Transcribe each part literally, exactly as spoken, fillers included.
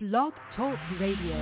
Blog Talk Radio.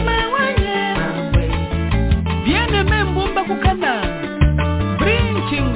Kukana, bring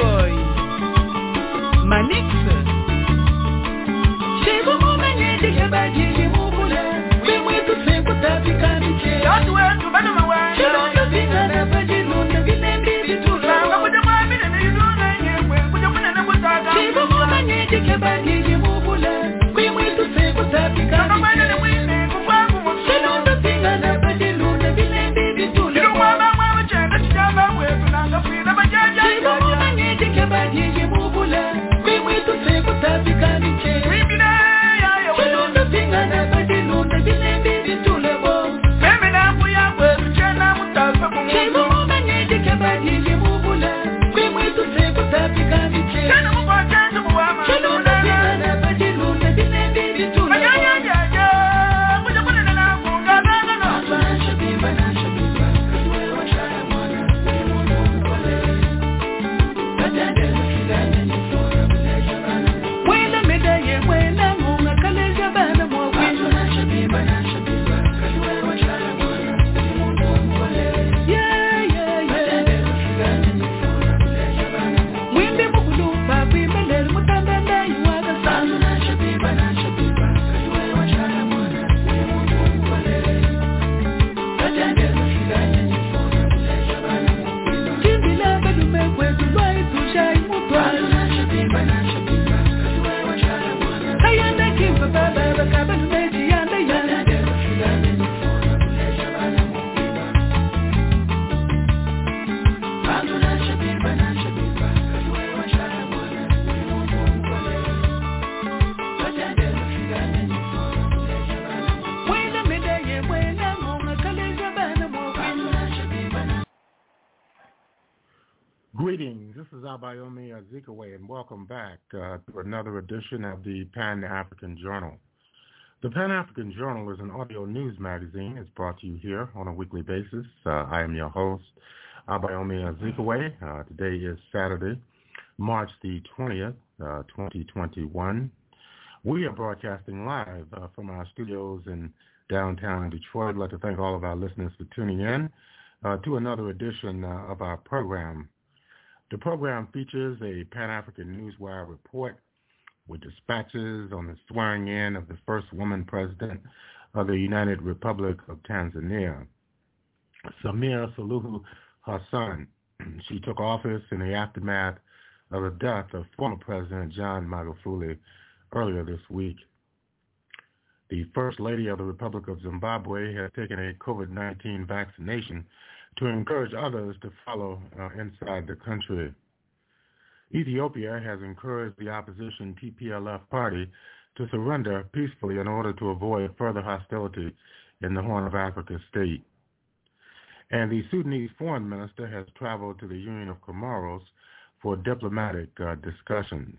Greetings, this is Abayomi Azikiwe, and welcome back uh, to another edition of the Pan-African Journal. The Pan-African Journal is an audio news magazine. It's brought to you here on a weekly basis. Uh, I am your host, Abayomi Azikiwe. Uh, today is Saturday, March the twentieth, uh, twenty twenty-one. We are broadcasting live uh, from our studios in downtown Detroit. I'd like to thank all of our listeners for tuning in uh, to another edition uh, of our program. The program features a Pan-African Newswire report with dispatches on the swearing-in of the first woman president of the United Republic of Tanzania, Samia Suluhu Hassan. She took office in the aftermath of the death of former President John Magufuli earlier this week. The First Lady of the Republic of Zimbabwe has taken a COVID nineteen vaccination to encourage others to follow uh, inside the country. Ethiopia has encouraged the opposition T P L F party to surrender peacefully in order to avoid further hostility in the Horn of Africa state. And the Sudanese foreign minister has traveled to the Union of Comoros for diplomatic uh, discussions.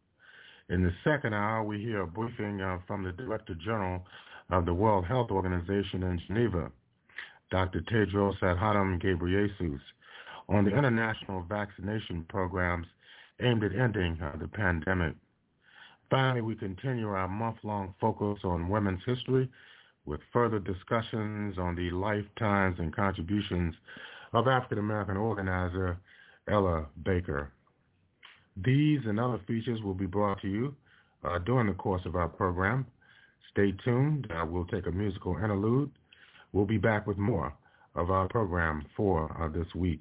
In the second hour, we hear a briefing uh, from the Director General of the World Health Organization in Geneva, Doctor Tedros Adhanom Ghebreyesus, on the international vaccination programs aimed at ending uh, the pandemic. Finally, we continue our month-long focus on women's history with further discussions on the lifetimes and contributions of African-American organizer Ella Baker. These and other features will be brought to you uh, during the course of our program. Stay tuned. Uh, we'll take a musical interlude. We'll be back with more of our program for uh, this week.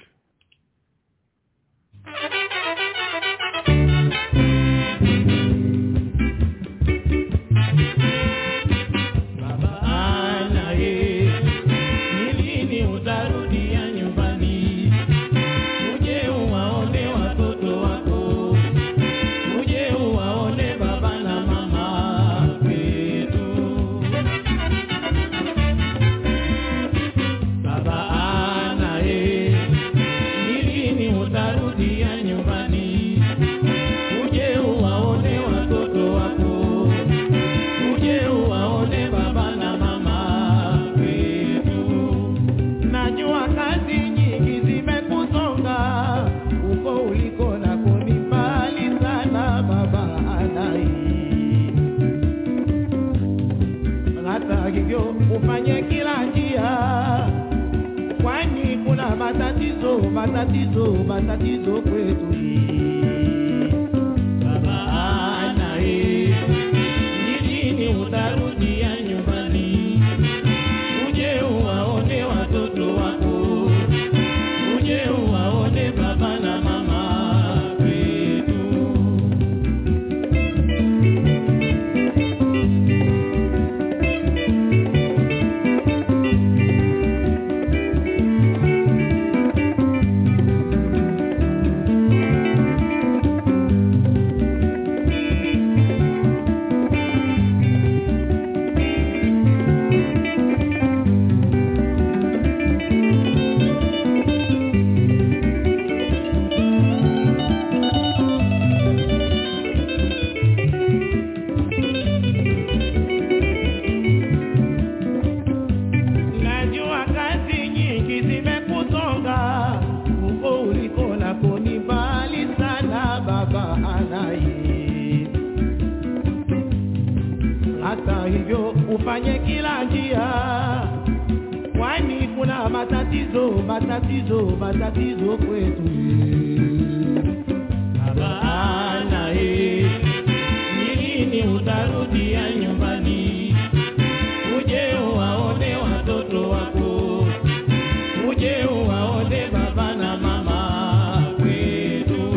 Matatizo, matatizo kwetu. Baba tufanye kila njia, kwani kuna matatizo, matatizo, matatizo kwetu. Baba eh, nini utarudia nyumbani, uje uwaone watoto wako, uje uwaone baba na mama kwetu.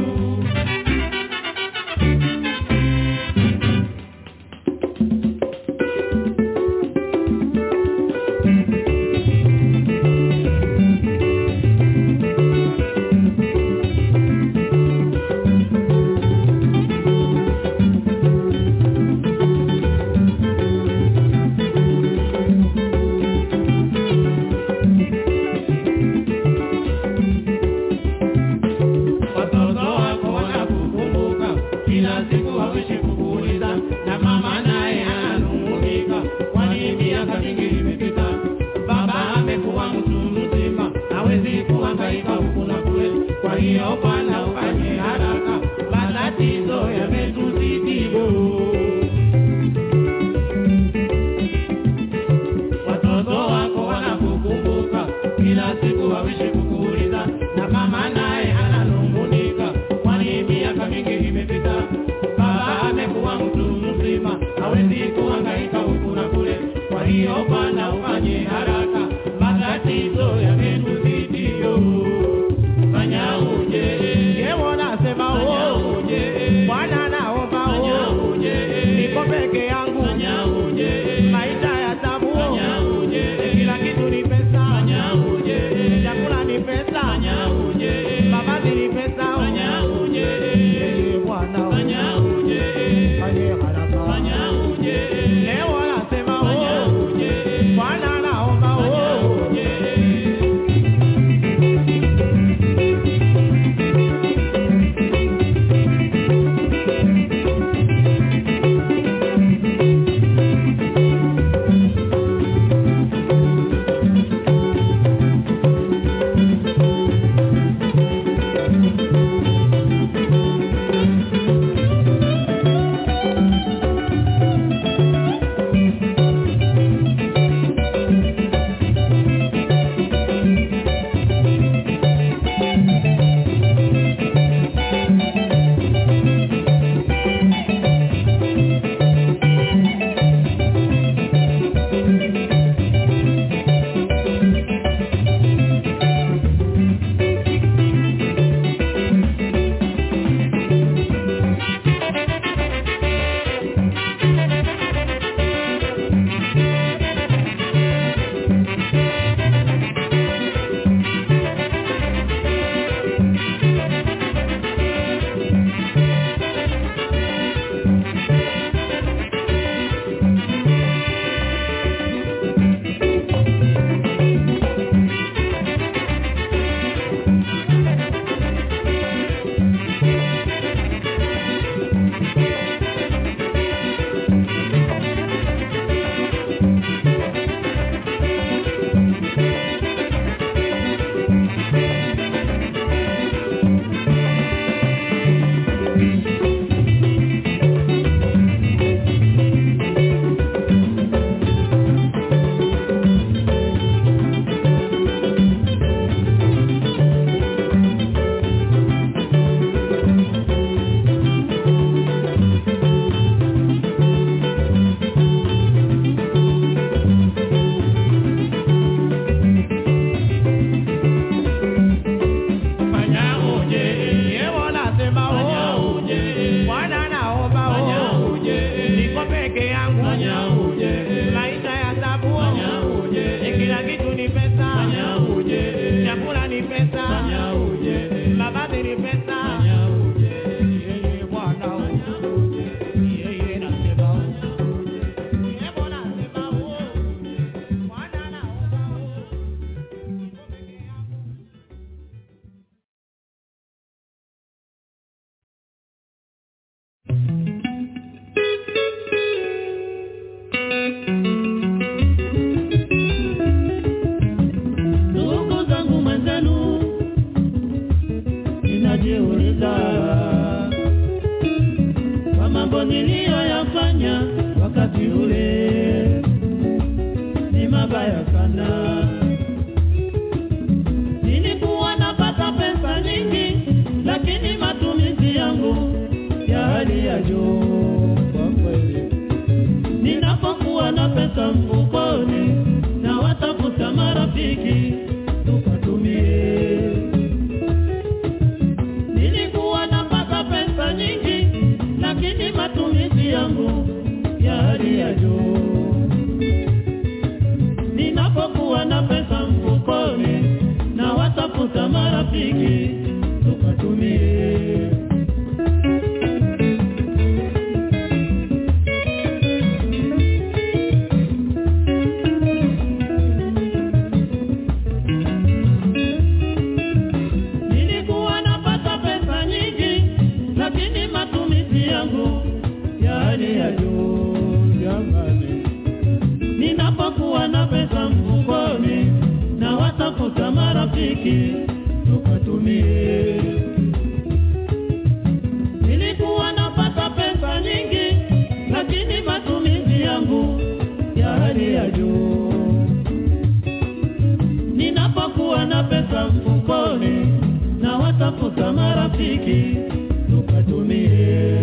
mambo niliyoyafanya wakati ule. ya juu kwa kweli. Ninapokuwa na pesa mfukoni na watafuta marafiki tukatumie. Nilikuwa napata pesa nyingi lakini matumizi yangu ya hali ya juu. Ninapokuwa na pesa mfukoni na watafuta marafiki tukatumie. Nilikuwa napata pesa nyingi lakini matumizi yangu ya hali ya juu jamani. Ninapokuwa na pesa mfukoni na watafuta marafiki tukatumie. Nilikuwa napata pesa nyingi lakini matumizi yangu ya hali ya juu. Ninapokuwa na pesa mfukoni na watafuta marafiki tukatumie.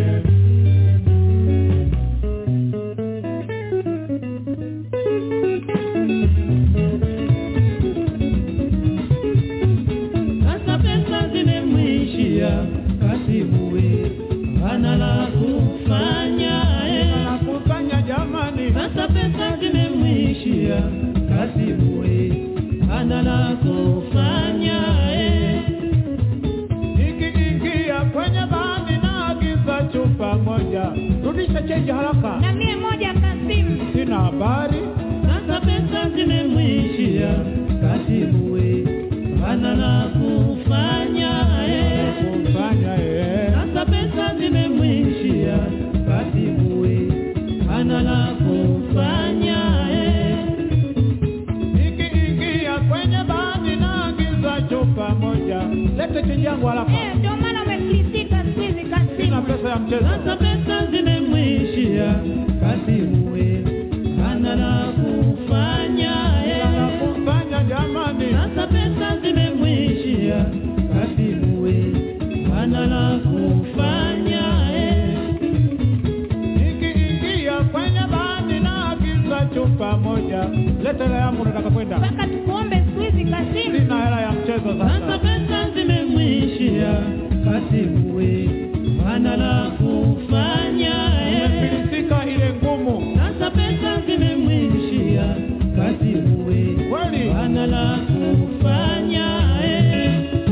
Sasa pesa zimemwishia kasibuwe, hana la kufanya eh. Na kufanya jamani. Sasa pesa zimemwishia kasibuwe, hana la kufanya eh. Nikiingia kwenye bandi na agiza chupa moja, rudisha change haraka. Na mie moja Kasimu. Sina habari. Sasa pesa zimemwishia kasibuwe, hana la kufanya eh. Kufanya eh. Sasa pesa zimemwishia kasibuwe, hana la kufanya eh. Nikiingia kwenye bandi na agiza chupa moja, lete change yangu haraka. Eh, ndio maana umefilisika siku hizi Sina Kasimu. pesa ya mchezo. Sasa pesa zimemwishia kasibuwe, hana la kufanya Na eh. kufanya jamani. Sasa pesa zimemwishia kasibuwe, hana la kufanya eh. Nikiingia kwenye bandi na agiza chupa moja, lete hela yangu nataka kwenda. Mpaka tukuombe siku hizi Kasimu. Sina hela ya mchezo Sasa sasa. pesa zimemwishia kasibuwe, hana la kufanya eh. Nimefilisika ile ngumu. Sasa pesa zimemwishia kasibuwe, Kweli? hana la kufanya eh.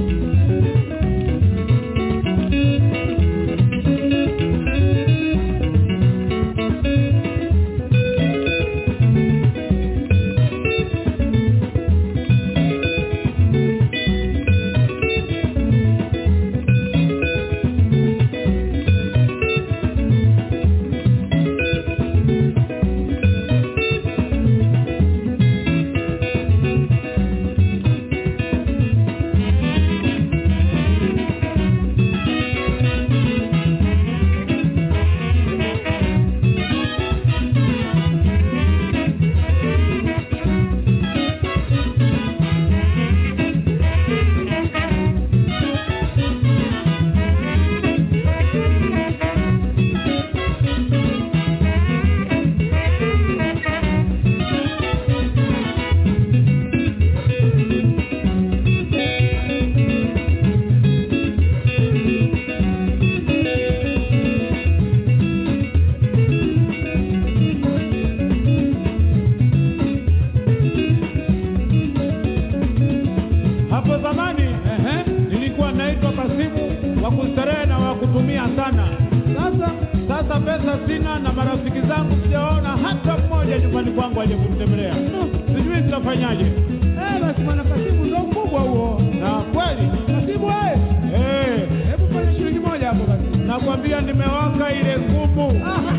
Hapo zamani ehe, nilikuwa naitwa Kasimu wa kustarehe na wa kutumia sana. Sasa sasa pesa sina na marafiki zangu sijaona hata mmoja nyumbani kwangu aje kunitembelea. Sijui nitafanyaje. Eh, basi mwana Kasimu ndio mkubwa huo. Na kweli Kasimu wewe. Eh, hebu fanya shilingi moja hapo basi. Nakwambia nimewaka ile ngumu.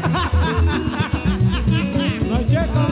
Unacheka?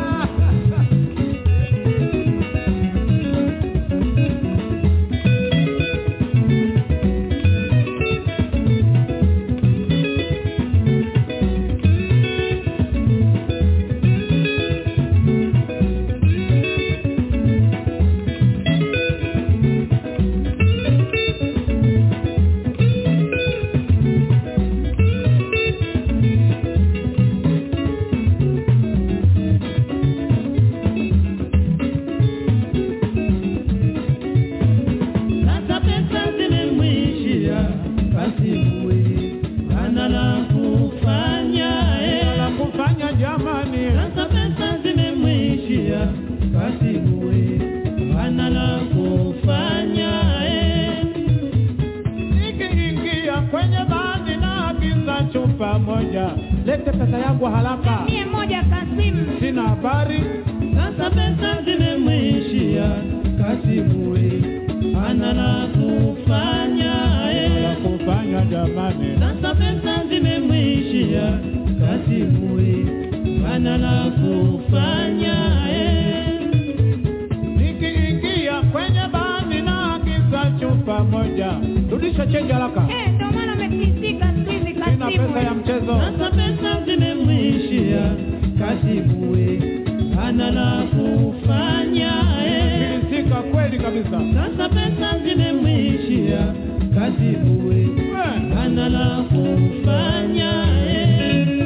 chupa moja. Lete pesa yangu haraka. Mie moja Kasimu. Sina habari. Sasa pesa zimemwishia Kasimu we, hana la kufanya eh. La kufanya jamani. Sasa pesa zimemwishia Kasimu we, hana la kufanya eh. Nikiingia kwenye bani na agiza chupa moja. Rudisha change haraka. Eh, ndio maana umeklisika siku hizi Kasimu. Sina pesa ya mchezo. Sasa pesa zimemwishia Kasimu we, hana la kufanya eh. Nilisika kweli kabisa. Sasa pesa zimemwishia Kasimu we, hana la kufanya eh.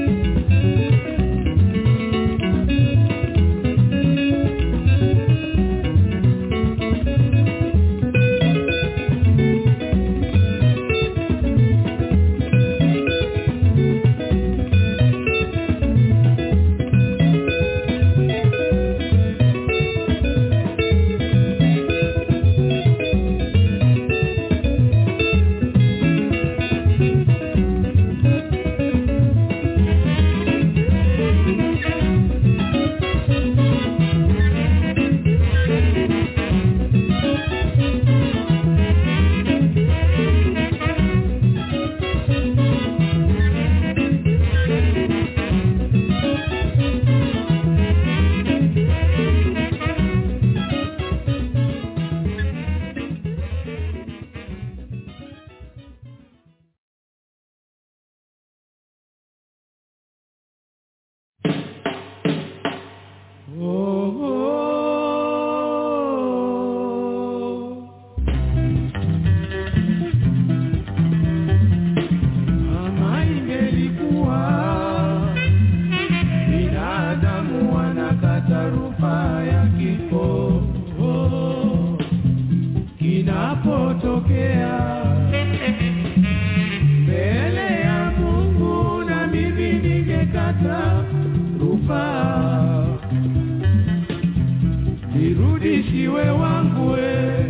Nirudishiwe wangu we,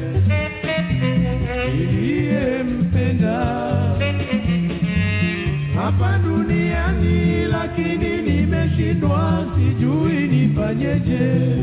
niliyempenda hapa duniani, lakini nimeshindwa, sijui nifanyeje.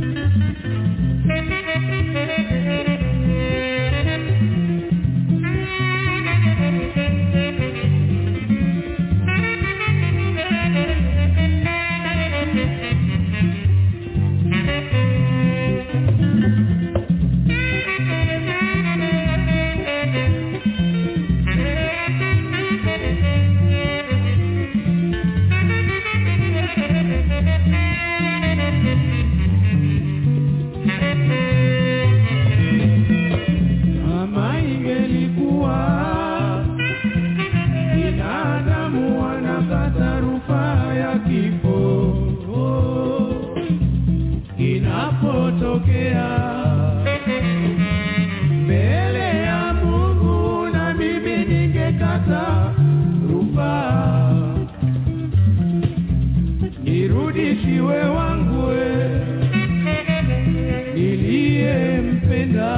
Nirudishiwe wangu we, niliyempenda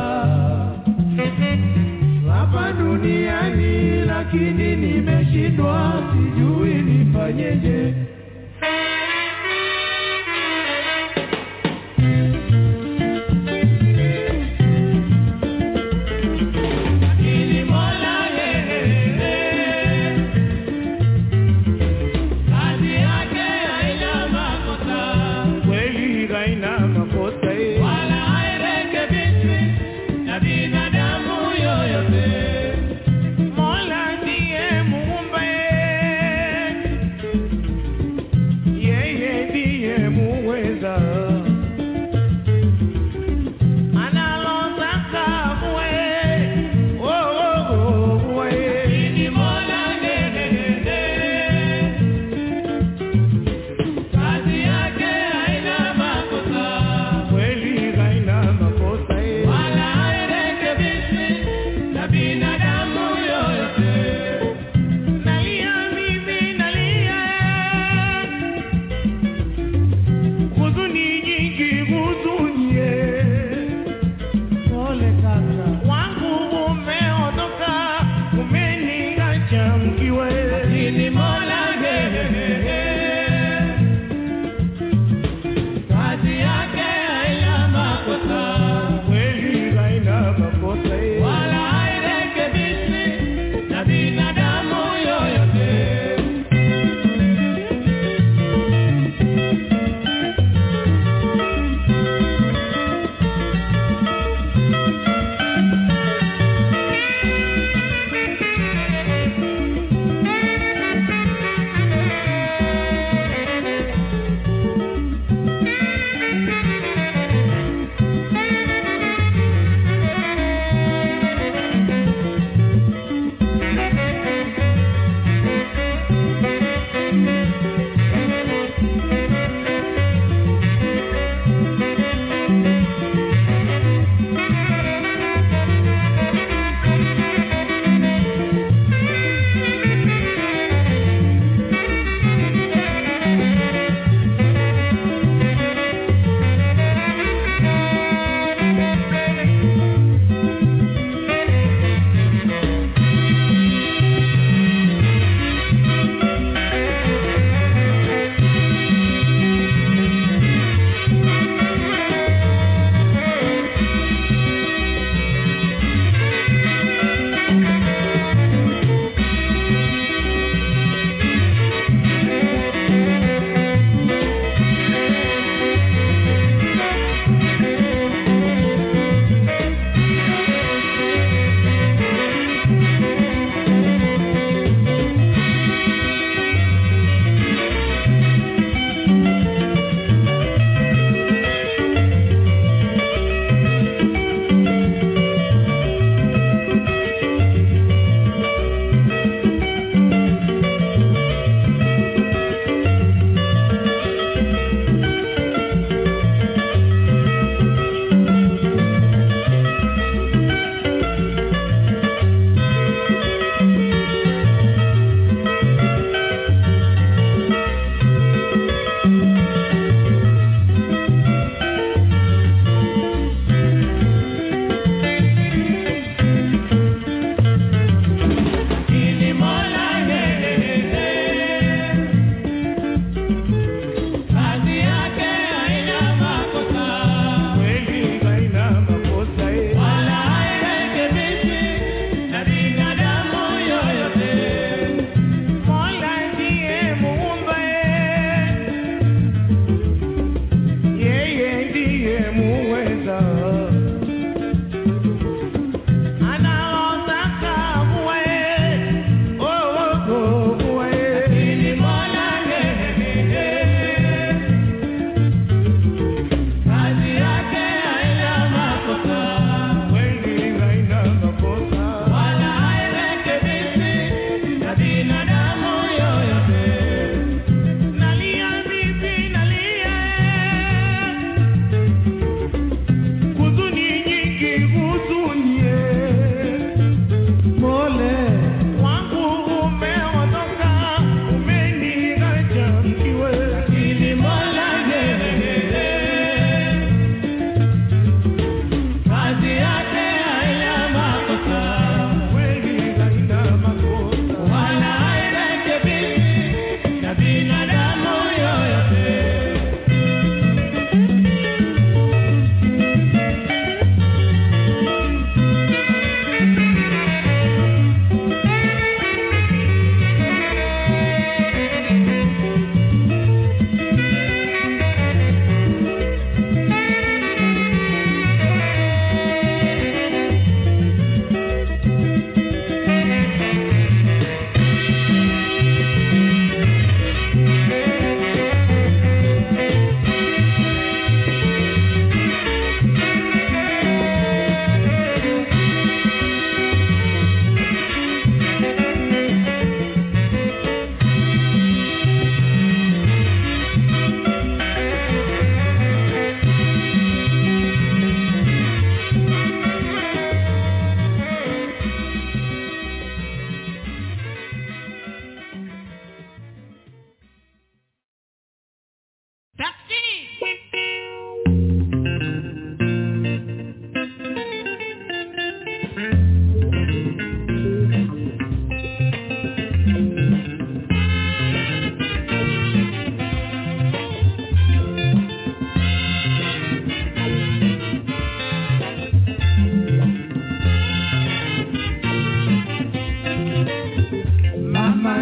hapa duniani, lakini nimeshindwa, sijui nifanyeje.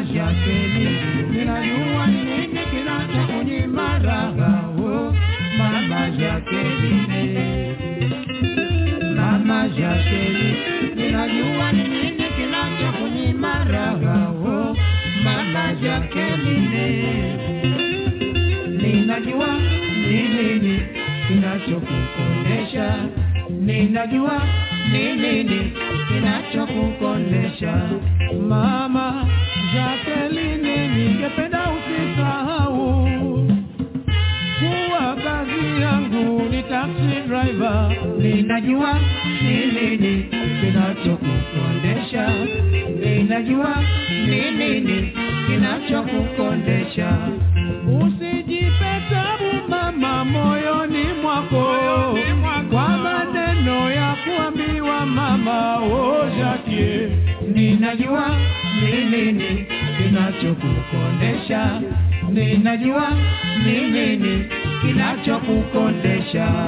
Jacqueline, ninajua ni nini kinachokunyima raha. Oh, Mama Jacqueline, Mama Jacqueline, ninajua ni nini kinachokunyima raha. Oh, Mama Jacqueline, ninajua ni nini kinachokukondesha. Ninajua ni nini kinachokukondesha. Mama Jacqueline, ningependa usisahau kuwa kazi yangu ni taxi driver. Ninajua ni nini kinachokukondesha. Ninajua ni nini kinachokukondesha. Usijipe tabu mama moyoni mwako kwa maneno ya kuambiwa mama. Oh Jackie, ninajua ni nini kinachokukondesha. Ninajua ni nini kinachokukondesha.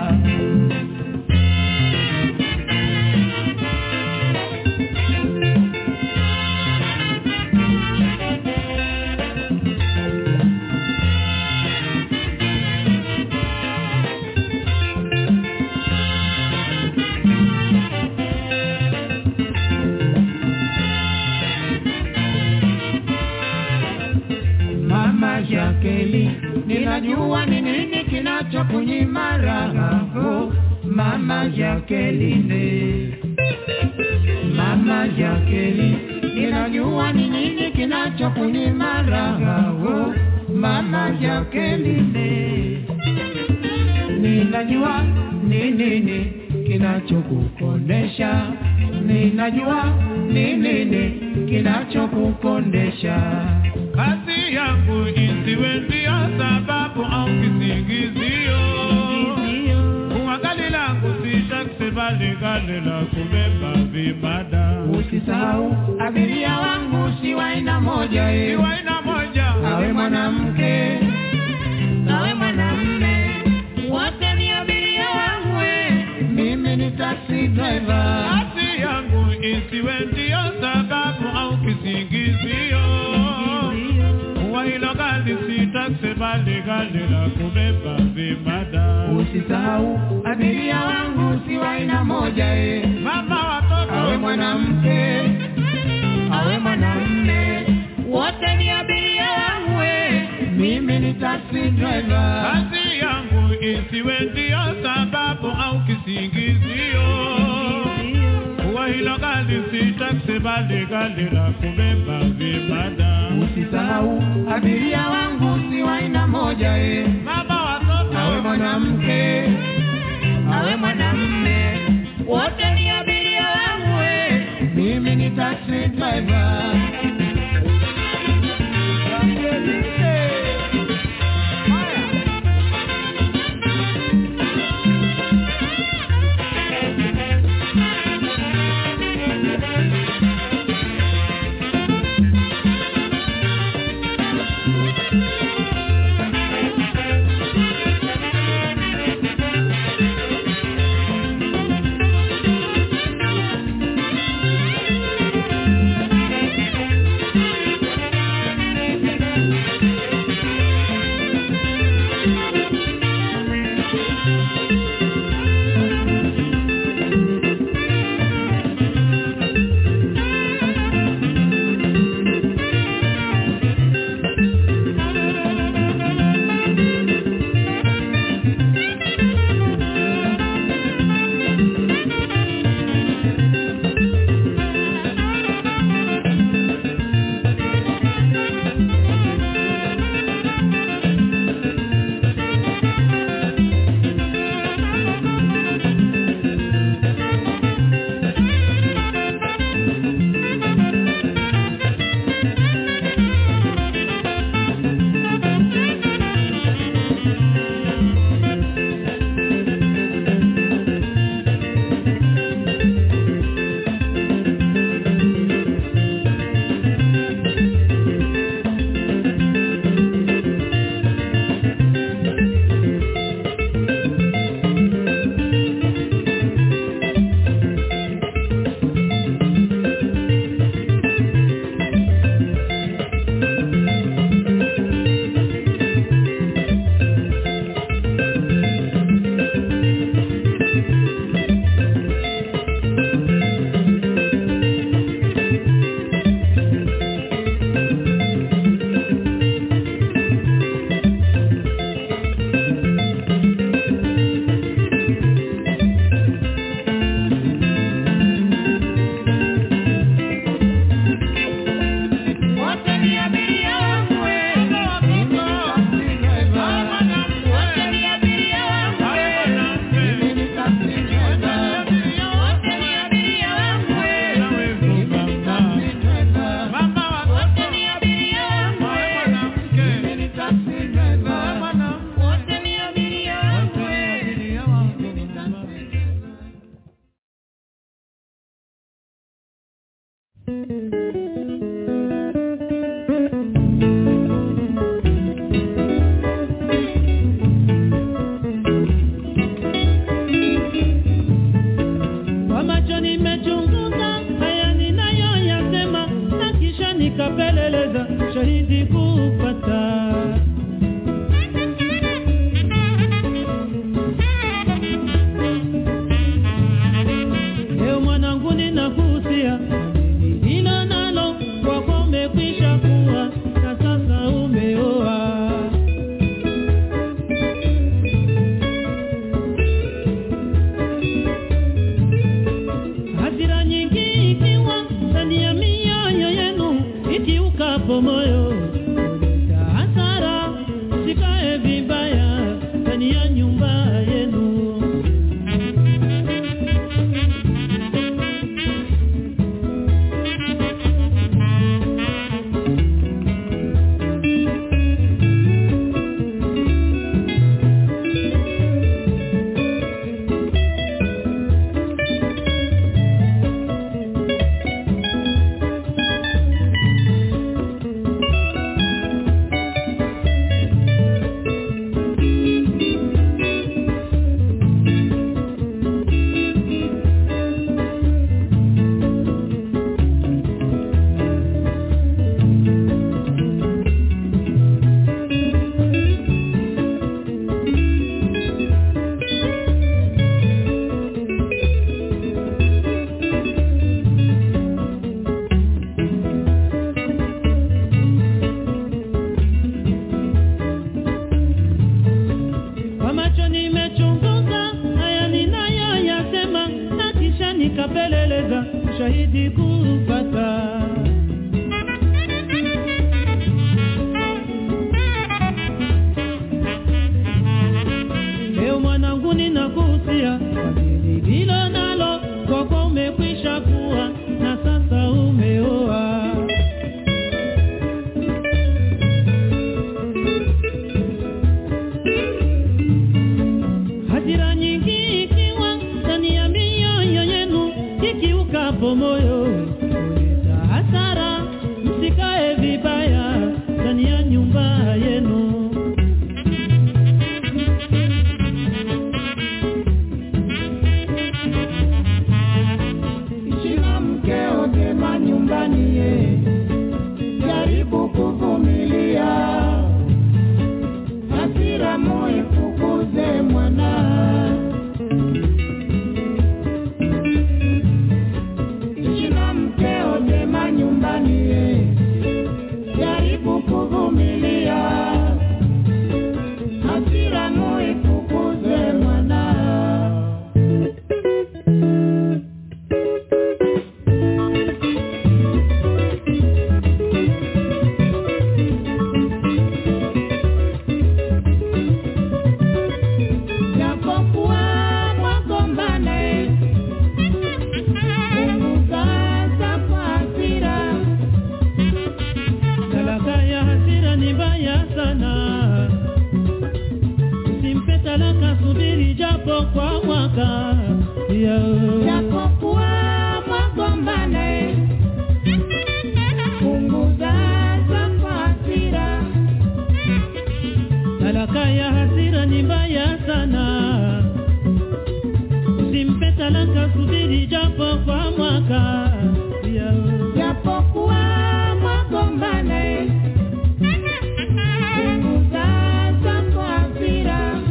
Mama Jacqueline, ninajua ni nini kinachokunyima raha. Oh, Mama Jacqueline, Mama Jacqueline, ninajua ni nini kinachokunyima raha. Oh, Mama Jacqueline, ninajua ni nini kinachokukondesha. Ninajua ni nini kinachokukondesha. Kazi yangu isiwe ndio sababu au kisingizio. Uangali langu si taksi bali gari la kubeba vibada. Usisahau abiria wangu si wa aina moja eh. Si wa aina moja. Awe mwanamke, awe mwanamume, wote ni abiria wangu eh. Mimi ni taxi driver. Kazi yangu isiwe ndio sababu au kisingizio. Hilo gari si taksi bali gari la kubeba vibada. Usisahau abiria wangu si wa aina moja eh. Mama watoto, awe mwanamke, awe mwanamume, wote ni abiria wangu eh. Mimi ni taxi driver. Kazi yangu isiwe ndio sababu au kisingizio. Hilo gari si taksi bali gari la kubeba vibada. Usisahau abiria wangu si wa aina moja eh. Mama watoto, awe mwanamke, awe mwanamume, wote ni abiria wangu eh. Mimi ni taxi driver. nikapeleleza shahidi kupata. Leo mwanangu ninakuhusia hilo nalo kwako umekwisha kuwa na sasa umeoa. Hasira nyingi ikiwa ndani ya mioyo yenu, ikiukapo moyo kuleta hasara, sikae vibaya ndani ya nyumba yenu. Nikapeleleza shahidi kupata. Leo mwanangu ninakuhusia hilo nalo kwako umekwisha kuwa na sasa umeoa. Hasira nyingi ikiwa ndani ya mioyo yenu, ikiukapo moyo kuleta hasara, msikae vibaya ndani ya nyumba yenu. Ishina mkeo tema nyumbani ye, jaribu kuvumilia. Hasira muifukuze mwana. Jaribu kuvumilia, hasira muifukuze mwana. Japokuwa mwagombane, punguza kwa hasira. Talaka ya hasira ni mbaya sana, usimpe talaka, subiri japo kwa mwaka. Japokuwa mwagombane, punguza kwa hasira. Talaka ya hasira ni mbaya sana, usimpe talaka, subiri japo kwa mwaka. Japokuwa mwagombane, punguza kwa hasira.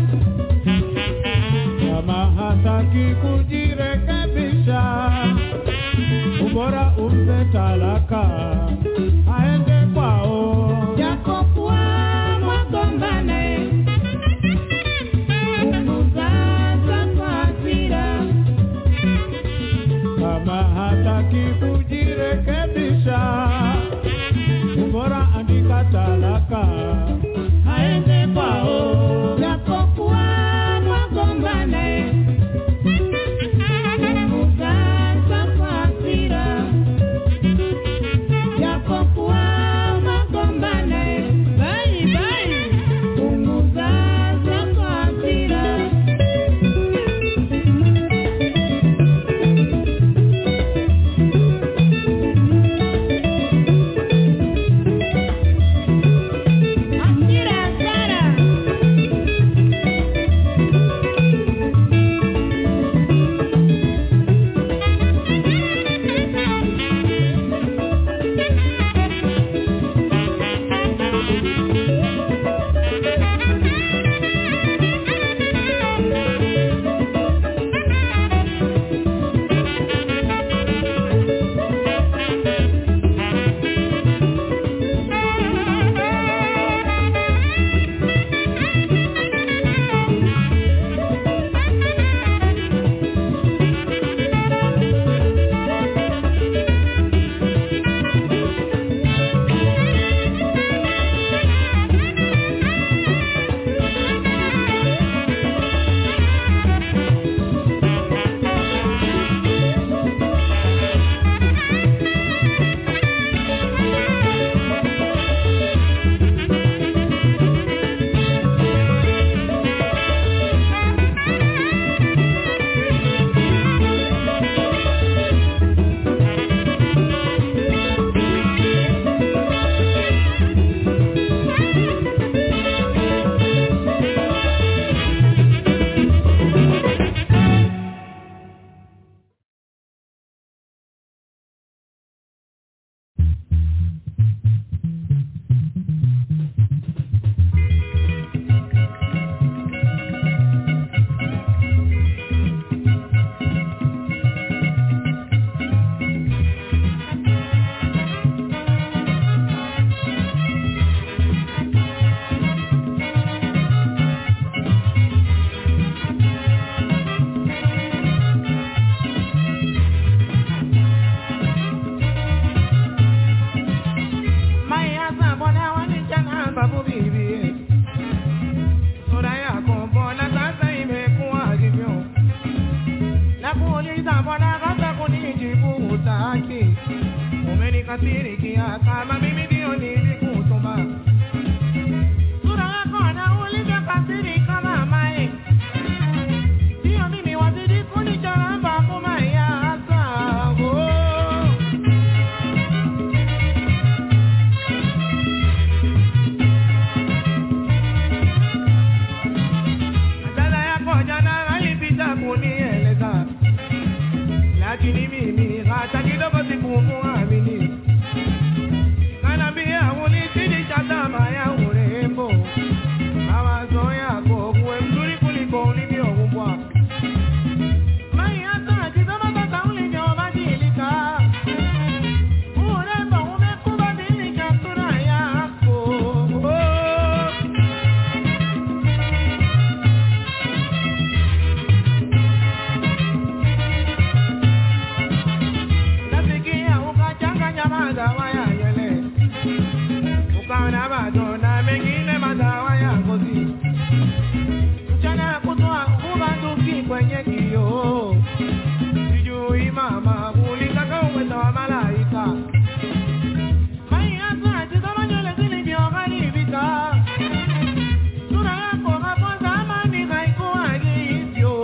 Kama hataki kujirekebisha, ubora umpe talaka, aende kwao. Japokuwa mwagombane, punguza kwa hasira. Kama hataki kujirekebisha, ubora andika talaka, aende kwao. Japokuwa mwagombane, punguza kwa hasira. Japokuwa mwagombane, bye bye, punguza kwa hasira. nikasirikia kama mimi ndio nilikutuma. Sura yako na ulivyokasirika mamae, ndio mimi wazidi kunicharamba kumaya sago. Dada yako jana alipita kunieleza, lakini mimi hata kidogo sikumuamini. Kanambia ulizidisha tamaa ya urembo, mawazo yako kuwe mzuri kuliko ulivyoumbwa. Mai hata tizama sasa ulivyobadilika, urembo umekubadilisha sura yako. Nasikia ukachanganya madawa ya nywele, ukaona bado na mengine madawa ya ngozi. Mchana kutwa ubanduki kwenye kioo, sijui mama ulitaka uweza wa malaika. Mai hata tizama nywele zilivyoharibika, sura yako hapo zamani haikuwa hivyo.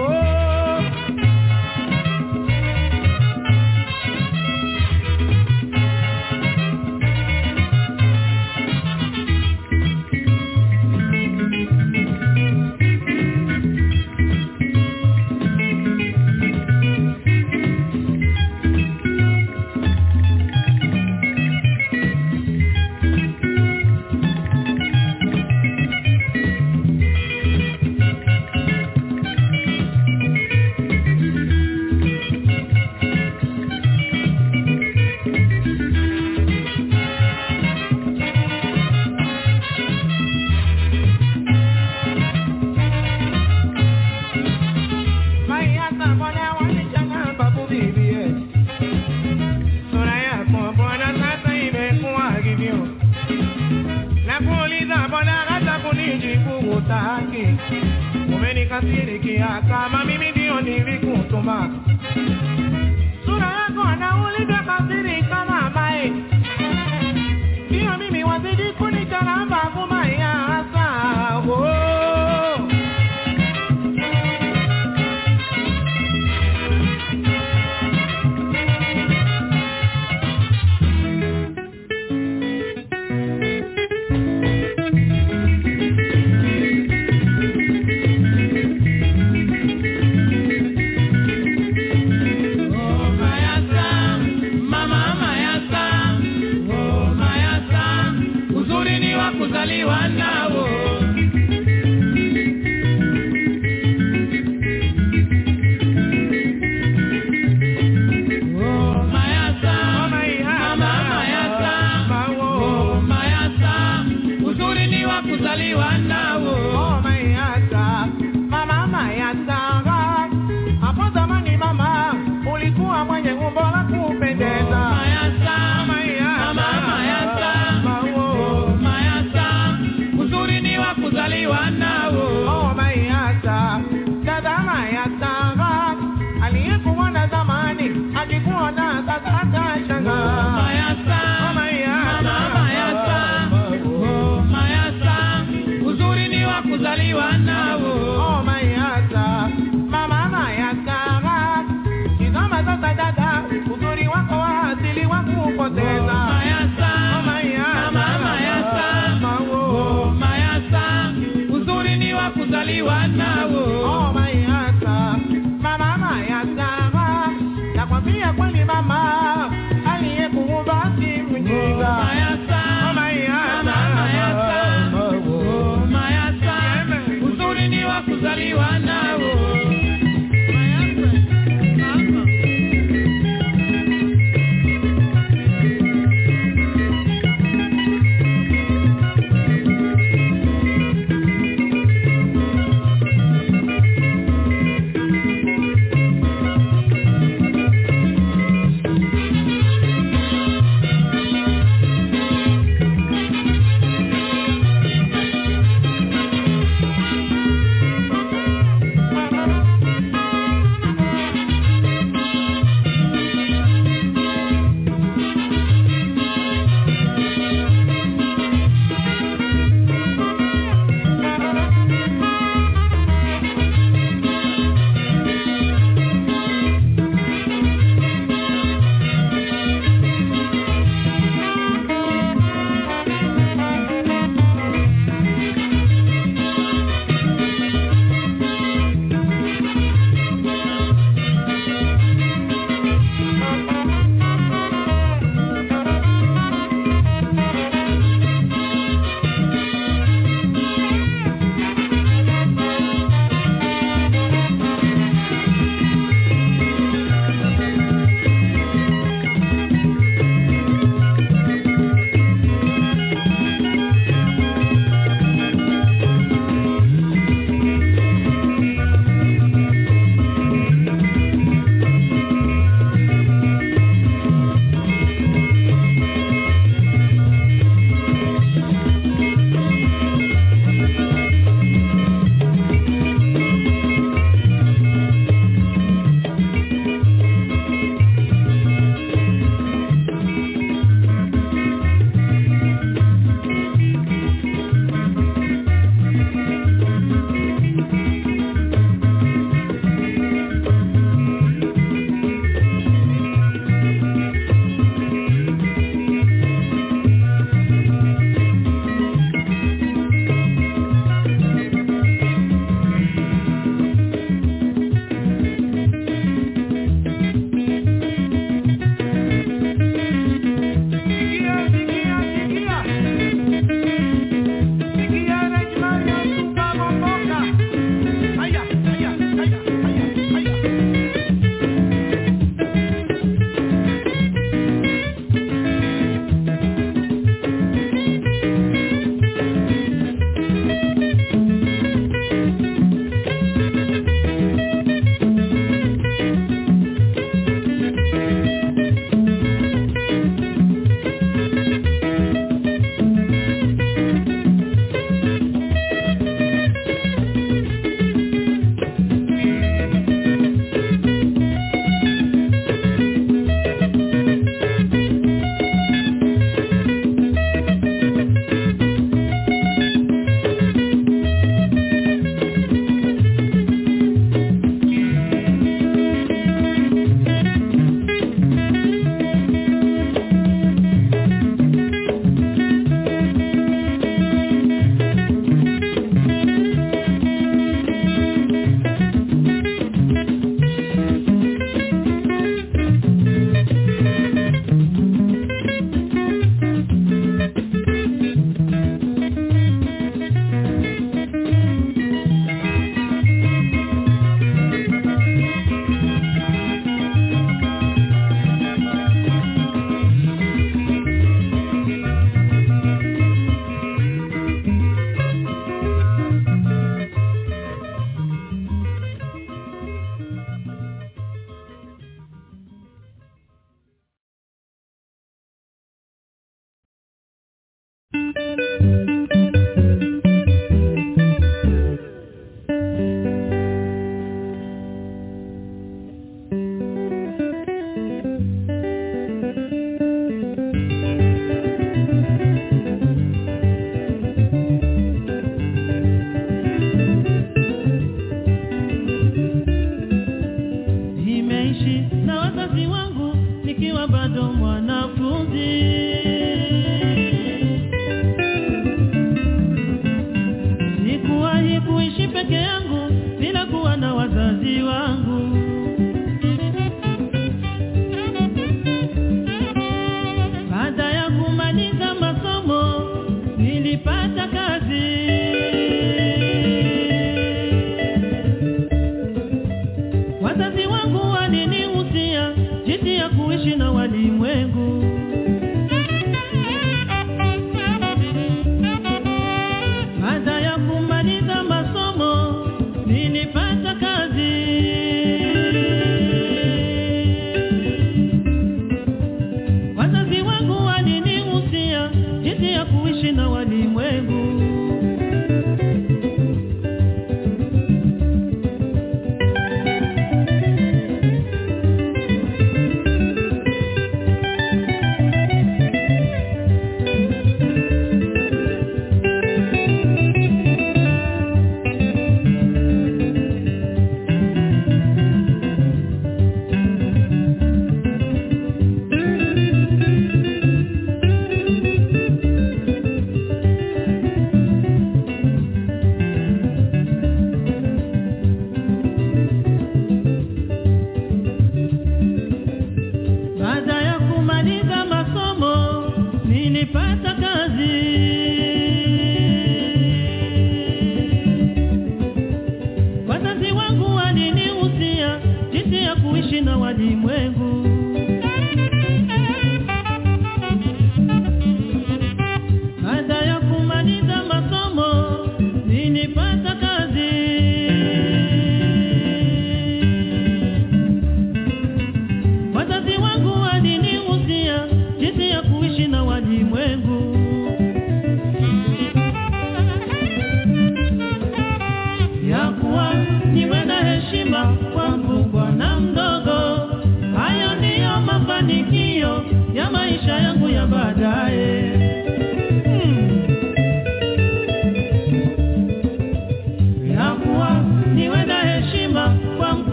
Mai hata mbona wanichana babu bibie, sura yako mbona sasa imekuwa hivyo? Na kuuliza mbona hata kunijibu hutaki? Umenikasirikia kama mimi ndio nilikutuma. Sura yako na ulivyokasirika mamae, ndio mimi wazidi kunicharamba kumaya sago. Oh Mayasa, mama Mayasa, oh Mayasa, uzuri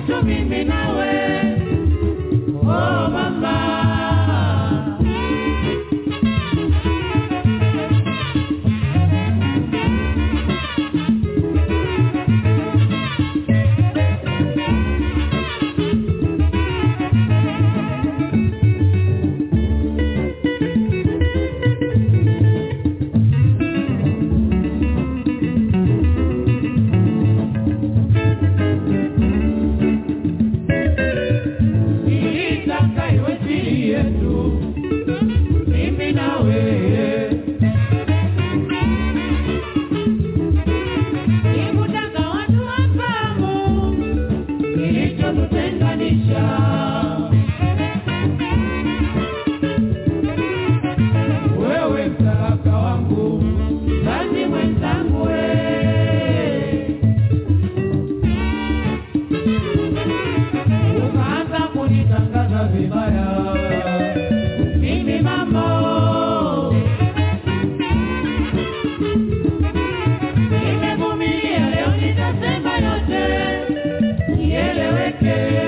yetu mimi nawe. Oh mama. Nieleweke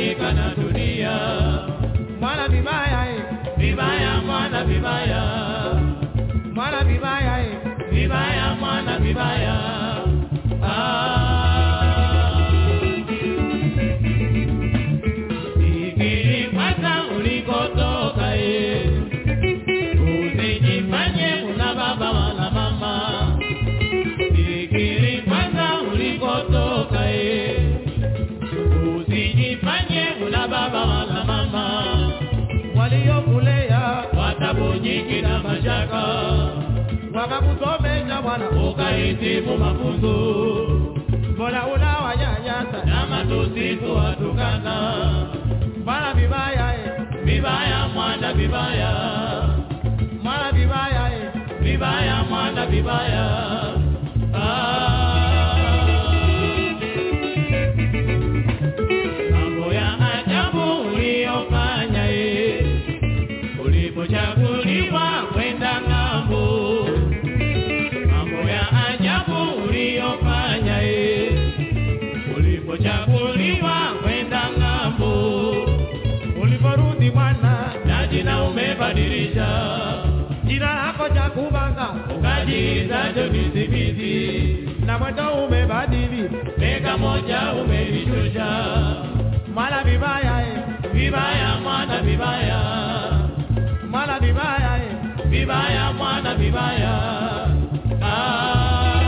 changanyika na dunia. Mwana vibaya eh, Vibaya mwana vibaya, mwana vibaya eh, vibaya mwana vibaya. Ah. Fikiri kwanza ulikotoka eh. Usijifanye una baba wala mama. Fikiri kwanza ulikotoka eh. Usijifanye una baba wala mama. waliokulea Watabonyiki na mashaka, wakakusomesha bwana, ukahitimu mafunzo, mbona unawanyanyasa na matusi kuwatukana. mwana vibaya eh, Vibaya mwana vibaya, mwana vibaya eh, vibaya mwana vibaya. Ah. Mambo ya ajabu uliyofanya eh, ulipochaguliwa kwenda ng'ambo. Mambo ya ajabu uliyofanya eh, ulipochaguliwa kwenda ng'ambo. uliporudi bwana, Na jina umebadilisha, jina lako cha kubanga ukajiita John Simizi. na mwendo umebadili, Mega moja umelishusha. mwana vibaya eh, Vibaya mwana vibaya, mwana vibaya eh, vibaya mwana vibaya. Ah.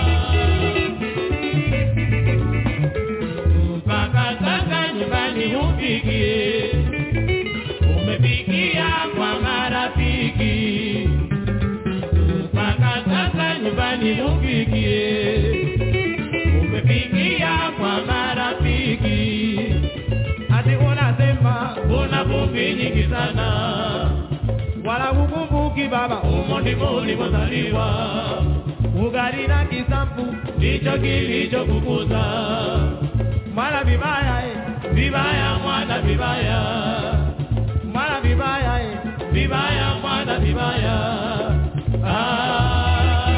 Mpaka sasa nyumbani hufikie, umefikia kwa marafiki. Mpaka sasa nyumbani hufikie, umefikia kwa marafiki. ati unasema Una vumbi nyingi sana, wala ukumbuki baba, umo ndimo ulipozaliwa. ugali na kisampu, Ndicho kilichokukuza. mwana vibaya eh, Vibaya mwana vibaya, mwana vibaya eh, vibaya mwana vibaya. Ah.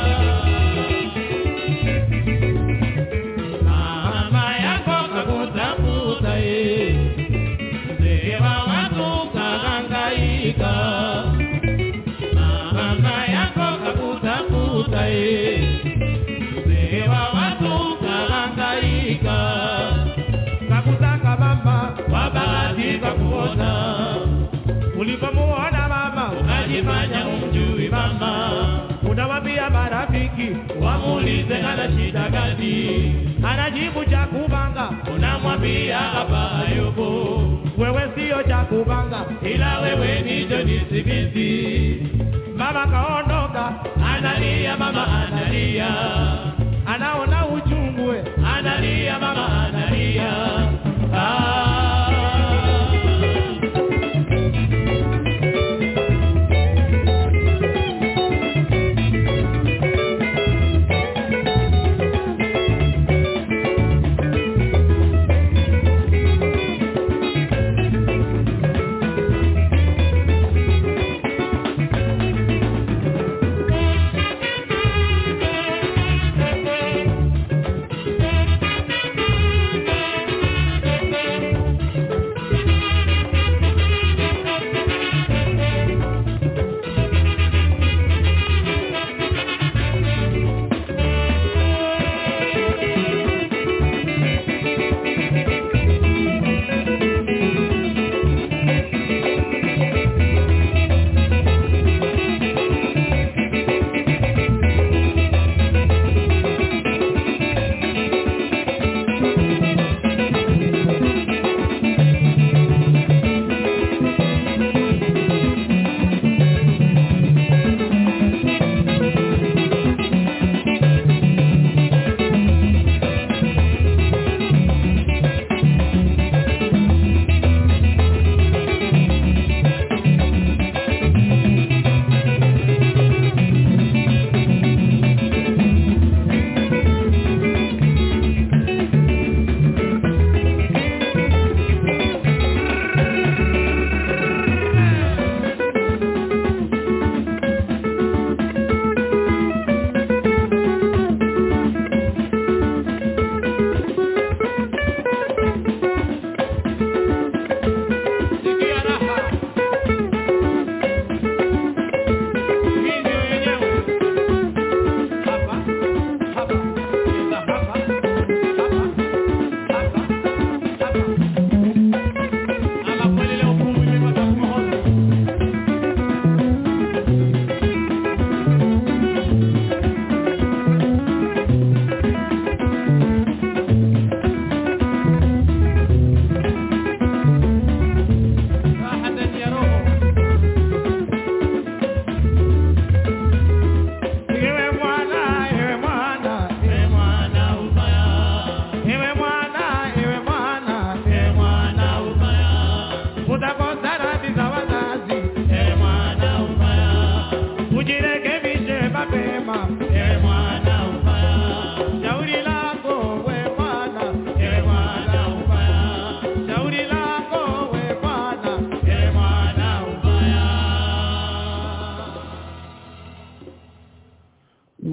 Mama yako kakutafuta eh, mzee wa watu kahangaika. Mama yako kakutafuta eh, mzee wa watu kahangaika. kakutaka mama, Kwa bahati kakuona, ulipomuona mama, ukajifanya umjui mama. unawambia marafiki, Wamuulize ana shida gani, anajibu cha kubanga, unamwambia hapa hayupo. wewe sio cha kubanga, Ila wewe ni John Simizi. mama kaondoka, Analia mama analia, anaona uchungu eh, analia mama analia. Ah.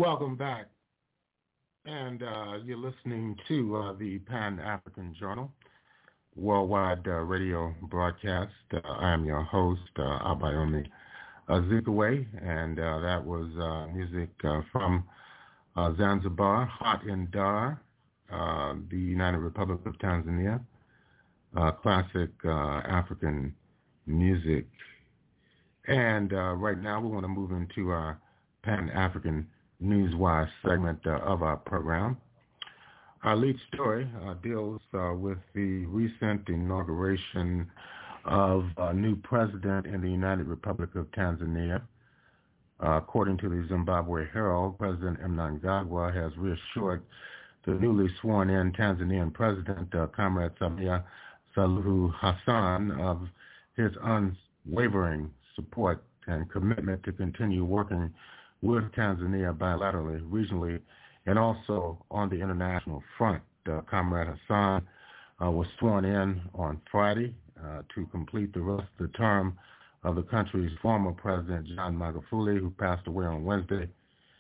Welcome back. And uh, you're listening to uh, the Pan-African Journal, worldwide uh, radio broadcast. Uh, I am your host, uh, Abayomi Azikiwe, and uh, that was uh, music uh, from uh, Zanzibar, Hot in Dar, uh, the United Republic of Tanzania, uh, classic uh, African music. And uh, right now we want to move into our Pan-African Newswire segment uh, of our program. Our lead story uh, deals uh, with the recent inauguration of a new president in the United Republic of Tanzania. Uh, according to the Zimbabwe Herald, President Mnangagwa has reassured the newly sworn-in Tanzanian president, uh, Comrade Samia Suluhu Hassan, of his unwavering support and commitment to continue working with Tanzania bilaterally, regionally, and also on the international front. Uh, Comrade Hassan uh, was sworn in on Friday uh, to complete the rest of the term of the country's former president, John Magufuli, who passed away on Wednesday.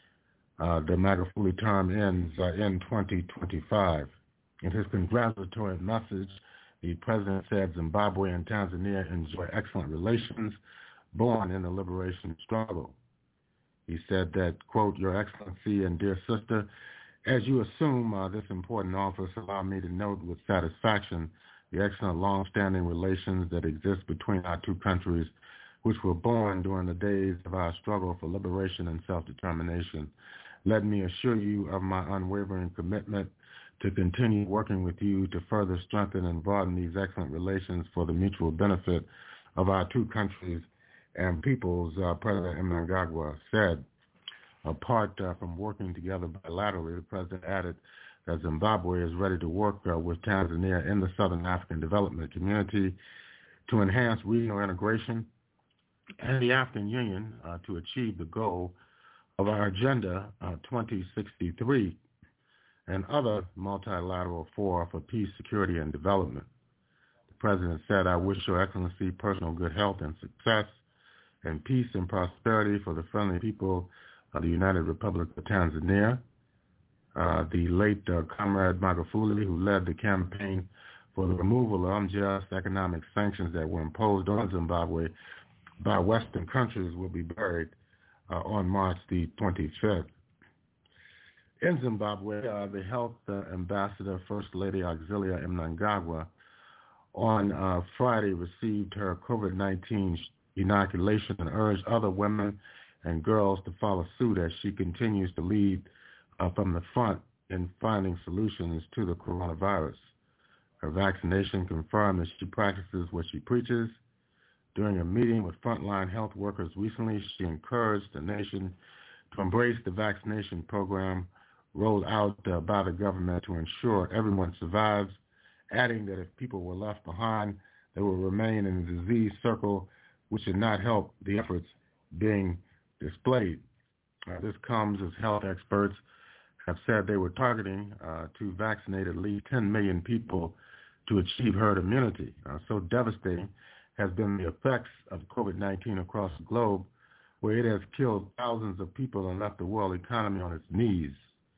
Uh, the Magufuli term ends uh, in twenty twenty-five. In his congratulatory message, the president said Zimbabwe and Tanzania enjoy excellent relations born in the liberation struggle. He said that, quote, "Your Excellency and dear sister, as you assume uh, this important office, allow me to note with satisfaction the excellent long-standing relations that exist between our two countries, which were born during the days of our struggle for liberation and self-determination. Let me assure you of my unwavering commitment to continue working with you to further strengthen and broaden these excellent relations for the mutual benefit of our two countries and peoples," uh, President Mnangagwa said. Apart uh, from working together bilaterally, the president added that Zimbabwe is ready to work uh, with Tanzania in the Southern African Development Community to enhance regional integration and the African Union uh, to achieve the goal of our Agenda uh, twenty sixty-three and other multilateral fora for peace, security, and development. The president said, "I wish Your Excellency personal good health and success and peace and prosperity for the friendly people of the United Republic of Tanzania." Uh, the late uh, Comrade Magufuli, who led the campaign for the removal of unjust economic sanctions that were imposed on Zimbabwe by Western countries, will be buried uh, on March the twenty-fifth. In Zimbabwe, uh, the health uh, ambassador, First Lady Auxilia Mnangagwa, on uh, Friday received her COVID nineteen inoculation and urged other women and girls to follow suit as she continues to lead uh, from the front in finding solutions to the coronavirus. Her vaccination confirmed that she practices what she preaches. During a meeting with frontline health workers recently, she encouraged the nation to embrace the vaccination program rolled out uh, by the government to ensure everyone survives, adding that if people were left behind, they will remain in the disease circle, which should not help the efforts being displayed. Uh, this comes as health experts have said they were targeting uh, to vaccinate at least ten million people to achieve herd immunity. Uh, so devastating has been the effects of COVID nineteen across the globe, where it has killed thousands of people and left the world economy on its knees.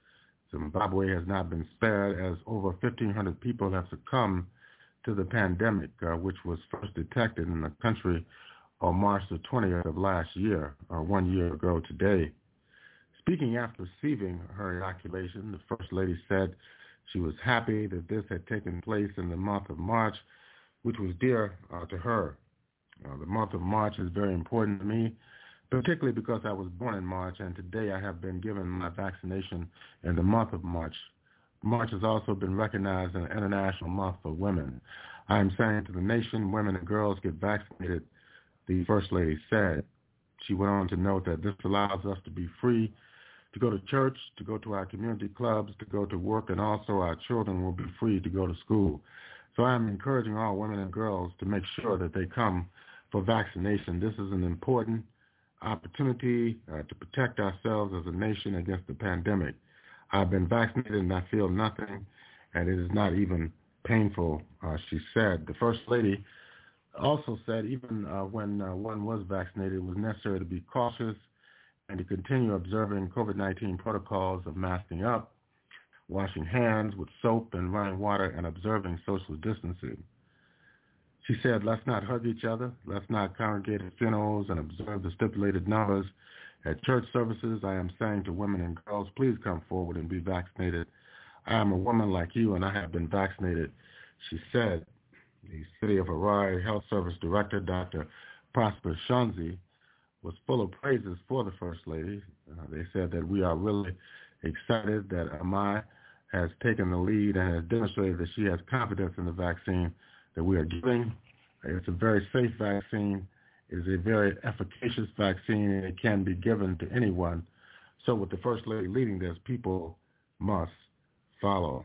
Zimbabwe has not been spared, as over fifteen hundred people have succumbed to the pandemic, uh, which was first detected in the country on March the twentieth of last year, or one year ago today. Speaking after receiving her inoculation, the First Lady said she was happy that this had taken place in the month of March, which was dear uh, to her. Uh, the month of March is very important to me, particularly because I was born in March, and today I have been given my vaccination in the month of March. March has also been recognized as an International Month for Women. I am saying to the nation, women and girls get vaccinated, the First Lady said. She went on to note that this allows us to be free to go to church, to go to our community clubs, to go to work, and also our children will be free to go to school. So I am encouraging all women and girls to make sure that they come for vaccination. This is an important opportunity uh, to protect ourselves as a nation against the pandemic. I've been vaccinated and I feel nothing, and it is not even painful, uh, she said. The First Lady also said even uh, when uh, one was vaccinated, it was necessary to be cautious and to continue observing COVID nineteen protocols of masking up, washing hands with soap and running water, and observing social distancing. She said, let's not hug each other, let's not congregate at funerals and observe the stipulated numbers. At church services, I am saying to women and girls, please come forward and be vaccinated. I am a woman like you, and I have been vaccinated, she said. The City of Harare Health Service Director, Doctor Prosper Shunzi, was full of praises for the First Lady. Uh, they said that we are really excited that Amai has taken the lead and has demonstrated that she has confidence in the vaccine that we are giving. It's a very safe vaccine. It is a very efficacious vaccine, and it can be given to anyone. So with the First Lady leading this, people must follow.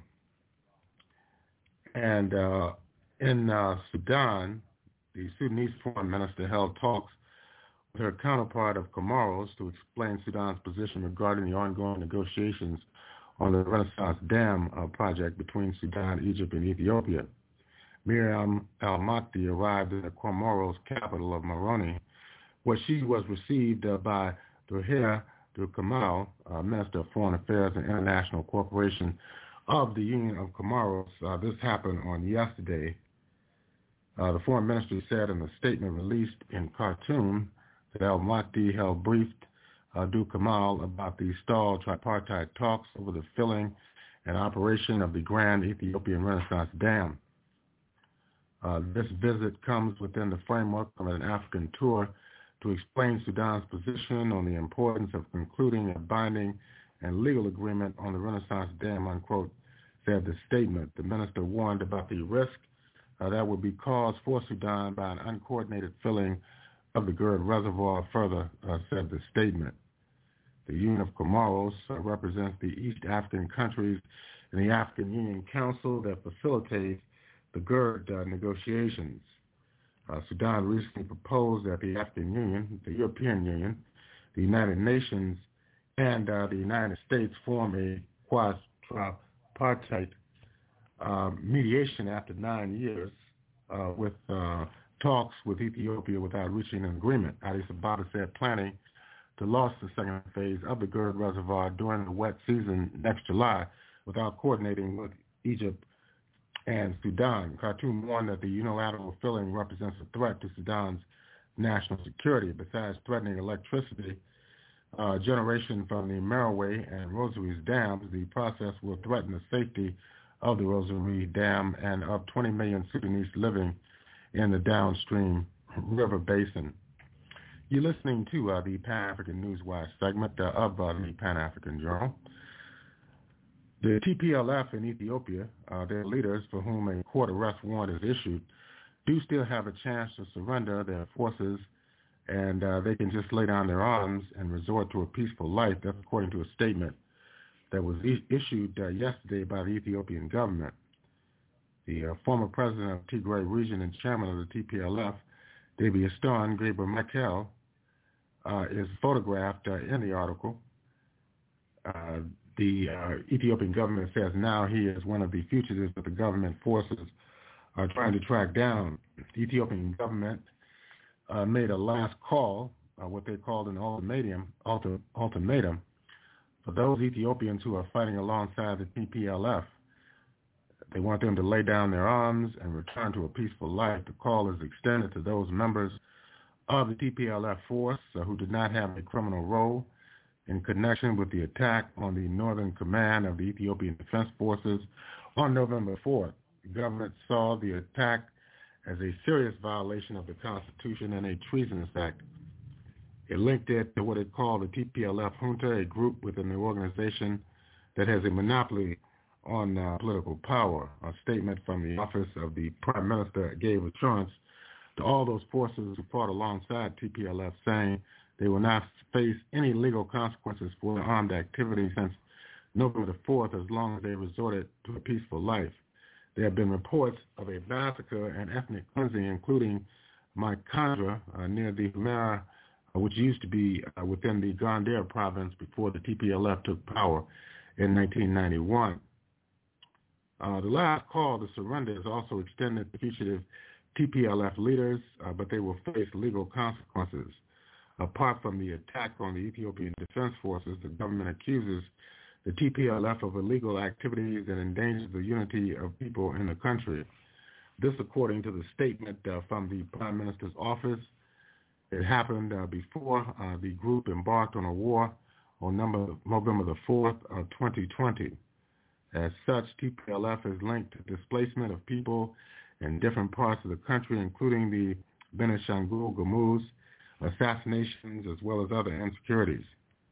And uh, in uh, Sudan, the Sudanese foreign minister held talks with her counterpart of Comoros to explain Sudan's position regarding the ongoing negotiations on the Renaissance Dam uh, project between Sudan, Egypt, and Ethiopia. Miriam Al-Makdi arrived in the Comoros capital of Moroni, where she was received uh, by Doher Kamal, uh, Minister of Foreign Affairs and International Cooperation of the Union of Comoros. Uh, this happened on yesterday. Uh, the foreign ministry said in a statement released in Khartoum that Al-Makdi held briefed uh, Du Kamal about the stalled tripartite talks over the filling and operation of the Grand Ethiopian Renaissance Dam. Uh, this visit comes within the framework of an African tour to explain Sudan's position on the importance of concluding a binding and legal agreement on the Renaissance Dam, unquote, said the statement. The minister warned about the risk uh, that would be caused for Sudan by an uncoordinated filling of the Gerd Reservoir, further uh, said the statement. The Union of Comoros uh, represents the East African countries in the African Union Council that facilitates the Gerd uh, negotiations. Uh, Sudan recently proposed that the African Union, the European Union, the United Nations, and uh, the United States form a quadripartite uh, mediation after nine years uh, with uh, talks with Ethiopia without reaching an agreement. Addis Ababa said planning to launch the second phase of the Gerd Reservoir during the wet season next July without coordinating with Egypt and Sudan. Khartoum warned that the unilateral filling represents a threat to Sudan's national security. Besides threatening electricity uh, generation from the Merowe and Rosaries dams, the process will threaten the safety of the Rosary Dam and of twenty million Sudanese living in the downstream river basin. You're listening to uh, the Pan-African Newswire segment uh, of uh, the Pan-African Journal. The T P L F in Ethiopia, uh, their leaders for whom a court arrest warrant is issued, do still have a chance to surrender their forces, and uh, they can just lay down their arms and resort to a peaceful life. That's according to a statement that was e- issued uh, yesterday by the Ethiopian government. The uh, former president of Tigray region and chairman of the T P L F, Debretsion Gebremichael, uh, is photographed uh, in the article. Uh, the uh, Ethiopian government says now he is one of the fugitives that the government forces are trying to track down. The Ethiopian government uh, made a last call, uh, what they called an ultimatum, ulti- ultimatum, for those Ethiopians who are fighting alongside the T P L F. They want them to lay down their arms and return to a peaceful life. The call is extended to those members of the T P L F force uh, who did not have a criminal role in connection with the attack on the Northern Command of the Ethiopian Defense Forces on November fourth. The government saw the attack as a serious violation of the Constitution and a treasonous act. It linked it to what it called the T P L F junta, a group within the organization that has a monopoly on uh, political power. A statement from the office of the Prime Minister gave assurance to all those forces who fought alongside T P L F, saying they will not face any legal consequences for their armed activity since November the fourth, as long as they resorted to a peaceful life. There have been reports of a massacre and ethnic cleansing, including Maikandra, uh, near the Humera, uh, which used to be uh, within the Gondar province before the T P L F took power in nineteen ninety-one. Uh, the last call to surrender is also extended to fugitive T P L F leaders, uh, but they will face legal consequences. Apart from the attack on the Ethiopian Defense Forces, the government accuses the T P L F of illegal activities and endangers the unity of people in the country. This, according to the statement uh, from the Prime Minister's office. It happened uh, before uh, the group embarked on a war on number, November the fourth of twenty twenty. As such, T P L F is linked to displacement of people in different parts of the country, including the Benishangul Gumuz, assassinations, as well as other insecurities.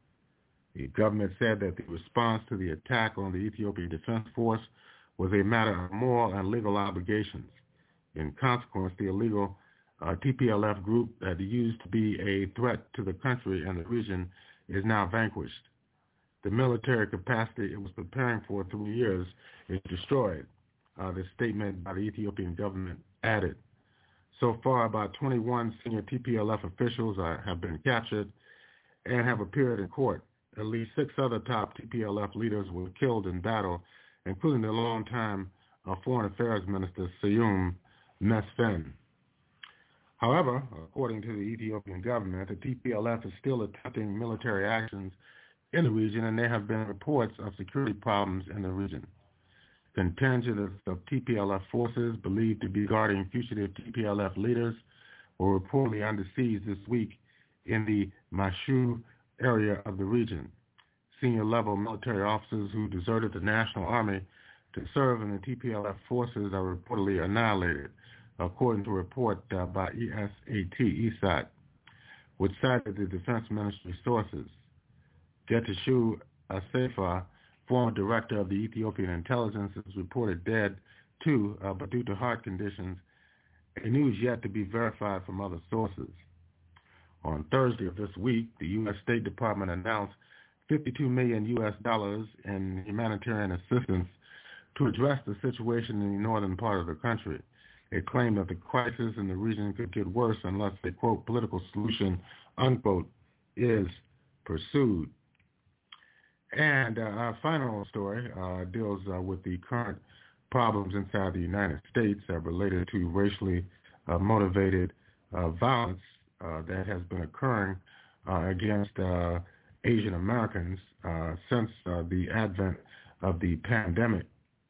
The government said that the response to the attack on the Ethiopian Defense Force was a matter of moral and legal obligations. In consequence, the illegal uh, T P L F group that used to be a threat to the country and the region is now vanquished. The military capacity it was preparing for three years is destroyed, uh, the statement by the Ethiopian government added. So far, about twenty-one senior T P L F officials are, have been captured and have appeared in court. At least six other top T P L F leaders were killed in battle, including the longtime uh, Foreign Affairs Minister Seyum Mesfen. However, according to the Ethiopian government, the T P L F is still attempting military actions in the region, and there have been reports of security problems in the region. Contingent of T P L F forces believed to be guarding fugitive T P L F leaders were reportedly under siege this week in the Mashu area of the region. Senior-level military officers who deserted the National Army to serve in the T P L F forces are reportedly annihilated, according to a report uh, by E S A T, E S A T, which cited the Defense Ministry sources. Getachew Asefa, former director of the Ethiopian intelligence, is reported dead too, uh, but due to heart conditions, a news yet to be verified from other sources. On Thursday of this week, the U S State Department announced fifty-two million U S dollars in humanitarian assistance to address the situation in the northern part of the country. It claimed that the crisis in the region could get worse unless a, quote, political solution, unquote, is pursued. And uh, our final story uh, deals uh, with the current problems inside the United States uh, related to racially uh, motivated uh, violence uh, that has been occurring uh, against uh, Asian Americans uh, since uh, the advent of the pandemic.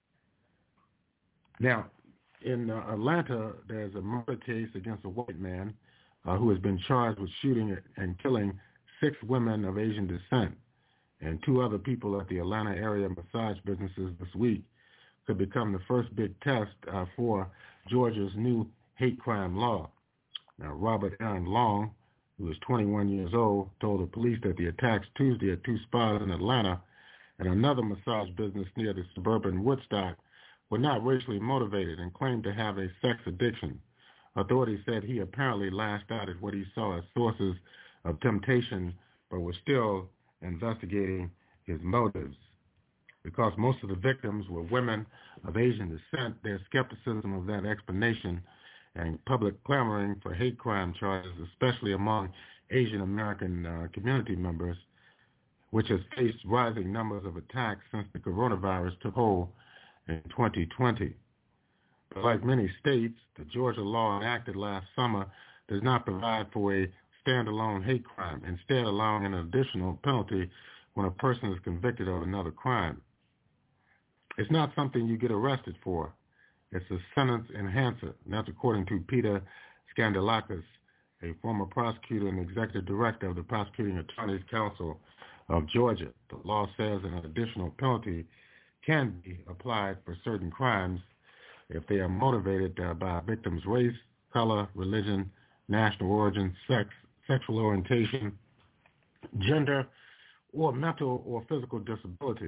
Now, in uh, Atlanta, there's a murder case against a white man uh, who has been charged with shooting and killing six women of Asian descent, and two other people at the Atlanta area massage businesses this week could become the first big test uh, for Georgia's new hate crime law. Now, Robert Aaron Long, who is twenty-one years old, told the police that the attacks Tuesday at two spas in Atlanta and another massage business near the suburban Woodstock were not racially motivated and claimed to have a sex addiction. Authorities said he apparently lashed out at what he saw as sources of temptation, but was still investigating his motives. Because most of the victims were women of Asian descent, there's skepticism of that explanation and public clamoring for hate crime charges, especially among Asian American uh, community members, which has faced rising numbers of attacks since the coronavirus took hold in twenty twenty. But like many states, the Georgia law enacted last summer does not provide for a standalone hate crime, instead allowing an additional penalty when a person is convicted of another crime. It's not something you get arrested for. It's a sentence enhancer, and that's according to Peter Skandalakis, a former prosecutor and executive director of the Prosecuting Attorneys Council of Georgia. The law says an additional penalty can be applied for certain crimes if they are motivated uh, by a victim's race, color, religion, national origin, sex, sexual orientation, gender, or mental or physical disability.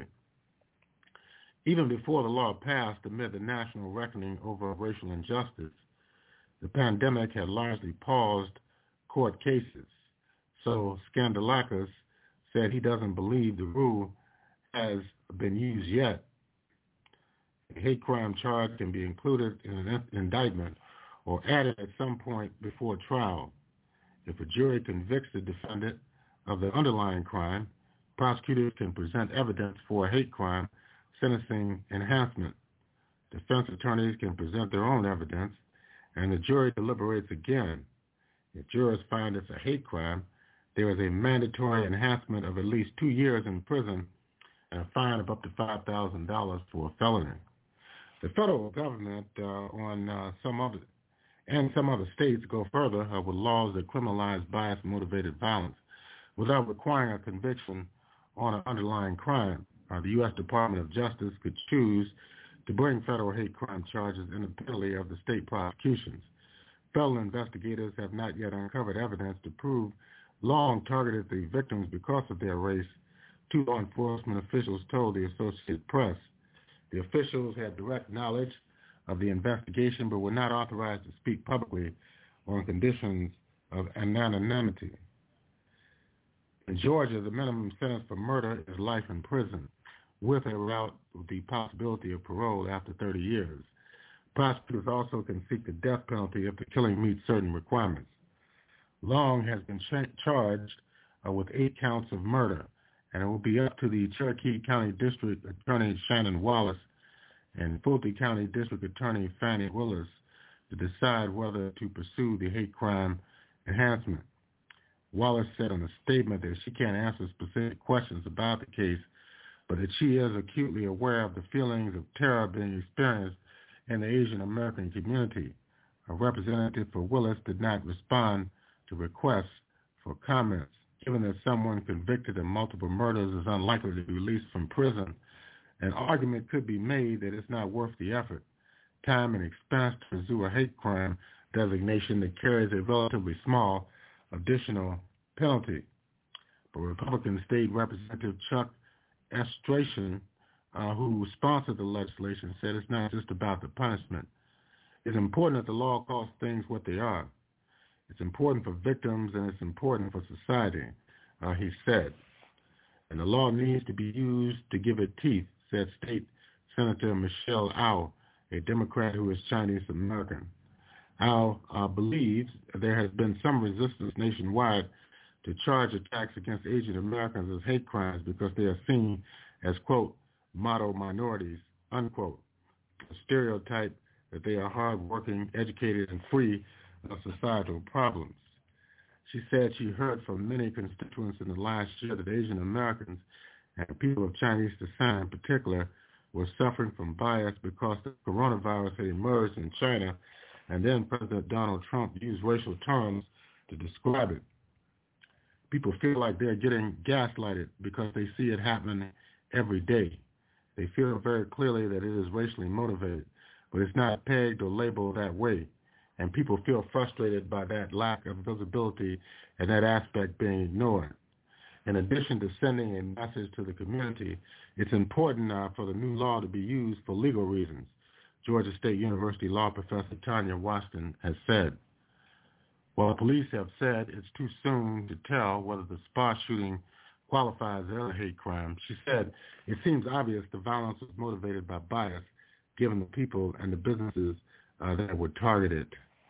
Even before the law passed amid the national reckoning over racial injustice, the pandemic had largely paused court cases. So Skandalakis said he doesn't believe the rule has been used yet. A hate crime charge can be included in an indictment or added at some point before trial. If a jury convicts the defendant of the underlying crime, prosecutors can present evidence for a hate crime sentencing enhancement. Defense attorneys can present their own evidence, and the jury deliberates again. If jurors find it's a hate crime, there is a mandatory enhancement of at least two years in prison and a fine of up to five thousand dollars for a felony. The federal government uh, on uh, some other and some other states go further uh, with laws that criminalize bias-motivated violence without requiring a conviction on an underlying crime. Uh, the U S Department of Justice could choose to bring federal hate crime charges independently of the state prosecutions. Federal investigators have not yet uncovered evidence to prove Long targeted the victims because of their race, two law enforcement officials told the Associated Press. The officials had direct knowledge of the investigation but were not authorized to speak publicly on conditions of anonymity. In Georgia, the minimum sentence for murder is life in prison, with or without the possibility of parole after thirty years. Prosecutors also can seek the death penalty if the killing meets certain requirements. Long has been ch- charged uh, with eight counts of murder, and it will be up to the Cherokee County District Attorney Shannon Wallace and Fulton County District Attorney Fannie Willis to decide whether to pursue the hate crime enhancement. Wallace said in a statement that she can't answer specific questions about the case, but that she is acutely aware of the feelings of terror being experienced in the Asian American community. A representative for Willis did not respond to requests for comments. Given that someone convicted of multiple murders is unlikely to be released from prison, an argument could be made that it's not worth the effort, time, and expense to pursue a hate crime designation that carries a relatively small additional penalty. But Republican State Representative Chuck Estration, uh, who sponsored the legislation, said it's not just about the punishment. It's important that the law calls things what they are. It's important for victims and it's important for society, uh, he said. And the law needs to be used to give it teeth, said State Senator Michelle Au, a Democrat who is Chinese American. Au uh, believes there has been some resistance nationwide to charge attacks against Asian Americans as hate crimes because they are seen as, quote, model minorities, unquote, a stereotype that they are hardworking, educated, and free of societal problems. She said she heard from many constituents in the last year that Asian Americans and people of Chinese descent in particular were suffering from bias because the coronavirus had emerged in China, and then President Donald Trump used racial terms to describe it. People feel like they're getting gaslighted because they see it happening every day. They feel very clearly that it is racially motivated, but it's not pegged or labeled that way. And people feel frustrated by that lack of visibility and that aspect being ignored. In addition to sending a message to the community, it's important uh, for the new law to be used for legal reasons, Georgia State University law professor Tanya Washington has said. While police have said it's too soon to tell whether the Spa shooting qualifies as a hate crime, she said it seems obvious the violence was motivated by bias given the people and the businesses uh, that were targeted.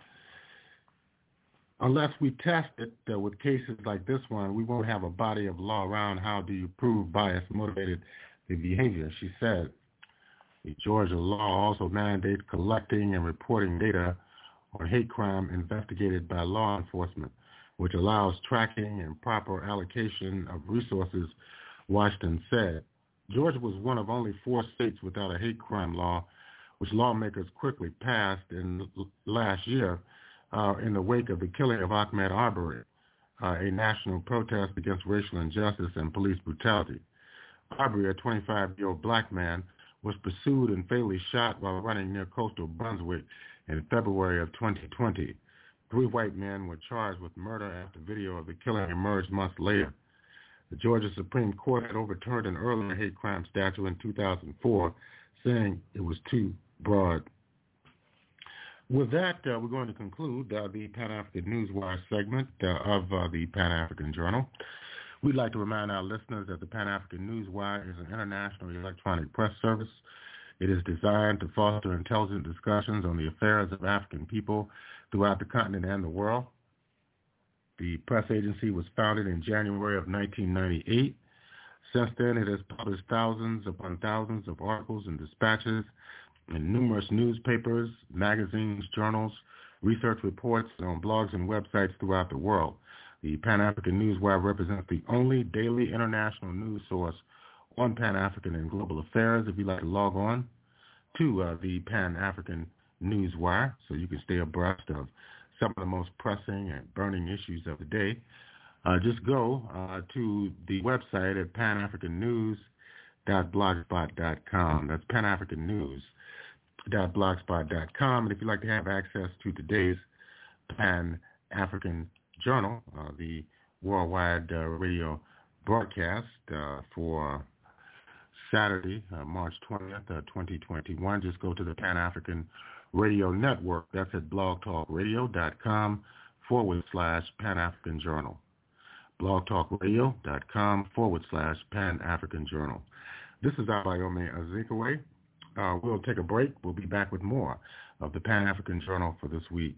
Unless we test it uh, with cases like this one, we won't have a body of law around how do you prove bias-motivated behavior, she said. The Georgia law also mandates collecting and reporting data on hate crime investigated by law enforcement, which allows tracking and proper allocation of resources, Washington said. Georgia was one of only four states without a hate crime law, which lawmakers quickly passed in last year uh, in the wake of the killing of Ahmaud Arbery, uh, a national protest against racial injustice and police brutality. Arbery, a twenty-five-year-old black man, was pursued and fatally shot while running near coastal Brunswick in February of twenty twenty. Three white men were charged with murder after video of the killing emerged months later. The Georgia Supreme Court had overturned an earlier hate crime statute in two thousand four, saying it was too broad. With that, uh, we're going to conclude uh, the Pan-African Newswire segment uh, of uh, the Pan-African Journal. We'd like to remind our listeners that the Pan-African Newswire is an international electronic press service. It is designed to foster intelligent discussions on the affairs of African people throughout the continent and the world. The press agency was founded in January of nineteen ninety-eight. Since then, it has published thousands upon thousands of articles and dispatches in numerous newspapers, magazines, journals, research reports, and on blogs and websites throughout the world. The Pan-African Newswire represents the only daily international news source on Pan-African and global affairs. If you'd like to log on to uh, the Pan-African Newswire so you can stay abreast of some of the most pressing and burning issues of the day, uh, just go uh, to the website at pan african news dot blogspot dot com. That's pan african news dot blogspot dot com. And if you'd like to have access to today's Pan-African Journal, uh, the worldwide uh, radio broadcast uh, for Saturday, uh, March twentieth, uh, twenty twenty-one, just go to the Pan-African Radio Network. That's at blogtalkradio.com forward slash Pan-African Journal. blogtalkradio.com forward slash Pan-African Journal. This is Abayomi Azikiwe. Uh, we'll take a break. We'll be back with more of the Pan-African Journal for this week.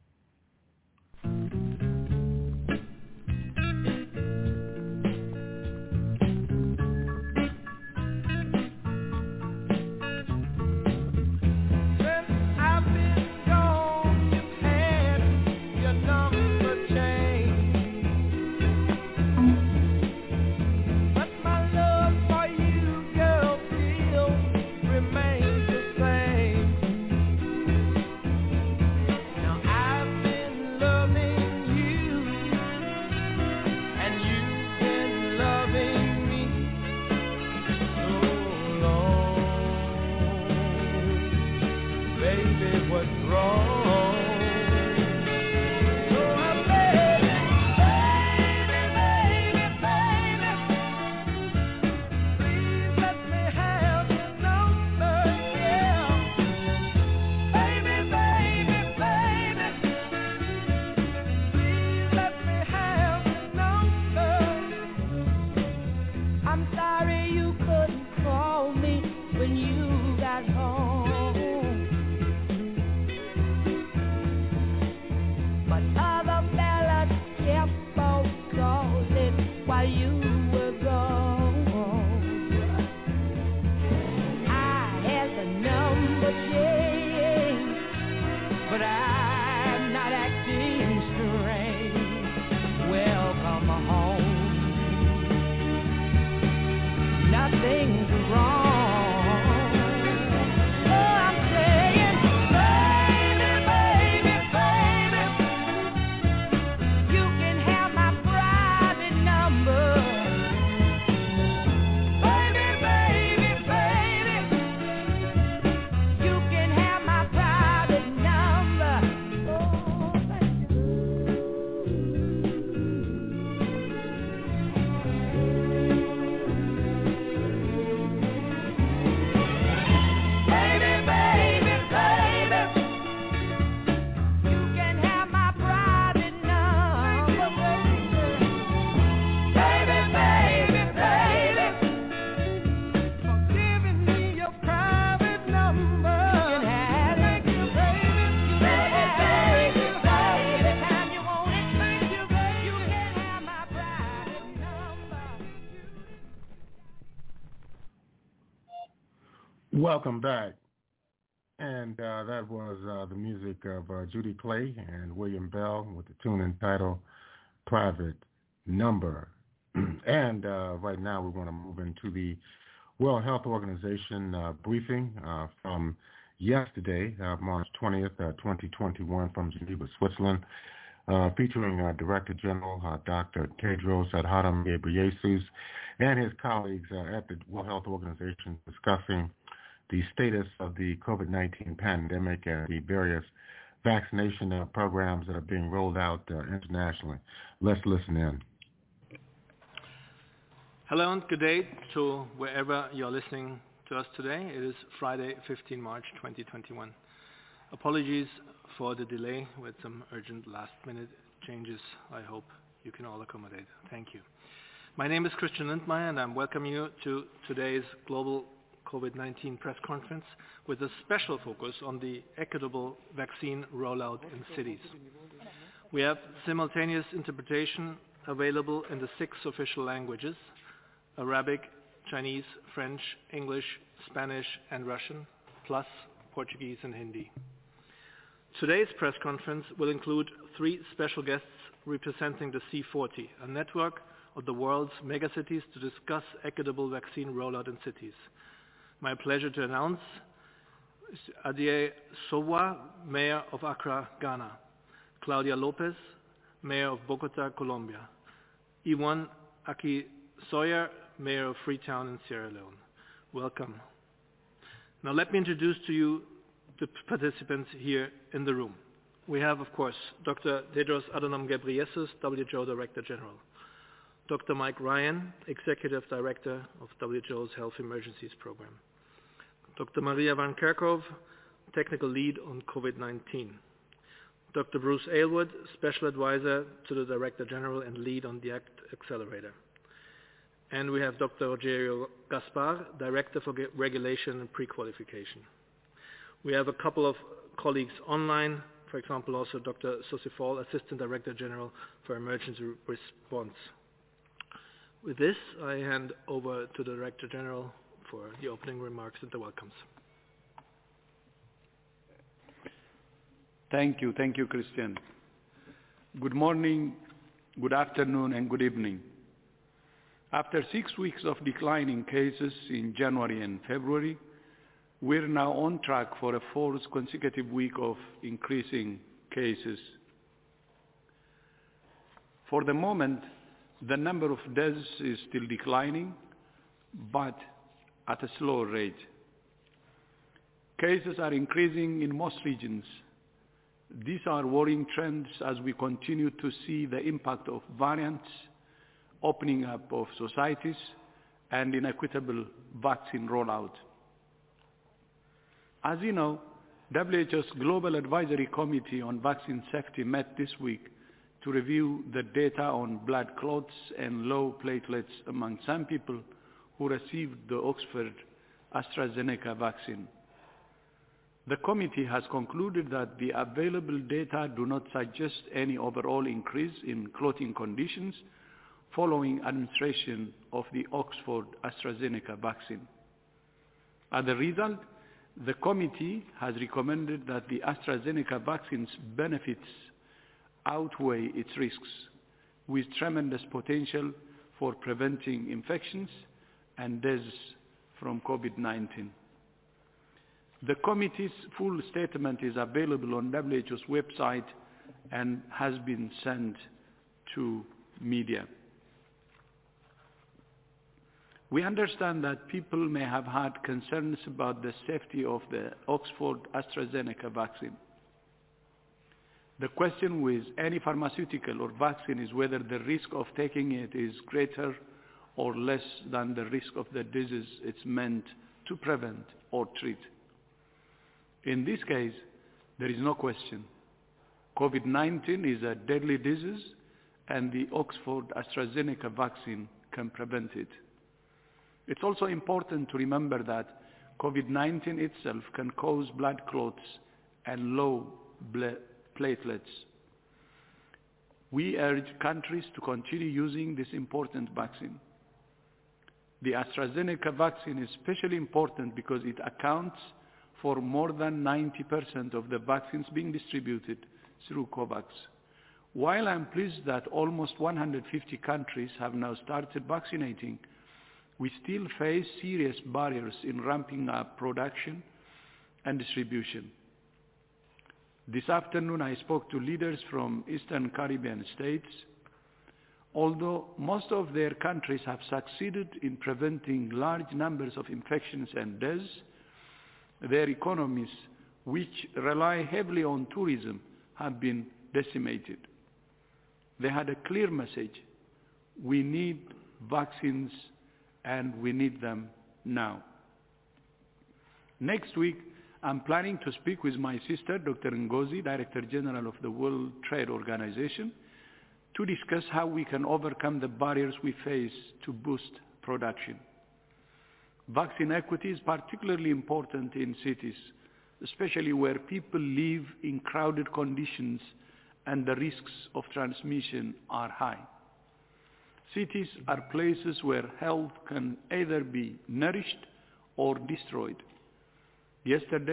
Welcome back. And uh, that was uh, the music of uh, Judy Clay and William Bell with the tune entitled Private Number. And uh, right now we're going to move into the World Health Organization uh, briefing uh, from yesterday, uh, March twentieth, uh, twenty twenty-one, from Geneva, Switzerland, uh, featuring uh, Director General uh, Doctor Tedros Adhanom Ghebreyesus and his colleagues uh, at the World Health Organization discussing the status of the COVID nineteen pandemic and the various vaccination uh, programs that are being rolled out uh, internationally. Let's listen in. Hello and good day to wherever you're listening to us today. It is Friday, fifteenth of March, twenty twenty-one. Apologies for the delay with some urgent last-minute changes. I hope you can all accommodate. Thank you. My name is Christian Lindmeier, and I'm welcoming you to today's Global COVID nineteen press conference with a special focus on the equitable vaccine rollout in cities. We have simultaneous interpretation available in the six official languages: Arabic, Chinese, French, English, Spanish, and Russian, plus Portuguese and Hindi. Today's press conference will include three special guests representing the C forty, a network of the world's megacities to discuss equitable vaccine rollout in cities. My pleasure to announce Adie Sowa, Mayor of Accra, Ghana; Claudia Lopez, Mayor of Bogota, Colombia; Iwan Aki Sawyer, Mayor of Freetown in Sierra Leone. Welcome. Now let me introduce to you the participants here in the room. We have, of course, Doctor Tedros Adhanom Ghebreyesus, W H O Director General; Doctor Mike Ryan, Executive Director of W H O's Health Emergencies Program; Doctor Maria Van Kerkhove, Technical Lead on COVID nineteen; Doctor Bruce Aylward, Special Advisor to the Director General and Lead on the ACT Accelerator. And we have Doctor Rogerio Gaspar, Director for Regulation and Pre-Qualification. We have a couple of colleagues online, for example also Doctor Sosifal, Assistant Director General for Emergency Response. With this, I hand over to the Director General for the opening remarks and the welcomes. Thank you, thank you, Christian. Good morning, good afternoon, and good evening. After six weeks of declining cases in January and February, we're now on track for a fourth consecutive week of increasing cases. For the moment, the number of deaths is still declining, but at a slower rate. Cases are increasing in most regions. These are worrying trends as we continue to see the impact of variants, opening up of societies, and inequitable vaccine rollout. As you know, W H O's Global Advisory Committee on Vaccine Safety met this week to review the data on blood clots and low platelets among some people who received the Oxford AstraZeneca vaccine. The committee has concluded that the available data do not suggest any overall increase in clotting conditions following administration of the Oxford AstraZeneca vaccine. As a result, the committee has recommended that the AstraZeneca vaccine's benefits outweigh its risks, with tremendous potential for preventing infections and deaths from COVID nineteen. The committee's full statement is available on W H O's website and has been sent to media. We understand that people may have had concerns about the safety of the Oxford AstraZeneca vaccine. The question with any pharmaceutical or vaccine is whether the risk of taking it is greater or less than the risk of the disease it's meant to prevent or treat. In this case, there is no question. COVID nineteen is a deadly disease, and the Oxford AstraZeneca vaccine can prevent it. It's also important to remember that COVID nineteen itself can cause blood clots and low platelets. We urge countries to continue using this important vaccine. The AstraZeneca vaccine is especially important because it accounts for more than ninety percent of the vaccines being distributed through COVAX. While I'm pleased that almost one hundred fifty countries have now started vaccinating, we still face serious barriers in ramping up production and distribution. This afternoon I spoke to leaders from Eastern Caribbean states. Although most of their countries have succeeded in preventing large numbers of infections and deaths, their economies, which rely heavily on tourism, have been decimated. They had a clear message: we need vaccines and we need them now. Next week, I'm planning to speak with my sister, Doctor Ngozi, Director General of the World Trade Organization, to discuss how we can overcome the barriers we face to boost production. Vaccine equity is particularly important in cities, especially where people live in crowded conditions and the risks of transmission are high. Cities are places where health can either be nourished or destroyed. Yesterday,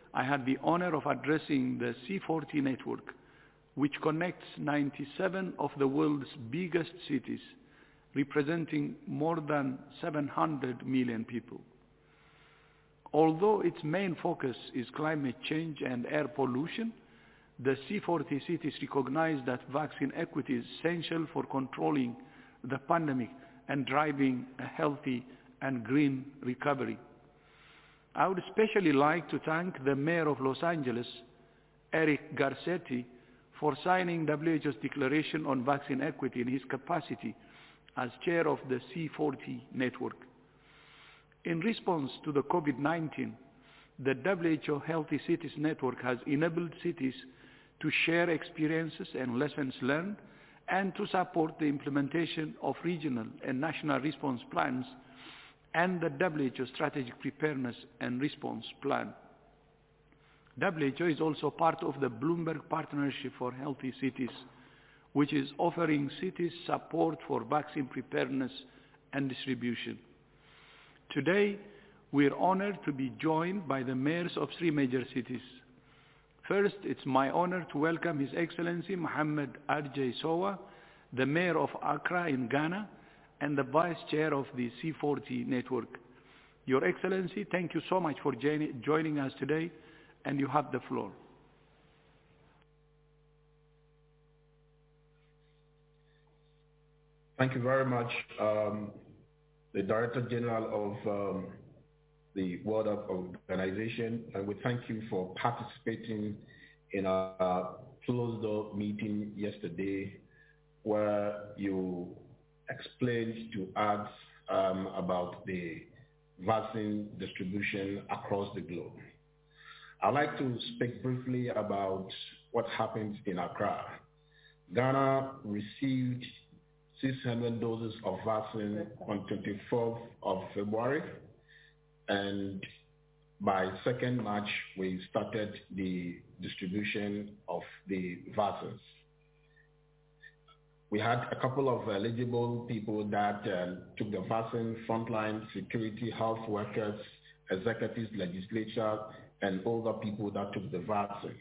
I had the honor of addressing the C forty network, which connects ninety-seven of the world's biggest cities, representing more than seven hundred million people. Although its main focus is climate change and air pollution, the C forty cities recognize that vaccine equity is essential for controlling the pandemic and driving a healthy and green recovery. I would especially like to thank the Mayor of Los Angeles, Eric Garcetti, for signing W H O's Declaration on Vaccine Equity in his capacity as chair of the C forty network. In response to the COVID nineteen, the W H O Healthy Cities Network has enabled cities to share experiences and lessons learned and to support the implementation of regional and national response plans and the W H O Strategic Preparedness and Response Plan. W H O is also part of the Bloomberg Partnership for Healthy Cities, which is offering cities support for vaccine preparedness and distribution. Today, we are honored to be joined by the mayors of three major cities. First, it's my honor to welcome His Excellency Mohamed Arjay Sowa, the mayor of Accra in Ghana, and the vice chair of the C forty network. Your Excellency, thank you so much for joining us today, and you have the floor. Thank you very much, um, the Director General of um, the World Health Organization, and we thank you for participating in our closed-door meeting yesterday, where you explained to us um, about the vaccine distribution across the globe. I'd like to speak briefly about what happened in Accra. Ghana received six hundred doses of vaccine on twenty-fourth of February, and by second March, we started the distribution of the vaccines. We had a couple of eligible people that uh, took the vaccine: frontline security, health workers, executives, legislature, and other people that took the vaccine.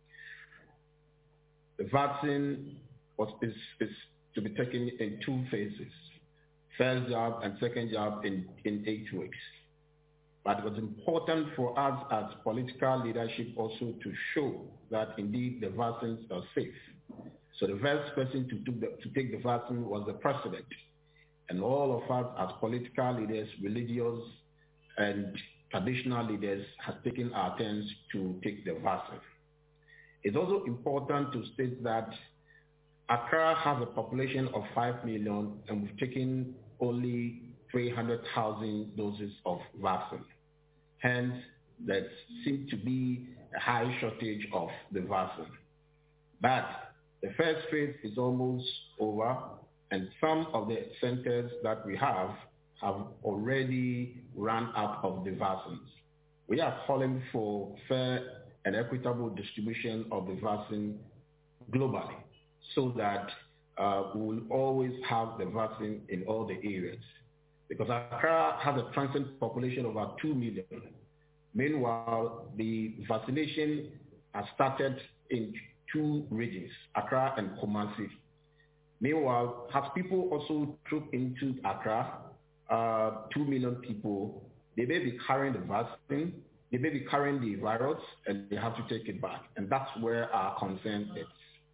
The vaccine was is, is to be taken in two phases: first jab and second jab in, in eight weeks. But it was important for us as political leadership also to show that indeed the vaccines are safe. So the first person to, took the, to take the vaccine was the president. And all of us as political leaders, religious and traditional leaders have taken our turns to take the vaccine. It's also important to state that Accra has a population of five million and we've taken only three hundred thousand doses of vaccine. Hence, there seems to be a high shortage of the vaccine. But the first phase is almost over, and some of the centers that we have have already run out of the vaccines. We are calling for fair and equitable distribution of the vaccine globally, so that uh, we will always have the vaccine in all the areas. Because Accra has a transient population of about two million. Meanwhile, the vaccination has started in two regions, Accra and Kumasi. Meanwhile, as people also troop into Accra, uh, two million people, they may be carrying the vaccine, they may be carrying the virus, and they have to take it back. And that's where our concern is.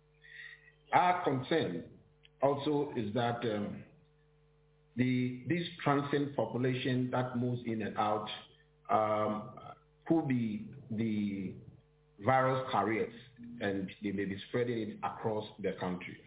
Our concern also is that um, the this transient population that moves in and out um, could be the virus carriers, and they may be spreading it across the country.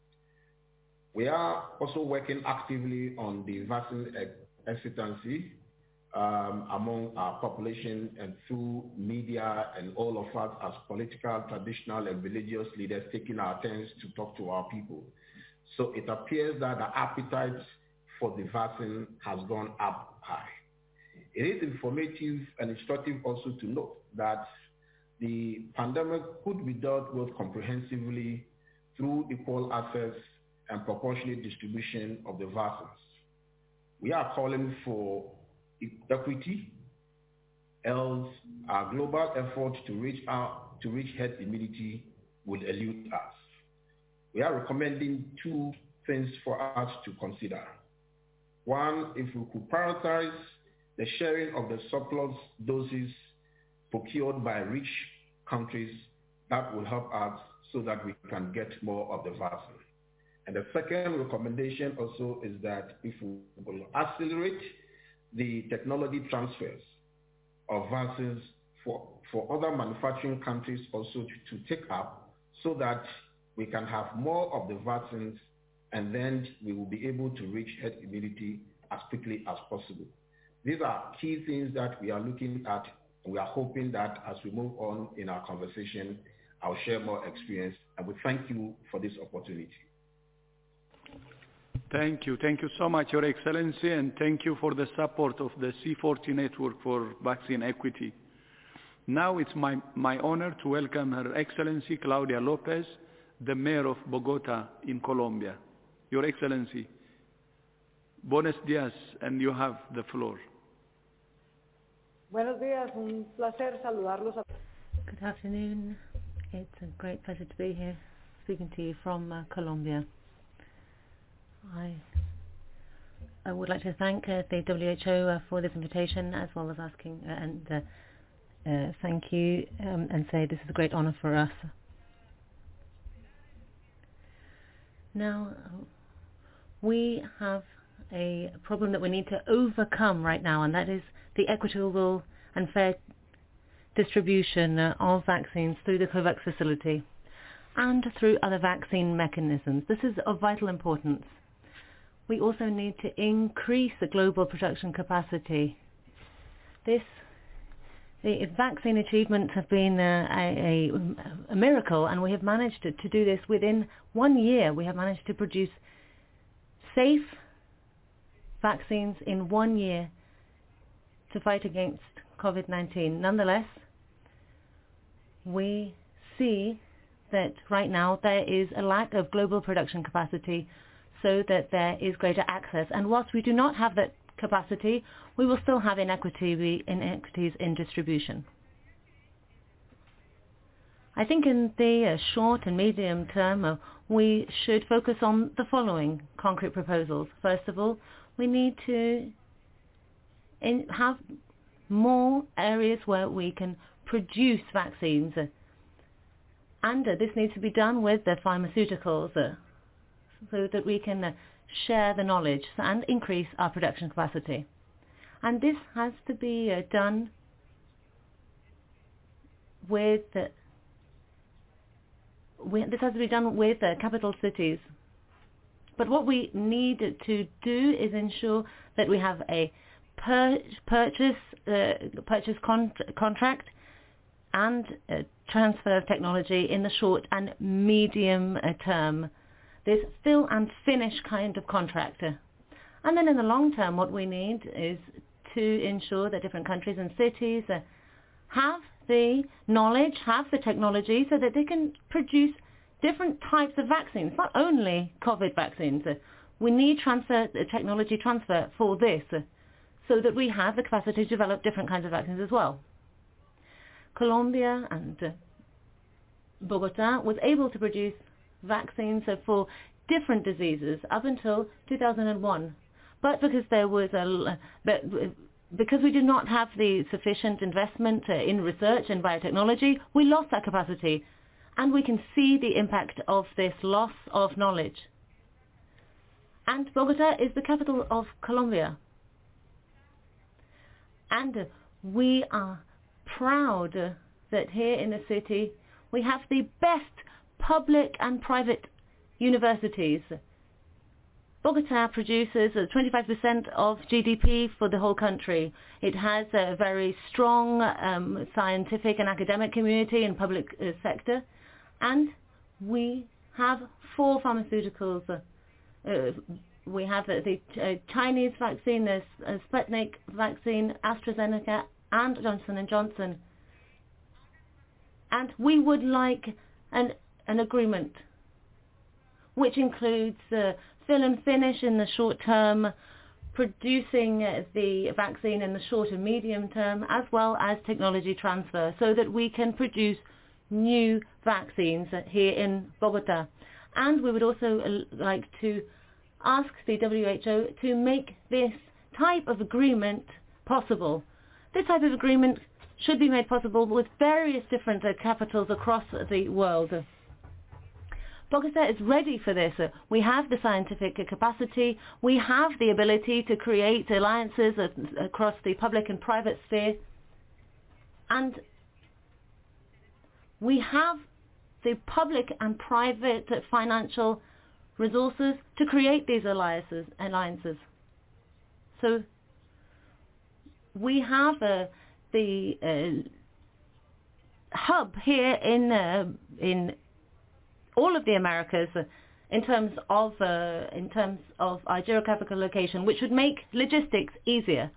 We are also working actively on the vaccine hesitancy um, among our population and through media and all of us as political, traditional, and religious leaders taking our turns to talk to our people. So it appears that the appetite for the vaccine has gone up high. It is informative and instructive also to note that the pandemic could be dealt with comprehensively through equal access and proportionate distribution of the vaccines. We are calling for equity else our global effort to reach out to reach herd immunity will elude us. We are recommending two things for us to consider. One, if we could prioritize the sharing of the surplus doses procured by rich countries, that will help us so that we can get more of the vaccine. And the second recommendation also is that if we will accelerate the technology transfers of vaccines for, for other manufacturing countries also to, to take up so that we can have more of the vaccines and then we will be able to reach herd immunity as quickly as possible. These are key things that we are looking at. We are hoping that as we move on in our conversation, I'll share more experience, and we thank you for this opportunity. Thank you. Thank you so much, Your Excellency, and thank you for the support of the C forty Network for Vaccine Equity. Now it's my, my honor to welcome Her Excellency Claudia Lopez, the Mayor of Bogota in Colombia. Your Excellency, buenos días, and you have the floor. Buenos días, un placer saludarlos. Good afternoon. It's a great pleasure to be here, speaking to you from uh, Colombia. I I would like to thank uh, the W H O uh, for this invitation, as well as asking uh, and uh, uh, thank you um, and say this is a great honor for us. Now, we have a problem that we need to overcome right now, and that is the equitable and fair distribution uh, of vaccines through the COVAX facility and through other vaccine mechanisms. This is of vital importance. We also need to increase the global production capacity. This, the vaccine achievements have been uh, a, a, a miracle, and we have managed to, to do this within one year. We have managed to produce safe vaccines in one year to fight against COVID nineteen. Nonetheless, we see that right now there is a lack of global production capacity so that there is greater access. And whilst we do not have that capacity, we will still have inequity, inequities in distribution. I think in the uh, short and medium term, uh, we should focus on the following concrete proposals. First of all, we need to in have more areas where we can produce vaccines. And uh, this needs to be done with the pharmaceuticals uh, so that we can uh, share the knowledge and increase our production capacity. And this has to be uh, done with, uh, with this has to be done with uh, capital cities. But what we need to do is ensure that we have a pur- purchase uh, purchase con- contract and uh, transfer of technology in the short and medium uh, term. This fill and finish kind of contract. And then in the long term, what we need is to ensure that different countries and cities uh, have the knowledge, have the technology, so that they can produce different types of vaccines, not only COVID vaccines. Uh, we need transfer, uh, technology transfer for this, uh, so that we have the capacity to develop different kinds of vaccines as well. Colombia and uh, Bogota was able to produce vaccines uh, for different diseases up until two thousand one. But because there was a, but because we did not have the sufficient investment uh, in research and biotechnology, we lost that capacity. And we can see the impact of this loss of knowledge. And Bogota is the capital of Colombia. And uh, we are proud uh, that here in the city we have the best public and private universities. Bogota produces uh, twenty-five percent of G D P for the whole country. It has a very strong um, scientific and academic community and public uh, sector. And we have four pharmaceuticals. Uh, uh, we have uh, the uh, Chinese vaccine, the uh, Sputnik vaccine, AstraZeneca, and Johnson and Johnson. And we would like an, an agreement which includes uh, fill and finish in the short term, producing the vaccine in the short and medium term, as well as technology transfer, so that we can produce new vaccines here in Bogota. And we would also like to ask the W H O to make this type of agreement possible. This type of agreement should be made possible with various different uh, capitals across the world. Bogota is ready for this. Uh, we have the scientific uh, capacity. We have the ability to create alliances uh, across the public and private sphere. And we have the public and private uh, financial resources to create these alliances. alliances. So we have uh, the uh, hub here in uh, in all of the Americas uh, in terms of uh, in terms of our geographical location, which would make logistics easier.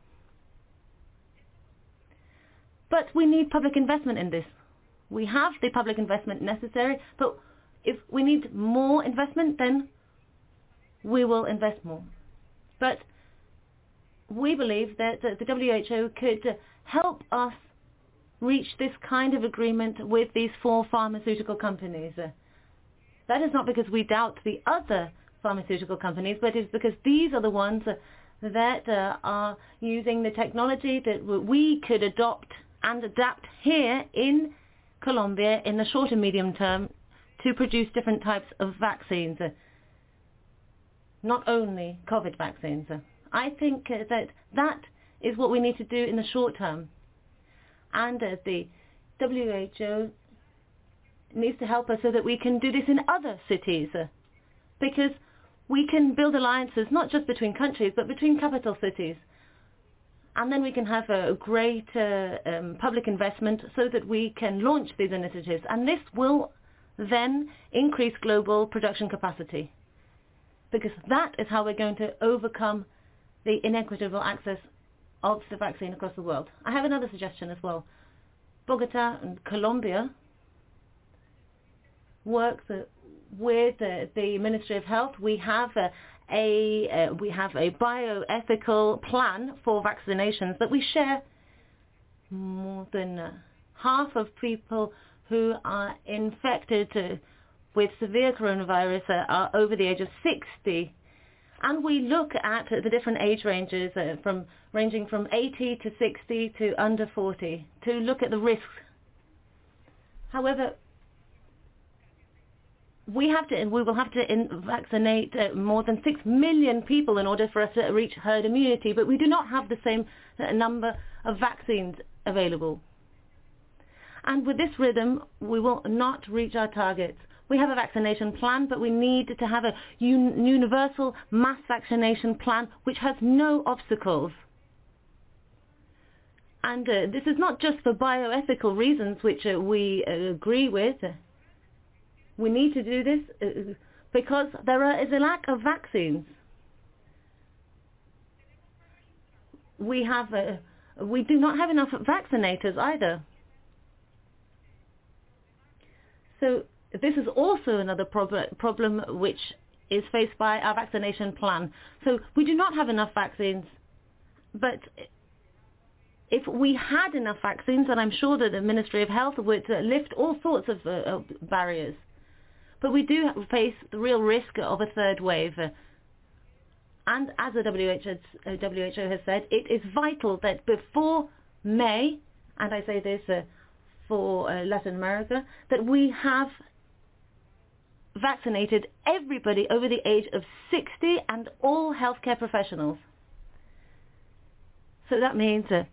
But we need public investment in this. We have the public investment necessary, but if we need more investment, then we will invest more. But we believe that uh, the W H O could uh, help us reach this kind of agreement with these four pharmaceutical companies. Uh, that is not because we doubt the other pharmaceutical companies, but it's because these are the ones uh, that uh, are using the technology that we could adopt and adapt here in Colombia in the short and medium term to produce different types of vaccines, uh, not only COVID vaccines. Uh, I think uh, that that is what we need to do in the short term. And uh, the W H O needs to help us so that we can do this in other cities. Uh, because we can build alliances not just between countries, but between capital cities. And then we can have a great uh, um, public investment so that we can launch these initiatives. And this will then increase global production capacity. Because that is how we're going to overcome the inequitable access of the vaccine across the world. I have another suggestion as well. Bogota and Colombia works uh, with uh, the Ministry of Health. We have uh, a uh, we have a bioethical plan for vaccinations that we share. More than uh, half of people who are infected uh, with severe coronavirus uh, are over the age of sixty. And we look at the different age ranges, uh, from ranging from eighty to sixty to under forty, to look at the risks. However, we have to, we will have to in, vaccinate uh, more than six million people in order for us to reach herd immunity, but we do not have the same uh, number of vaccines available. And with this rhythm, we will not reach our targets. We have a vaccination plan, but we need to have a un- universal mass vaccination plan which has no obstacles. And uh, this is not just for bioethical reasons, which uh, we uh, agree with. We need to do this uh, because there are, is a lack of vaccines. We have, uh, we do not have enough vaccinators either. So this is also another prob- problem which is faced by our vaccination plan. So we do not have enough vaccines, but if we had enough vaccines, then I'm sure that the Ministry of Health would uh, lift all sorts of, uh, of barriers. But we do face the real risk of a third wave. And as the W H O, uh, W H O has said, it is vital that before May, and I say this uh, for uh, Latin America, that we have vaccinated everybody over the age of sixty and all healthcare professionals. So that means uh,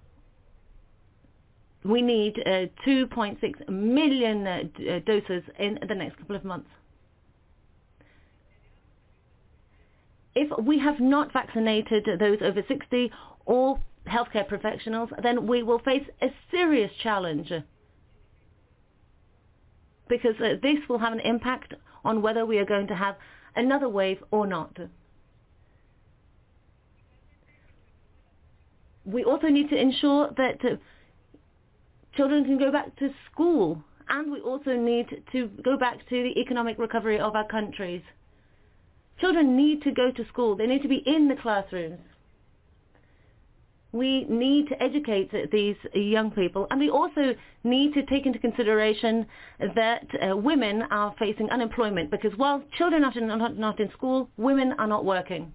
we need uh, two point six million uh, d- uh, doses in the next couple of months. If we have not vaccinated those over sixty or healthcare professionals, then we will face a serious challenge, because uh, this will have an impact on whether we are going to have another wave or not. We also need to ensure that uh, children can go back to school, and we also need to go back to the economic recovery of our countries. Children need to go to school. They need to be in the classrooms. We need to educate these young people, and we also need to take into consideration that uh, women are facing unemployment, because while children are not, not in school, women are not working.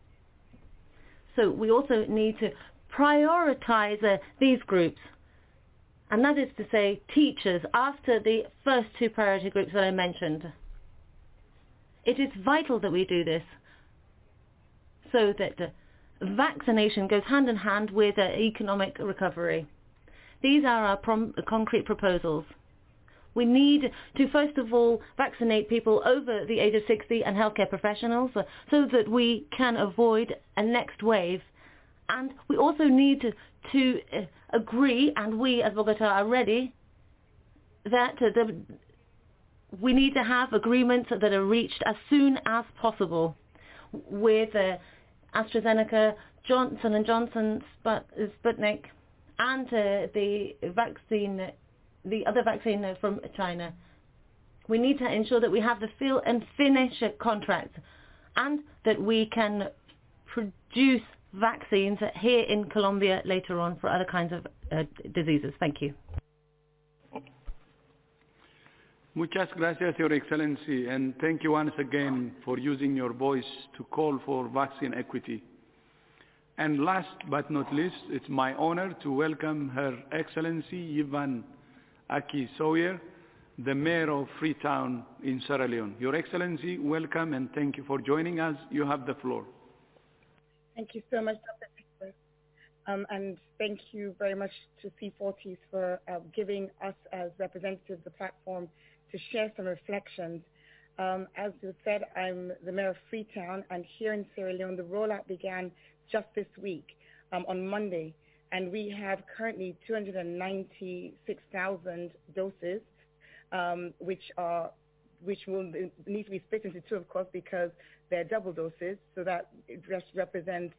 So we also need to prioritize uh, these groups, and that is to say teachers after the first two priority groups that I mentioned. It is vital that we do this so that uh, vaccination goes hand in hand with uh, economic recovery. These are our prom- concrete proposals. We need to first of all vaccinate people over the age of sixty and healthcare professionals uh, so that we can avoid a next wave. And we also need to, to uh, agree, and we as Bogota are ready, that uh, the, we need to have agreements that are reached as soon as possible with uh, AstraZeneca, Johnson and Johnson, Sputnik, and uh, the vaccine, the other vaccine from China. We need to ensure that we have the fill and finish contracts, and that we can produce vaccines here in Colombia later on for other kinds of uh, diseases. Thank you. Muchas gracias, Your Excellency, and thank you once again for using your voice to call for vaccine equity. And last but not least, it's my honor to welcome Her Excellency Yvan Aki Sawyer, the Mayor of Freetown in Sierra Leone. Your Excellency, welcome and thank you for joining us. You have the floor. Thank you so much, Doctor Nicholas. Um, and thank you very much to C forties for uh, giving us as representatives the platform to share some reflections. Um, as you said, I'm the Mayor of Freetown, and here in Sierra Leone, the rollout began just this week, um, on Monday, and we have currently two hundred ninety-six thousand doses, um, which are which will need to be split into two, of course, because they're double doses, so that it just represents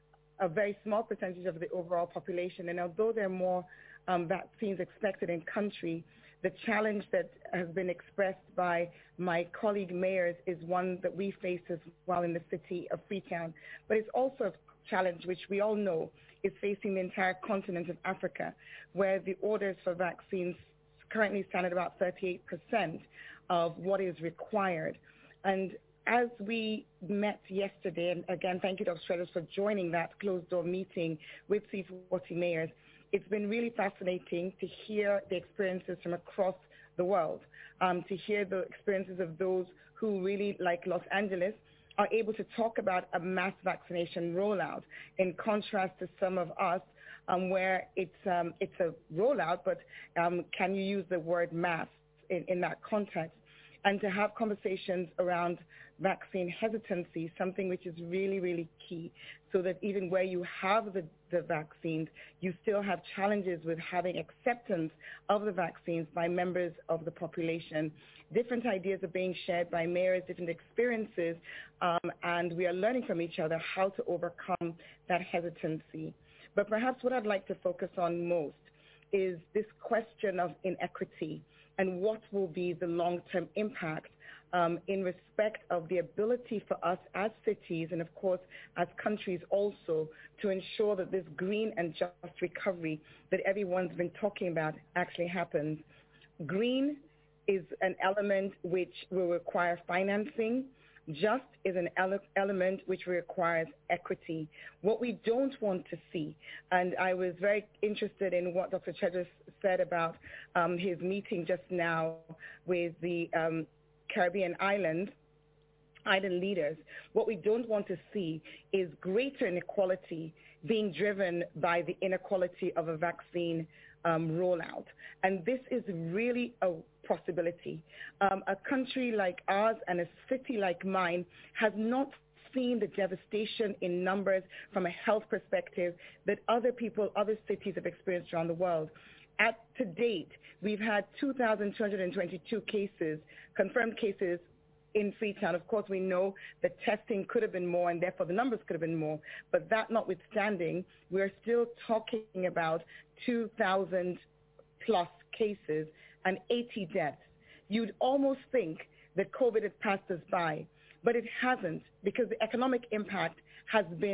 a very small percentage of the overall population. And although there are more um, vaccines expected in country, the challenge that has been expressed by my colleague mayors is one that we face as well in the city of Freetown. But it's also a challenge which we all know is facing the entire continent of Africa, where the orders for vaccines currently stand at about thirty-eight percent of what is required. And as we met yesterday, and again, thank you, Doctor Shredders, for joining that closed-door meeting with C forty mayors, it's been really fascinating to hear the experiences from across the world, um, to hear the experiences of those who really, like Los Angeles, are able to talk about a mass vaccination rollout, in contrast to some of us um, where it's, um, it's a rollout, but um, can you use the word mass in, in that context? And to have conversations around vaccine hesitancy, something which is really, really key, so that even where you have the, the vaccines, you still have challenges with having acceptance of the vaccines by members of the population. Different ideas are being shared by mayors, different experiences, um, and we are learning from each other how to overcome that hesitancy. But perhaps what I'd like to focus on most is this question of inequity and what will be the long-term impact um, in respect of the ability for us as cities and, of course, as countries also to ensure that this green and just recovery that everyone's been talking about actually happens. Green is an element which will require financing. Just is an ele- element which requires equity. What we don't want to see, and I was very interested in what Doctor Chedros said about um, his meeting just now with the um, Caribbean islands, island leaders. What we don't want to see is greater inequality being driven by the inequality of a vaccine um, rollout. And this is really a possibility. Um, a country like ours and a city like mine has not seen the devastation in numbers from a health perspective that other people, other cities have experienced around the world. At to date, we've had two thousand two hundred twenty-two cases, confirmed cases in Freetown. Of course, we know that testing could have been more and therefore the numbers could have been more. But that notwithstanding, we're still talking about two thousand plus cases and eighty deaths. You'd almost think that COVID had passed us by, but it hasn't, because the economic impact has been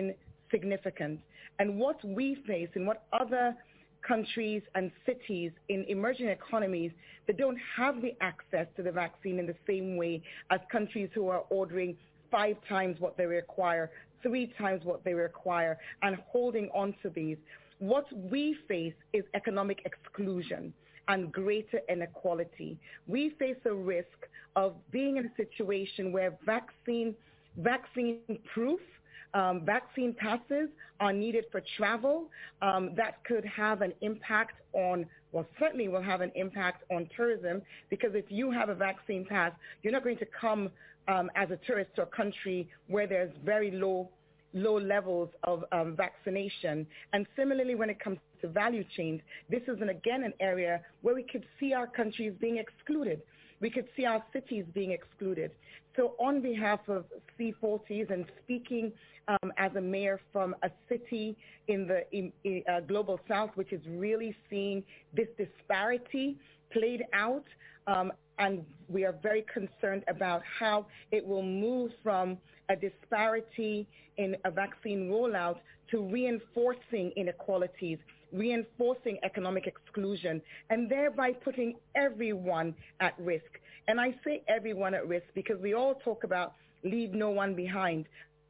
significant. And what we face and what other countries and cities in emerging economies that don't have the access to the vaccine in the same way as countries who are ordering five times what they require, three times what they require, and holding on to these. What we face is economic exclusion and greater inequality. We face a risk of being in a situation where vaccine, vaccine proof, um, vaccine passes are needed for travel. Um, that could have an impact on, well, certainly will have an impact on tourism, because if you have a vaccine pass, you're not going to come um, as a tourist to a country where there's very low low levels of um, vaccination. And similarly, when it comes to value chains, this is, an, again, an area where we could see our countries being excluded. We could see our cities being excluded. So on behalf of C forties and speaking um, as a mayor from a city in the in, in, uh, global south, which is really seeing this disparity played out, um, and we are very concerned about how it will move from a disparity in a vaccine rollout to reinforcing inequalities, reinforcing economic exclusion, and thereby putting everyone at risk. And I say everyone at risk because we all talk about leave no one behind,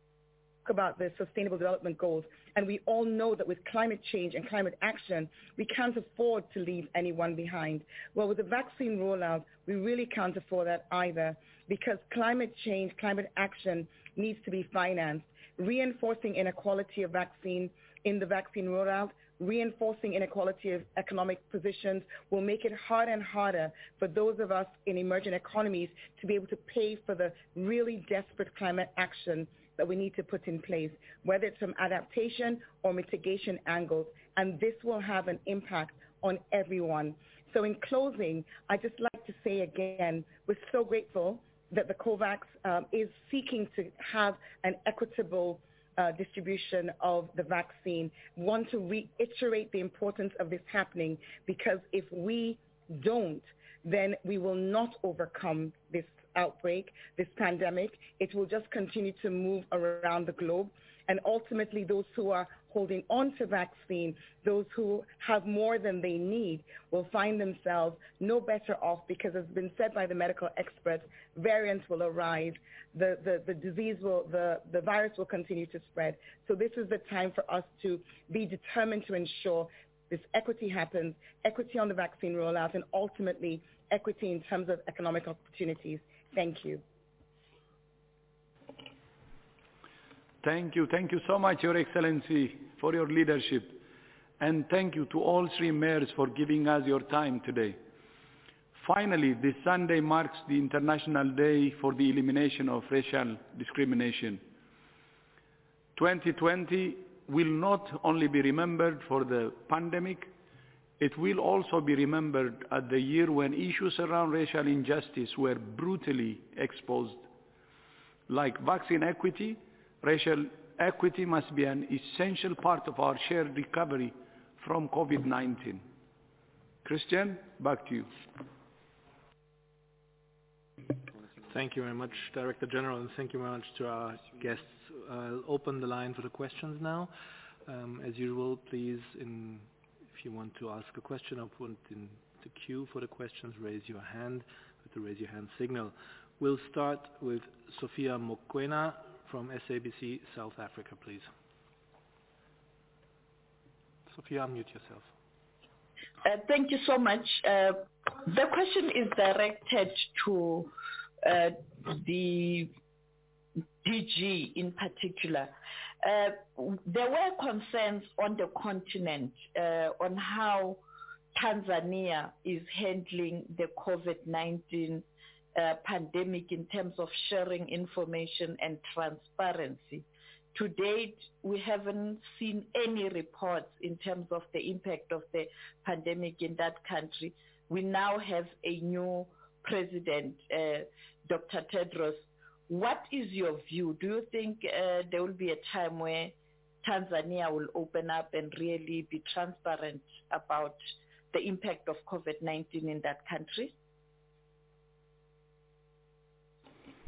talk about the Sustainable Development Goals, and we all know that with climate change and climate action, we can't afford to leave anyone behind. Well, with the vaccine rollout, we really can't afford that either, because climate change, climate action needs to be financed. Reinforcing inequality of vaccine in the vaccine rollout, reinforcing inequality of economic positions will make it harder and harder for those of us in emerging economies to be able to pay for the really desperate climate action that we need to put in place, whether it's from adaptation or mitigation angles, and this will have an impact on everyone. So in closing, I'd just like to say again, we're so grateful that the COVAX um, is seeking to have an equitable uh, distribution of the vaccine. Want to reiterate the importance of this happening, because if we don't, then we will not overcome this outbreak, this pandemic. It will just continue to move around the globe. And ultimately, those who are holding on to vaccine, those who have more than they need, will find themselves no better off, because, as has been said by the medical experts, variants will arise. The, the, the disease will, the, the virus will continue to spread. So this is the time for us to be determined to ensure this equity happens, equity on the vaccine rollout, and ultimately equity in terms of economic opportunities. Thank you. Thank you. Thank you so much, Your Excellency, for your leadership. And thank you to all three mayors for giving us your time today. Finally, this Sunday marks the International Day for the Elimination of Racial Discrimination. twenty twenty will not only be remembered for the pandemic, it will also be remembered as the year when issues around racial injustice were brutally exposed. Like vaccine equity, racial equity must be an essential part of our shared recovery from COVID nineteen. Christian, back to you. Thank you very much, Director General, and thank you very much to our guests. I'll open the line for the questions now. Um, as usual, please, in, if you want to ask a question or put in the queue for the questions, raise your hand with the raise your hand signal. We'll start with Sophia Mokoena from S A B C South Africa, please. Sophia, unmute yourself. Uh, thank you so much. Uh, the question is directed to uh, the D G in particular. Uh, there were concerns on the continent uh, on how Tanzania is handling the COVID nineteen uh, pandemic in terms of sharing information and transparency. To date, we haven't seen any reports in terms of the impact of the pandemic in that country. We now have a new president, uh, Doctor Tedros. What is your view? Do you think uh, there will be a time where Tanzania will open up and really be transparent about the impact of COVID nineteen in that country?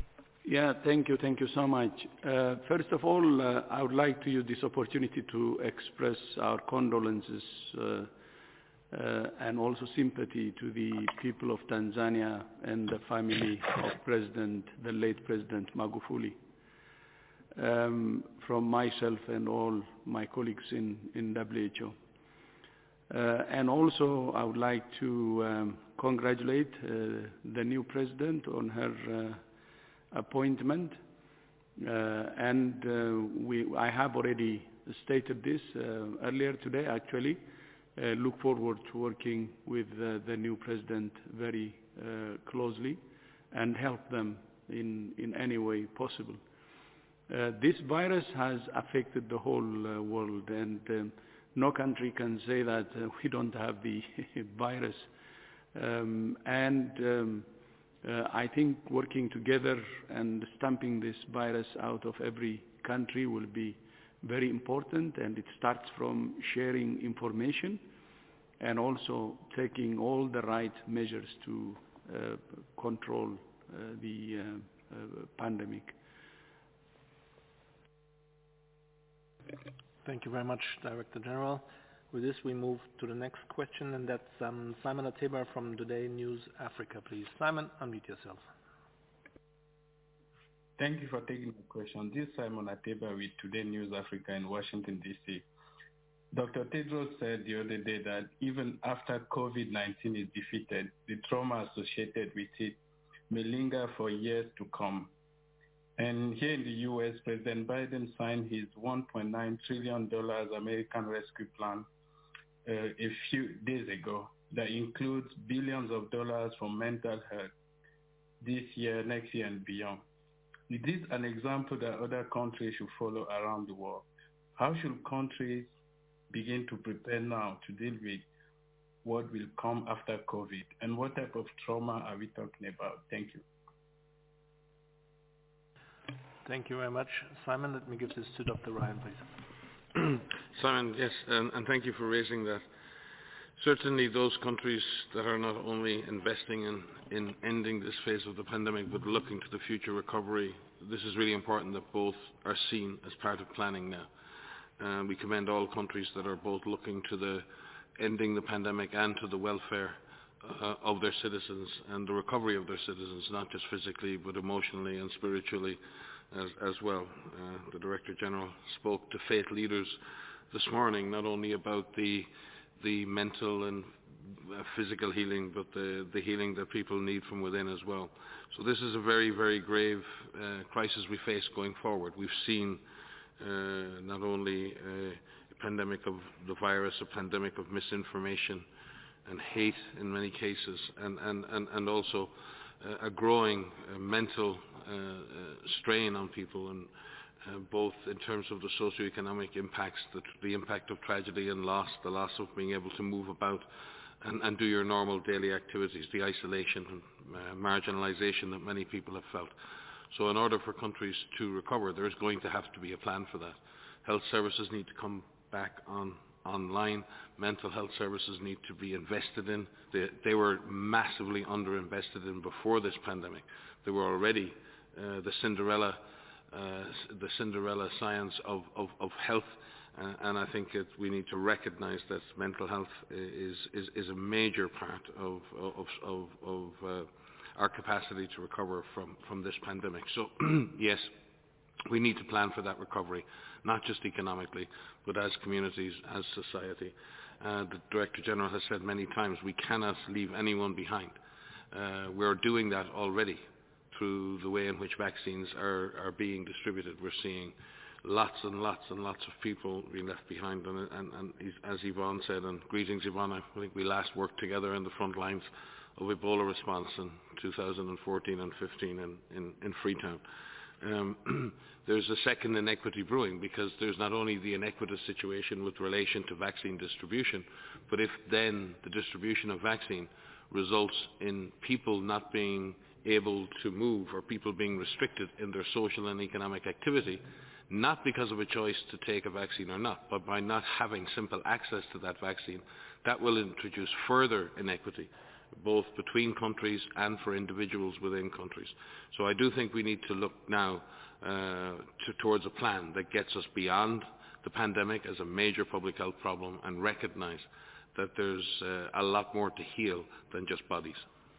Yeah, thank you, thank you so much. Uh, first of all, uh, I would like to use this opportunity to express our condolences uh, uh, and also sympathy to the people of Tanzania and the family of President, the late President Magufuli. Um, from myself and all my colleagues in, in W H O. Uh, and also, I would like to um, congratulate uh, the new president on her uh, appointment. Uh, and uh, we, I have already stated this uh, earlier today, actually. Uh, look forward to working with uh, the new president very uh, closely and help them in, in any way possible. Uh, this virus has affected the whole uh, world, and um, no country can say that uh, we don't have the virus. Um, and um, uh, I think working together and stamping this virus out of every country will be very important, and it starts from sharing information and also taking all the right measures to uh, control uh, the uh, uh, pandemic. Thank you very much, Director General. With this, we move to the next question, and that's um, Simon Ateba from Today News Africa, please. Simon, unmute yourself. Thank you for taking the question. This is Simon Ateba with Today News Africa in Washington, D C Doctor Tedros said the other day that even after COVID nineteen is defeated, the trauma associated with it may linger for years to come. And here in the U S, President Biden signed his one point nine trillion dollars American Rescue Plan uh, a few days ago that includes billions of dollars for mental health this year, next year, and beyond. It is an example that other countries should follow around the world. How should countries begin to prepare now to deal with what will come after COVID? And what type of trauma are we talking about? Thank you. Thank you very much. Simon, let me give this to Doctor Ryan, please. Simon, yes, and, and thank you for raising that. Certainly those countries that are not only investing in, in ending this phase of the pandemic, but looking to the future recovery, this is really important that both are seen as part of planning now. Uh, we commend all countries that are both looking to the ending the pandemic and to the welfare uh, of their citizens and the recovery of their citizens, not just physically, but emotionally and spiritually as, as well. Uh, the Director General spoke to faith leaders this morning, not only about the the mental and uh, physical healing, but the, the healing that people need from within as well. So this is a very, very grave uh, crisis we face going forward. We've seen uh, not only uh, a pandemic of the virus, a pandemic of misinformation and hate in many cases, and, and, and, and also uh, a growing uh, mental uh, uh, strain on people, and Uh, both in terms of the socio-economic impacts, the, the impact of tragedy and loss, the loss of being able to move about and, and do your normal daily activities, the isolation and uh, marginalization that many people have felt. So in order for countries to recover, there is going to have to be a plan for that. Health services need to come back on online. Mental health services need to be invested in. They, they were massively underinvested in before this pandemic. They were already uh, the Cinderella Uh, the Cinderella science of, of, of health, uh, and I think it, we need to recognize that mental health is, is, is a major part of, of, of, of uh, our capacity to recover from, from this pandemic. So yes, we need to plan for that recovery, not just economically, but as communities, as society. Uh, the Director General has said many times we cannot leave anyone behind. Uh, we're doing that already through the way in which vaccines are, are being distributed. We're seeing lots and lots and lots of people being left behind. And, and, and as Yvonne said, and greetings Yvonne, I think we last worked together in the front lines of Ebola response in two thousand fourteen and fifteen in, in, in Freetown. Um, there's a second inequity brewing, because there's not only the inequitous situation with relation to vaccine distribution, but if then the distribution of vaccine results in people not being able to move, or people being restricted in their social and economic activity, not because of a choice to take a vaccine or not, but by not having simple access to that vaccine, that will introduce further inequity both between countries and for individuals within countries. So I do think we need to look now uh, to, towards a plan that gets us beyond the pandemic as a major public health problem and recognize that there's uh, a lot more to heal than just bodies.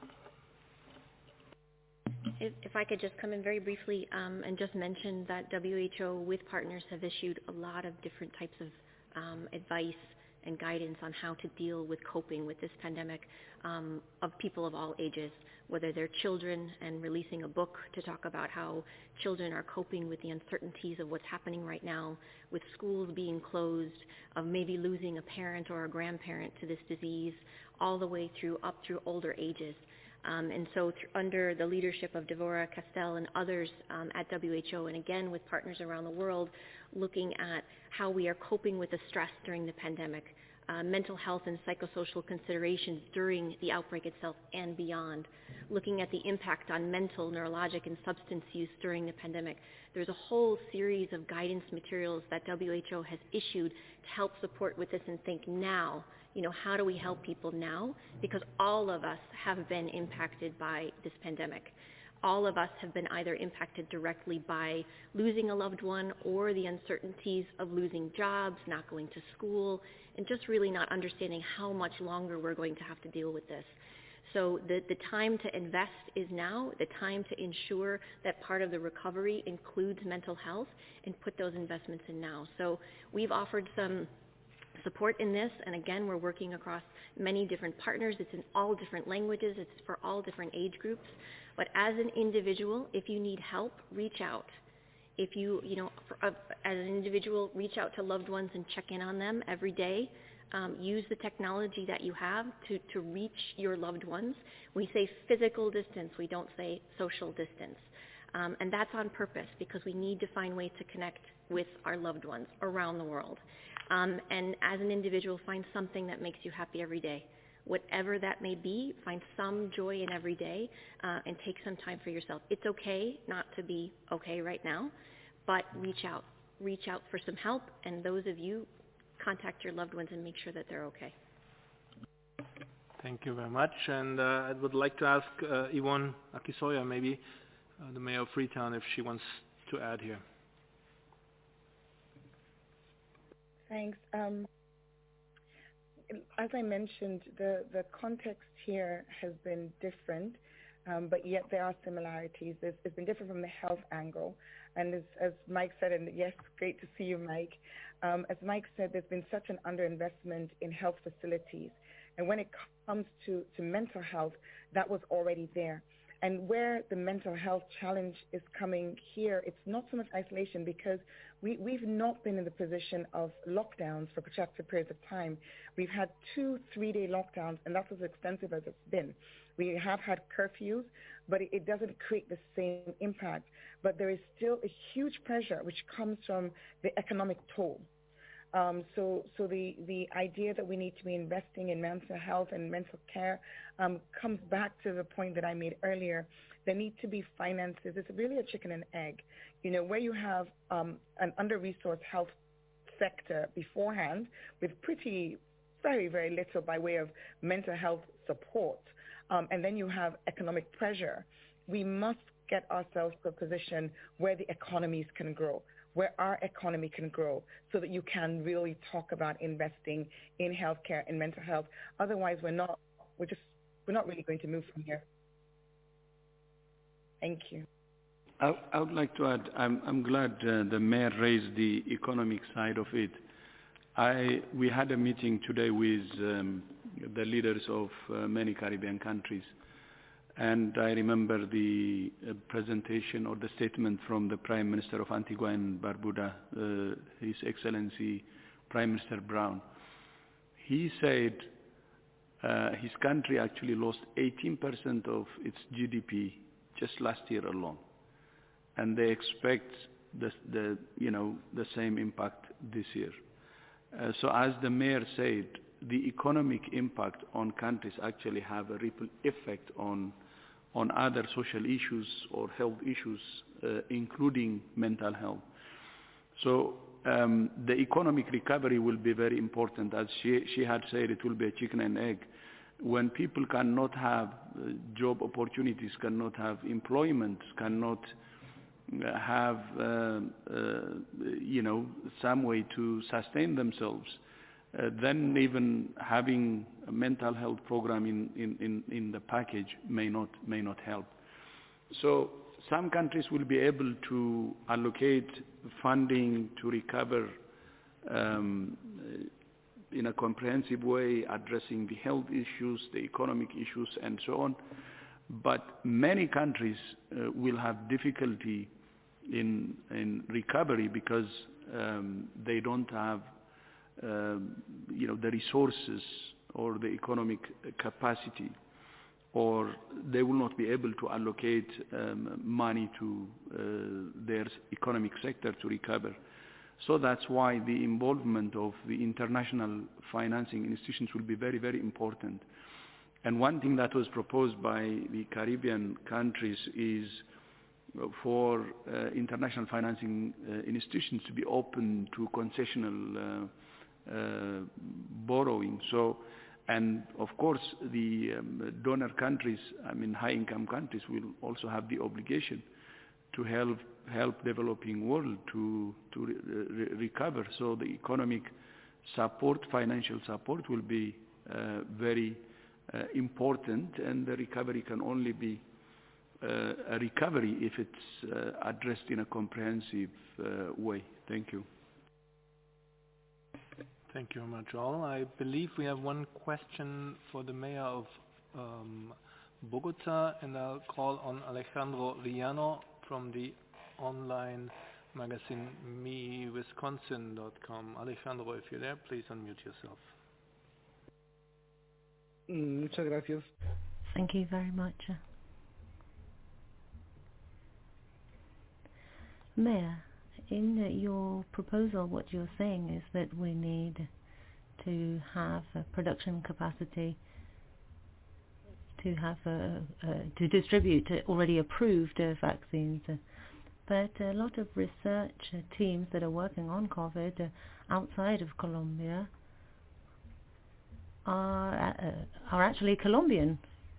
If, if I could just come in very briefly um, and just mention that W H O with partners have issued a lot of different types of um, advice and guidance on how to deal with coping with this pandemic um, of people of all ages, whether they're children, and releasing a book to talk about how children are coping with the uncertainties of what's happening right now, with schools being closed, of maybe losing a parent or a grandparent to this disease, all the way through up through older ages. Um, and so th- under the leadership of Devorah Castell and others um, at W H O, and again with partners around the world, looking at how we are coping with the stress during the pandemic, uh, mental health and psychosocial considerations during the outbreak itself and beyond, looking at the impact on mental, neurologic, and substance use during the pandemic. There's a whole series of guidance materials that W H O has issued to help support with this and think now, you know, how do we help people now? Because all of us have been impacted by this pandemic. All of us have been either impacted directly by losing a loved one or the uncertainties of losing jobs, not going to school, and just really not understanding how much longer we're going to have to deal with this. So the, the time to invest is now, the time to ensure that part of the recovery includes mental health and put those investments in now. So we've offered some support in this, and again, we're working across many different partners. It's in all different languages. It's for all different age groups. But as an individual, if you need help, reach out. If you, you know, for, uh, as an individual, reach out to loved ones and check in on them every day. Um, use the technology that you have to, to reach your loved ones. We say physical distance. We don't say social distance. Um, and that's on purpose because we need to find ways to connect with our loved ones around the world. Um, and as an individual, find something that makes you happy every day. Whatever that may be, find some joy in every day uh, and take some time for yourself. It's okay not to be okay right now, but reach out. Reach out for some help, and those of you, contact your loved ones and make sure that they're okay. Thank you very much. And uh, I would like to ask uh, Yvonne Akisoya, maybe, uh, the Mayor of Freetown, if she wants to add here. Thanks. Um, as I mentioned, the, the context here has been different, um, but yet there are similarities. It's, it's been different from the health angle. And as, as Mike said, and yes, great to see you, Mike. Um, as Mike said, there's been such an underinvestment in health facilities. And when it comes to, to mental health, that was already there. And where the mental health challenge is coming here, it's not so much isolation because we, we've not been in the position of lockdowns for protracted periods of time. We've had two three-day lockdowns, and that's as extensive as it's been. We have had curfews, but it, it doesn't create the same impact. But there is still a huge pressure which comes from the economic toll. Um, so so the, the idea that we need to be investing in mental health and mental care um, comes back to the point that I made earlier. There need to be finances. It's really a chicken and egg. You know, where you have um, an under-resourced health sector beforehand with pretty, very, very little by way of mental health support, um, and then you have economic pressure, we must get ourselves to a position where the economies can grow, where our economy can grow so that you can really talk about investing in healthcare and mental health. Otherwise, we're not, we're just, we're not really going to move from here. Thank you. I, I would like to add, I'm, I'm glad uh, the mayor raised the economic side of it. I, we had a meeting today with um, the leaders of uh, many Caribbean countries. And I remember the uh, presentation or the statement from the Prime Minister of Antigua and Barbuda, uh, His Excellency Prime Minister Brown. He said uh, his country actually lost eighteen percent of its G D P just last year alone. And they expect the, the, you know, the same impact this year. Uh, so as the mayor said, the economic impact on countries actually have a ripple effect on on other social issues or health issues, uh, including mental health. So um, the economic recovery will be very important. As she, she had said, it will be a chicken and egg. when people cannot have uh, job opportunities, cannot have employment, cannot uh, have, uh, uh, you know, some way to sustain themselves, uh, then even having a mental health program in, in, in, in the package may not, may not help. So some countries will be able to allocate funding to recover um, in a comprehensive way, addressing the health issues, the economic issues, and so on. But many countries uh, will have difficulty in, in recovery because um, they don't have, um, you know, the resources or the economic capacity, or they will not be able to allocate um, money to uh, their economic sector to recover. So that's why the involvement of the international financing institutions will be very, very important. And one thing that was proposed by the Caribbean countries is for uh, international financing uh, institutions to be open to concessional uh, uh, borrowing. So, and of course, the um, donor countries, I mean high-income countries, will also have the obligation to help help developing world to to re recover. So the economic support, financial support, will be uh, very uh, important, and the recovery can only be uh, a recovery if it's uh, addressed in a comprehensive uh, way. Thank you. Thank you very much, all. I believe we have one question for the mayor of um, Bogota, and I'll call on Alejandro Riano from the online magazine me wisconsin dot com. Alejandro, if you're there, please unmute yourself. Muchas gracias. Thank you very much. Mayor, in your proposal, what you're saying is that we need to have a production capacity to have a, uh, to distribute already approved uh, vaccines. But a lot of research teams that are working on COVID outside of Colombia are uh, are actually Colombian.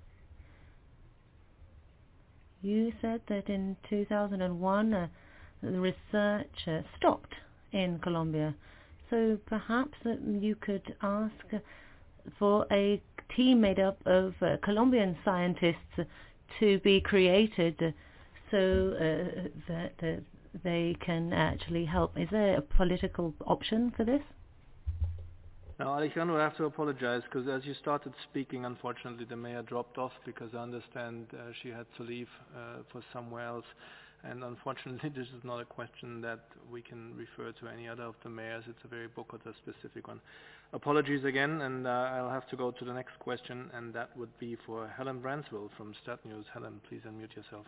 You said that in two thousand one uh, the research uh, stopped in Colombia. So perhaps uh, you could ask for a team made up of uh, Colombian scientists to be created so uh, that uh, they can actually help. Is there a political option for this? Now, Alejandro, I have to apologize because as you started speaking, unfortunately, the mayor dropped off because I understand uh, she had to leave uh, for somewhere else. And unfortunately, this is not a question that we can refer to any other of the mayors. It's a very Bogota-specific one. Apologies again, and uh, I'll have to go to the next question, and that would be for Helen Branswell from Stat News. Helen, please unmute yourself.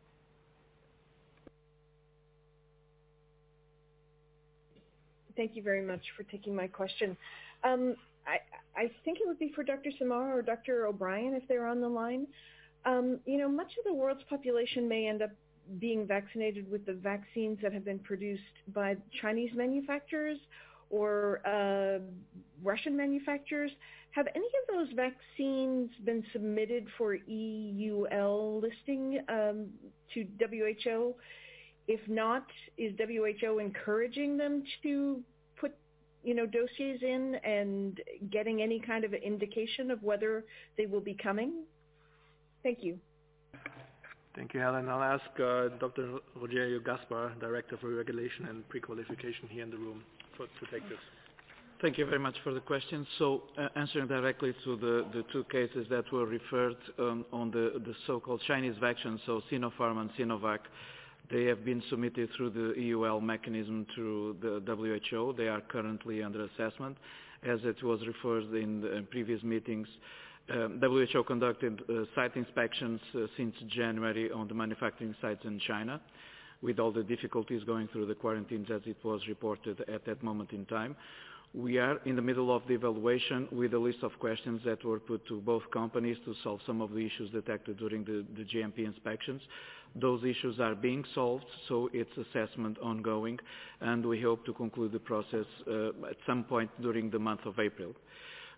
Thank you very much for taking my question. Um, I, I think it would be for Doctor Samar or Doctor O'Brien if they're on the line. Um, you know, much of the world's population may end up being vaccinated with the vaccines that have been produced by Chinese manufacturers or uh, Russian manufacturers. Have any of those vaccines been submitted for E U L listing um, to W H O? If not, is W H O encouraging them to put, you know, dossiers in and getting any kind of an indication of whether they will be coming? Thank you. Thank you, Helen. I'll ask uh, Doctor Rogerio Gaspar, Director for Regulation and Pre-Qualification here in the room, for, to take this. Thank you very much for the question. So uh, answering directly to the, the two cases that were referred um, on the, the so-called Chinese vaccines, so Sinopharm and Sinovac, they have been submitted through the E U L mechanism to the W H O. They are currently under assessment. As it was referred in, the, in previous meetings, um, W H O conducted uh, site inspections uh, since January on the manufacturing sites in China, with all the difficulties going through the quarantines as it was reported at that moment in time. We are in the middle of the evaluation with a list of questions that were put to both companies to solve some of the issues detected during the, the G M P inspections. Those issues are being solved, so it's assessment ongoing, and we hope to conclude the process uh, at some point during the month of April.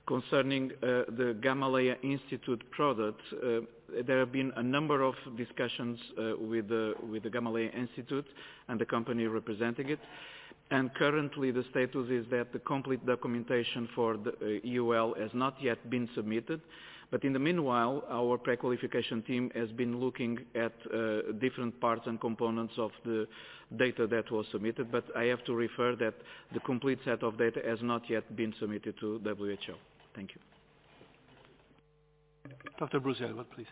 Concerning uh, the Gamaleya Institute product, uh, there have been a number of discussions uh, with, the, with the Gamaleya Institute and the company representing it. And currently the status is that the complete documentation for the uh, E U L has not yet been submitted. But in the meanwhile, our pre-qualification team has been looking at uh, different parts and components of the data that was submitted. But I have to refer that the complete set of data has not yet been submitted to W H O. Thank you. Doctor Bruce Aylward, please.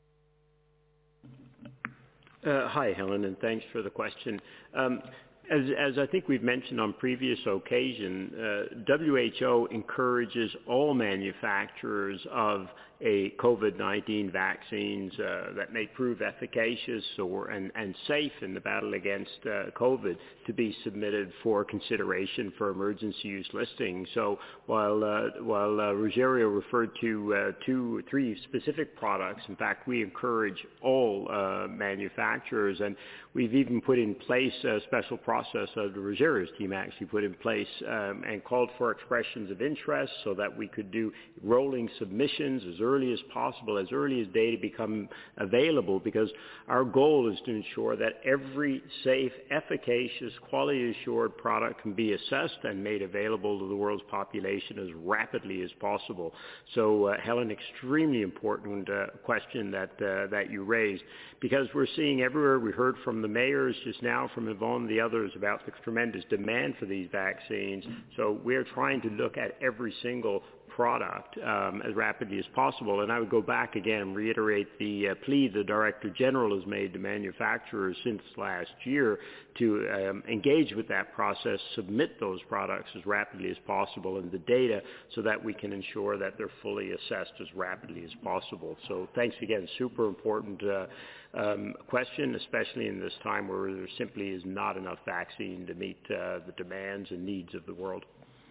Uh, hi, Helen, and thanks for the question. Um, As, as I think we've mentioned on previous occasion, uh, W H O encourages all manufacturers of a COVID nineteen vaccines uh, that may prove efficacious or and, and safe in the battle against uh, COVID to be submitted for consideration for emergency use listing. So while uh, while uh, Rogerio referred to uh, two or three specific products, in fact, we encourage all uh, manufacturers, and we've even put in place a special process of the Rogerio's team actually put in place um, and called for expressions of interest so that we could do rolling submissions as early as possible, as early as data become available, because our goal is to ensure that every safe, efficacious, quality-assured product can be assessed and made available to the world's population as rapidly as possible. So, uh, Helen, extremely important uh, question that uh, that you raised, because we're seeing everywhere. We heard from the mayors just now, from Yvonne and the others, about the tremendous demand for these vaccines. So we're trying to look at every single product um, as rapidly as possible. And I would go back again and reiterate the uh, plea the Director General has made to manufacturers since last year to um, engage with that process, submit those products as rapidly as possible and the data so that we can ensure that they're fully assessed as rapidly as possible. So thanks again. Super important uh, um, question, especially in this time where there simply is not enough vaccine to meet uh, the demands and needs of the world.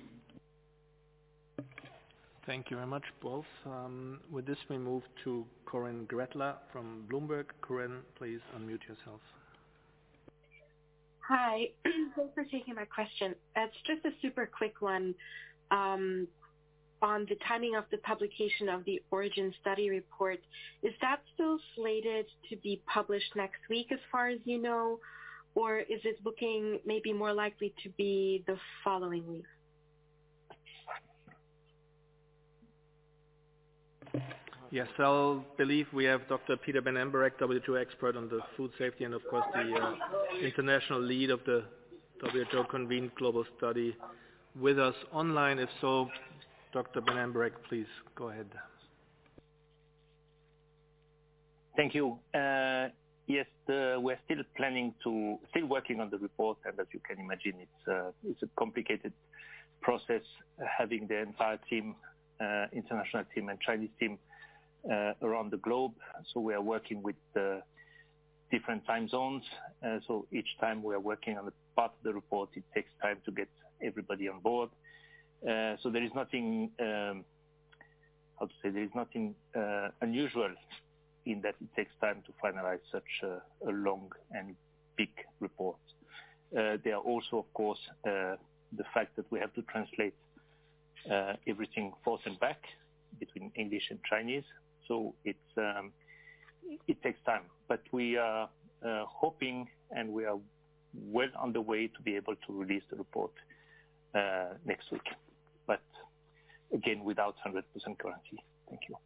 Thank you very much, both. Um, with this, we move to Corinne Gretler from Bloomberg. Corinne, please unmute yourself. Hi. Thanks for taking my question. It's just a super quick one um, on the timing of the publication of the Origin study report. Is that still slated to be published next week, as far as you know, or is it looking maybe more likely to be the following week? Yes, I believe we have Doctor Peter Ben Embereck, W H O expert on the food safety, and of course the uh, international lead of the W H O-convened global study with us online. If so, Doctor Ben Embereck, please go ahead. Thank you. Uh, yes, the, we're still planning to, still working on the report, and as you can imagine, it's, uh, it's a complicated process, uh, having the entire team, uh, international team and Chinese team, Uh, around the globe. So we are working with uh, different time zones. Uh, so each time we are working on a part of the report, it takes time to get everybody on board. Uh, so there is nothing, um, how to say, there is nothing uh, unusual in that it takes time to finalize such a, a long and big report. Uh, there are also, of course, uh, the fact that we have to translate uh, everything forth and back between English and Chinese. So it's um, it takes time, but we are uh, hoping and we are well on the way to be able to release the report uh, next week. But again, without one hundred percent guarantee. Thank you.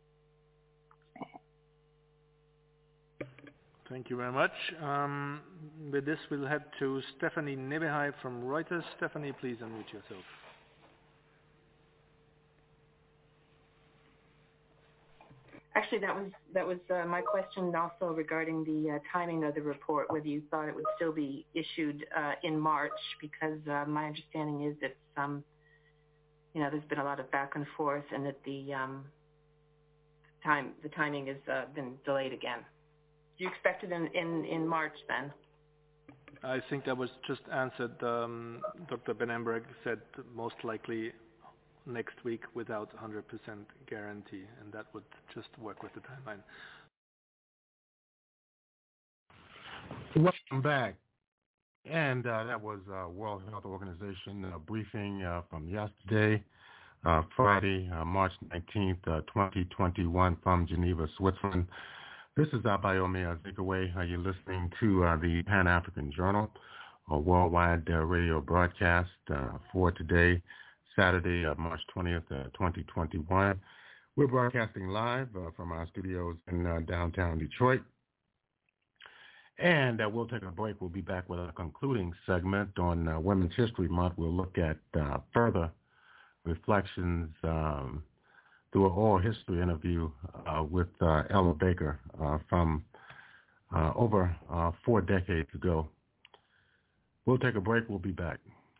Thank you very much. Um, with this, we'll head to Stephanie Nebehai from Reuters. Stephanie, please unmute yourself. Actually, that was that was uh, my question also regarding the uh, timing of the report, whether you thought it would still be issued uh, in March, because uh, my understanding is that um, you know, there's been a lot of back and forth, and that the um, time the timing has uh, been delayed again. Do you expect it in, in, in March then? I think that was just answered. Um, Doctor Ben Embereck said most likely next week without one hundred percent guarantee, and that would just work with the timeline. Welcome back. And uh, that was uh, World Health Organization uh, briefing uh, from yesterday. uh, Friday, uh, March nineteenth, uh, twenty twenty-one from Geneva, Switzerland. This is Abayomi Azikiwe. Uh, you're listening to uh, the Pan-African Journal, a worldwide uh, radio broadcast uh, for today, Saturday, uh, March twentieth, uh, twenty twenty-one. We're broadcasting live uh, from our studios in uh, downtown Detroit. And uh, we'll take a break. We'll be back with a concluding segment on uh, Women's History Month. We'll look at uh, further reflections um, through an oral history interview uh, with uh, Ella Baker uh, from uh, over uh, four decades ago. We'll take a break. We'll be back.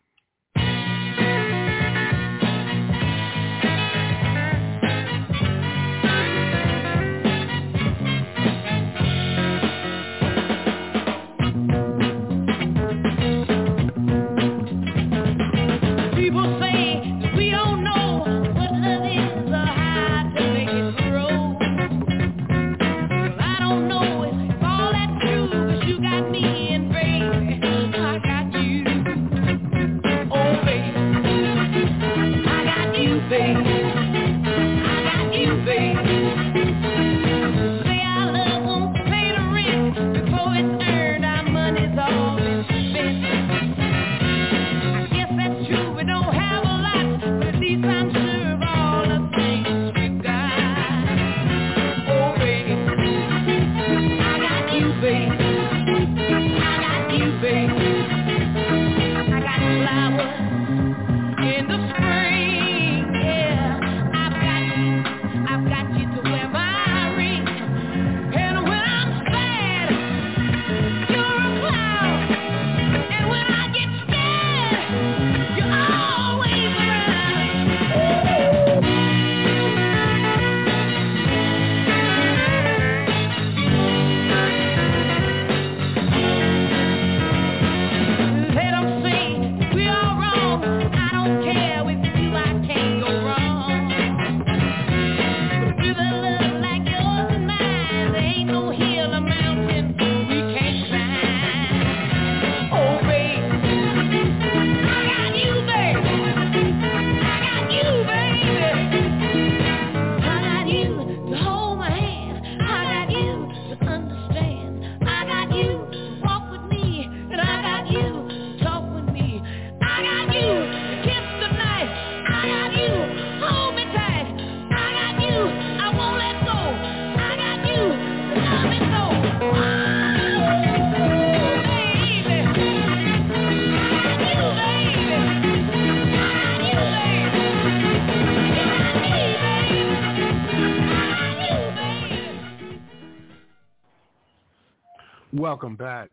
Welcome back.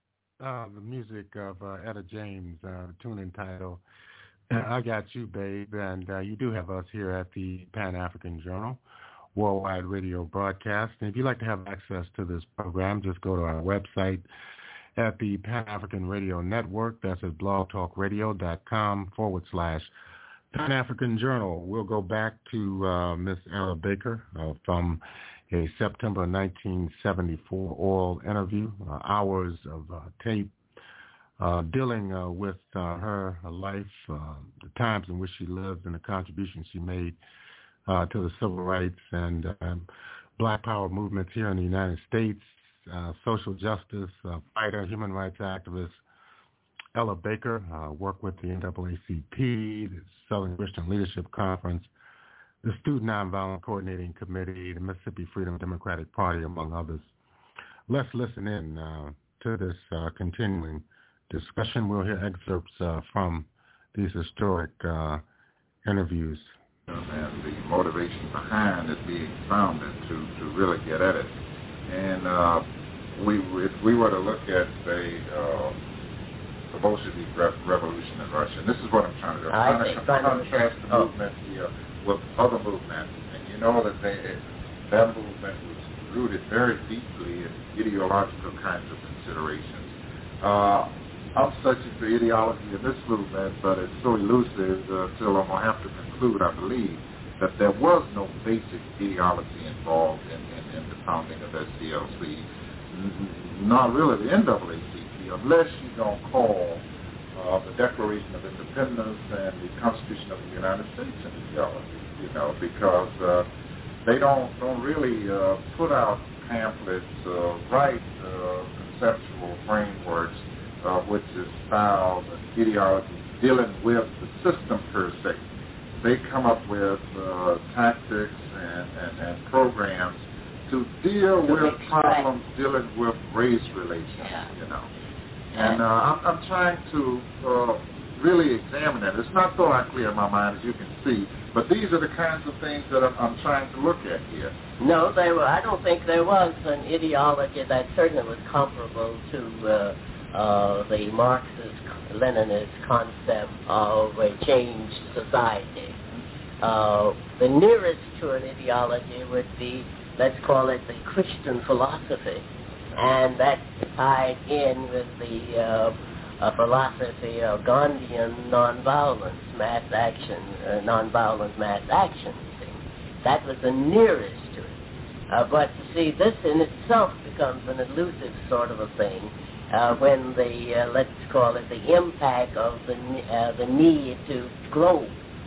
Uh, the music of uh, Etta James, uh, the tune entitled I Got You, Babe. And uh, you do have us here at the Pan-African Journal, worldwide radio broadcast. And if you'd like to have access to this program, just go to our website at the Pan-African Radio Network. That's at blogtalkradio.com forward slash Pan-African Journal. We'll go back to uh, Miss Ella Baker uh, from a September nineteen seventy-four oral interview, uh, hours of uh, tape uh, dealing uh, with uh, her, her life, uh, the times in which she lived, and the contributions she made uh, to the civil rights and um, Black Power movements here in the United States, uh, social justice uh, fighter, human rights activist Ella Baker, uh, worked with the N double A C P, the Southern Christian Leadership Conference, the Student Nonviolent Coordinating Committee, the Mississippi Freedom Democratic Party, among others. Let's listen in uh, to this uh, continuing discussion. We'll hear excerpts uh, from these historic uh, interviews. And the motivation behind it being founded to, to really get at it. And uh, we, if we were to look at, say, uh, the Bolshevik revolution in Russia, and this is what I'm trying to do. I'm trying to contrast the movement here with other movements, and you know that they, that movement was rooted very deeply in ideological kinds of considerations. Uh, I'm searching for ideology in this movement, but it's so elusive uh, until I'm going to have to conclude, I believe, that there was no basic ideology involved in, in, in the founding of S C L C. N- not really the N double A C P, unless you're going to call uh, uh, the Declaration of Independence and the Constitution of the United States in ideology, you know, because uh, they don't don't really uh, put out pamphlets, uh, write uh, conceptual frameworks, uh, which is styles and ideology dealing with the system per se. They come up with uh, tactics and, and, and programs to deal with problems dealing with race relations, you know. And uh, I'm, I'm trying to uh, really examine it. It's not so clear in my mind, as you can see, but these are the kinds of things that I'm, I'm trying to look at here. No, there were, I don't think there was an ideology that certainly was comparable to uh, uh, the Marxist-Leninist concept of a changed society. Uh, the nearest to an ideology would be, let's call it the Christian philosophy, and that tied in with the uh, uh, philosophy of Gandhian nonviolence, mass action, uh, nonviolent mass action. See? That was the nearest to it. Uh, but you see, this in itself becomes an elusive sort of a thing uh, when the, uh, let's call it, the impact of the, uh, the need to grow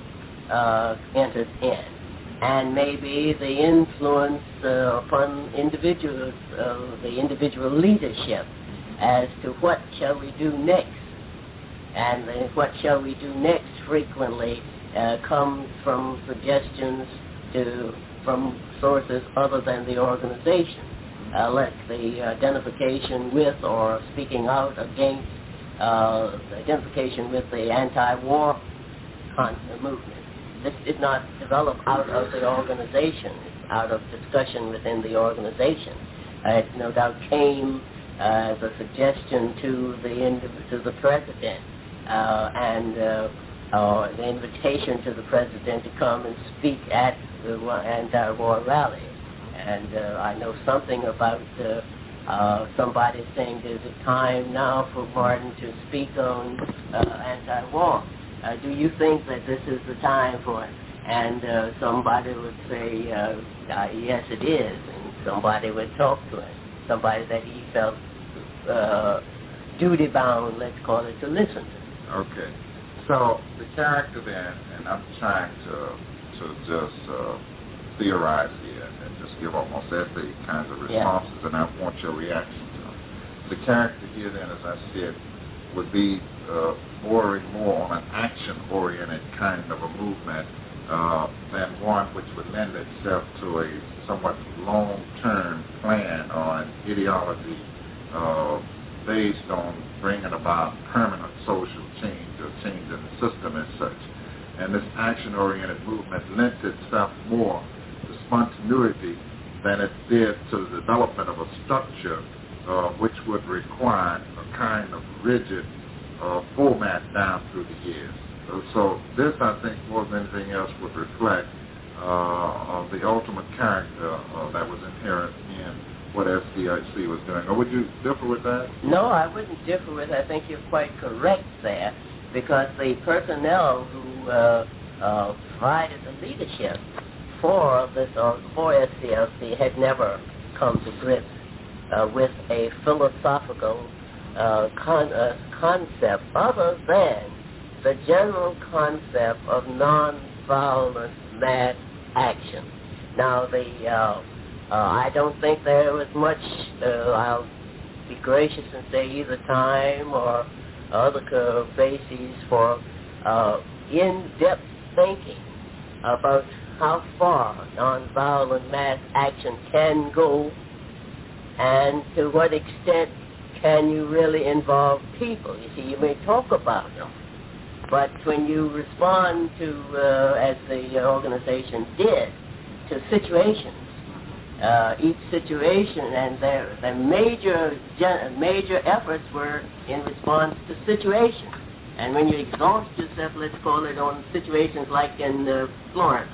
uh, enters in. And maybe the influence uh, upon individuals, uh, the individual leadership as to what shall we do next. And the what shall we do next frequently uh, comes from suggestions to from sources other than the organization, uh, like the identification with or speaking out against, uh, the identification with the anti-war con- movement. This did not develop out of the organization, out of discussion within the organization. Uh, it no doubt came uh, as a suggestion to the indiv- to the president uh, and uh, uh, the invitation to the president to come and speak at the anti-war rally. And uh, I know something about uh, uh, somebody saying there's a time now for Martin to speak on uh, anti-war. Uh, do you think that this is the time for it? And uh, somebody would say, uh, uh, yes, it is. And somebody would talk to him, somebody that he felt uh, duty-bound, let's call it, to listen to. Okay. So the character then, and I'm trying to, to just uh, theorize here and just give almost essay kinds of responses, yeah. and I want your reaction to them. The character here then, as I said, would be uh, bordering more on an action-oriented kind of a movement uh, than one which would lend itself to a somewhat long-term plan or an ideology uh, based on bringing about permanent social change or change in the system as such. And this action-oriented movement lent itself more to spontaneity than it did to the development of a structure uh, which would require a kind of rigid uh, format down through the years. So, so this, I think, more than anything else, would reflect uh, of the ultimate character uh, that was inherent in what S C I C was doing. Or would you differ with that? No, I wouldn't differ with it. I think you're quite correct there, because the personnel who uh, uh, provided the leadership for this or for S C L C had never come to grips uh, with a philosophical uh, con- uh, concept other than the general concept of nonviolent mass action. Now, the uh, uh, I don't think there was much, uh, I'll be gracious and say either time or other uh, bases for uh, in-depth thinking about how far nonviolent mass action can go and to what extent can you really involve people. You see, you may talk about them, but when you respond to, uh, as the organization did, to situations, uh, each situation, and their, their major, major efforts were in response to situations. And when you exhaust yourself, let's call it, on situations like in uh, Florence,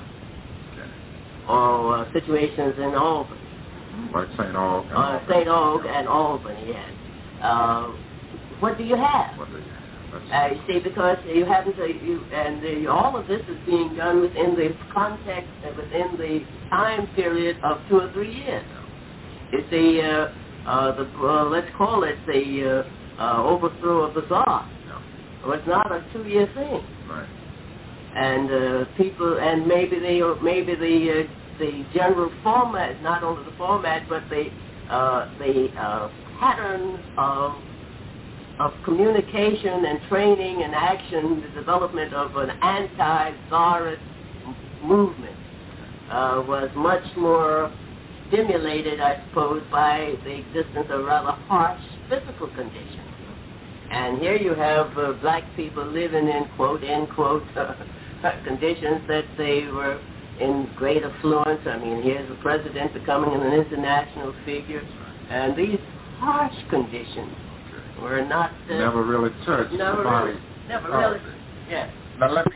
or uh, situations in Albany. Like Saint Aug. Uh, Saint Aug and Albany, yes. Uh, what do you have? What do you have? Uh, you see, because you haven't, uh, you, and the, all of this is being done within the context, uh, within the time period of two or three years. You see, uh, uh, the, uh, let's call it the uh, uh, overthrow of the Tsar. was not a two-year thing. Right. And uh, people, and maybe they, maybe the uh, the general format, not only the format, but the uh, the uh, pattern of of communication and training and action, the development of an anti-czarist movement uh, was much more stimulated, I suppose, by the existence of rather harsh physical conditions. And here you have uh, black people living in, quote, end quote, uh, conditions that they were in great affluence. I mean, here's the president becoming an international figure. And these harsh conditions were not... Uh, never really touched never the body. Really, never really, yes. Now let me...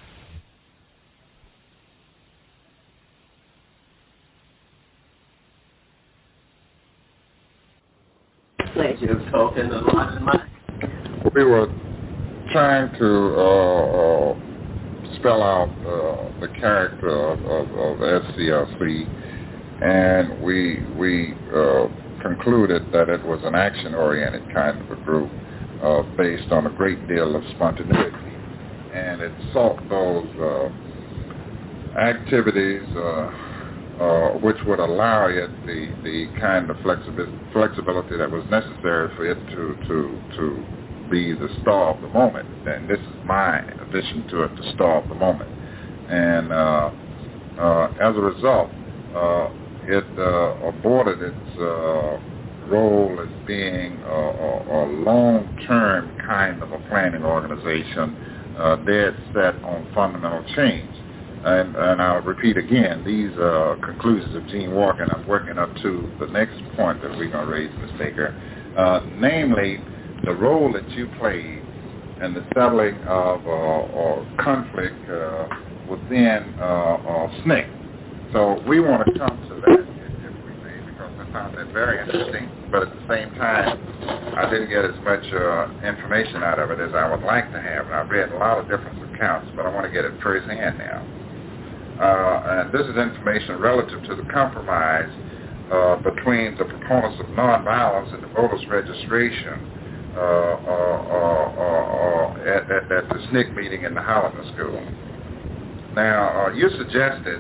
Pleasure of talking a lot of money. We were trying to uh, uh, spell out uh, the character of, of, of S C L C, and we we uh, concluded that it was an action-oriented kind of a group uh, based on a great deal of spontaneity, and it sought those uh, activities uh, uh, which would allow it the, the kind of flexibility, flexibility that was necessary for it to to to be the star of the moment. And this is my addition to it, the star of the moment. And uh, uh, as a result, uh, it uh, aborted its uh, role as being a, a, a long-term kind of a planning organization, uh, dead set on fundamental change. And, and I'll repeat again, these uh, conclusions of Gene Walker, and I'm working up to the next point that we're going to raise, Miz Baker, uh, namely the role that you played in the settling of uh, or conflict uh, within uh, uh, S N C C. So we want to come to that, if we may, because I found that very interesting, but at the same time, I didn't get as much uh, information out of it as I would like to have. And I've read a lot of different accounts, but I want to get it firsthand now. Uh, and this is information relative to the compromise uh, between the proponents of nonviolence and the voters' registration uh, uh, uh, uh, at, at, at the S N C C meeting in the Hollander School. Now, uh, you suggested,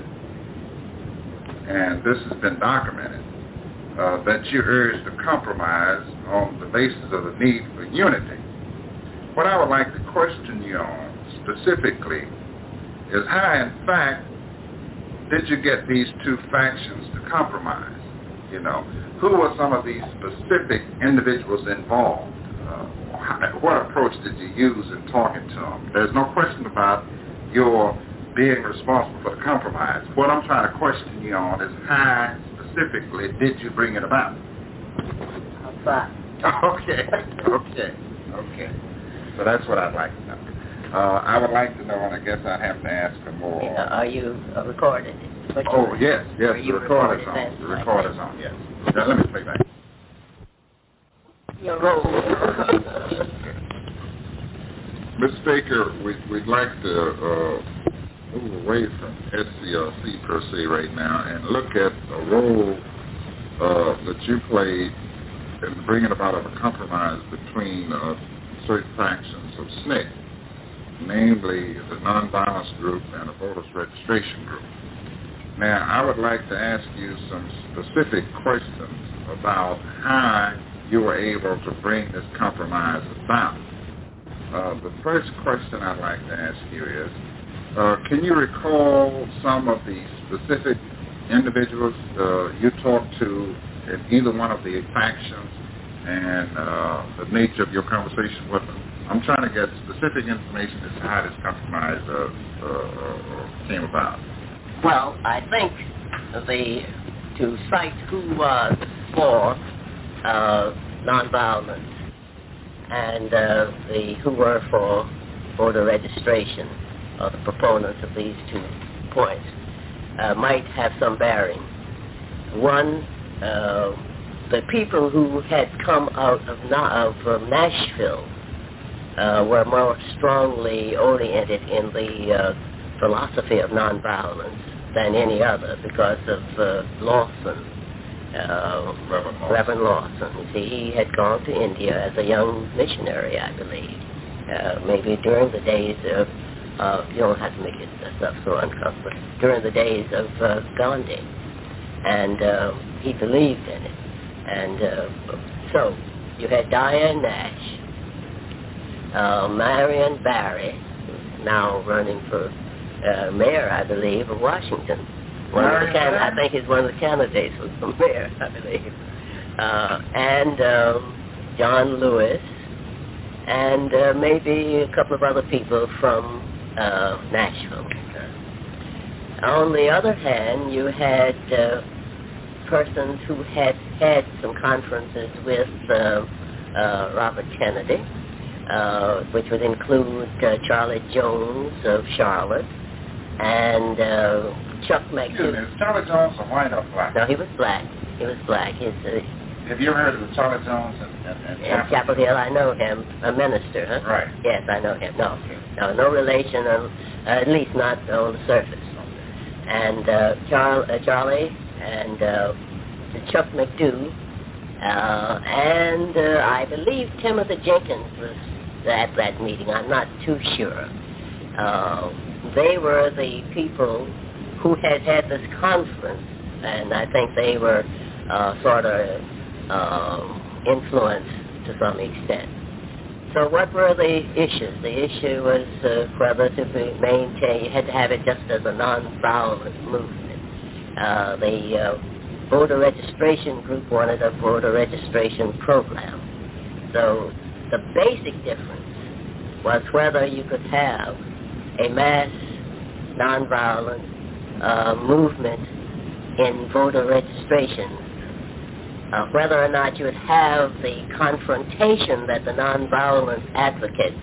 and this has been documented, uh, that you urged a compromise on the basis of the need for unity. What I would like to question you on specifically is how, in fact, did you get these two factions to compromise? You know, who were some of these specific individuals involved? Uh, how, what approach did you use in talking to them? There's no question about your being responsible for the compromise. What I'm trying to question you on is how specifically did you bring it about? About. Okay, okay, okay. So that's what I'd like to know. Uh, I would like to know, and I guess I'd have to ask for more. Yeah, are you uh, recorded? What Oh, you, yes, yes, the recorder's on. Then? The recorder's on, yes. Now, let me play back. Your role. Miz Baker, we, we'd like to uh, move away from S C L C per se right now and look at the role uh, that you played in bringing about a compromise between uh, certain factions of S N C C. Namely the nonviolence group and the voters registration group. Now, I would like to ask you some specific questions about how you were able to bring this compromise about. Uh, the first question I'd like to ask you is, uh, can you recall some of the specific individuals uh, you talked to in either one of the factions and uh, the nature of your conversation with them? I'm trying to get specific information as to how this compromise uh, uh, came about. Well, I think the to cite who was for uh, nonviolence and uh, the who were for voter registration, or the proponents of these two points, uh, might have some bearing. One, uh, the people who had come out of, Na- of uh, Nashville Uh, were more strongly oriented in the uh, philosophy of nonviolence than any other because of uh, Lawson, uh, Reverend Lawson. Reverend Lawson. See, he had gone to India as a young missionary, I believe, uh, maybe during the days of, uh, you don't have to make it stuff so uncomfortable, during the days of uh, Gandhi. And uh, he believed in it. And uh, so you had Diane Nash, uh, Marion Barry, who's now running for uh, mayor, I believe, of Washington. One of the can- I think he's one of the candidates for mayor, I believe. Uh, and um, John Lewis, and uh, maybe a couple of other people from uh, Nashville. On the other hand, you had uh, persons who had had some conferences with uh, uh, Robert Kennedy, uh, which would include uh, Charlie Jones of Charlotte, and uh, Chuck McDougal. Is Charlie Jones a white or black? No, he was black. He was black. His, uh, Have you ever heard of Charlie Jones and, and, and in Chapel Hill? I know him. A minister, huh? Right. Yes, I know him. No, no, no relation, uh, at least not on the surface. And uh, Char- uh, Charlie and uh, Chuck McDougal, uh, and uh, I believe Timothy Jenkins was at that meeting. I'm not too sure. Uh, they were the people who had had this conference, and I think they were uh, sort of uh, influenced to some extent. So what were the issues? The issue was uh, whether to be maintained, you had to have it just as a non-violent movement. Uh, the uh, voter registration group wanted a voter registration program. So the basic difference was whether you could have a mass non-violent uh, movement in voter registration, uh, whether or not you would have the confrontation that the nonviolent advocates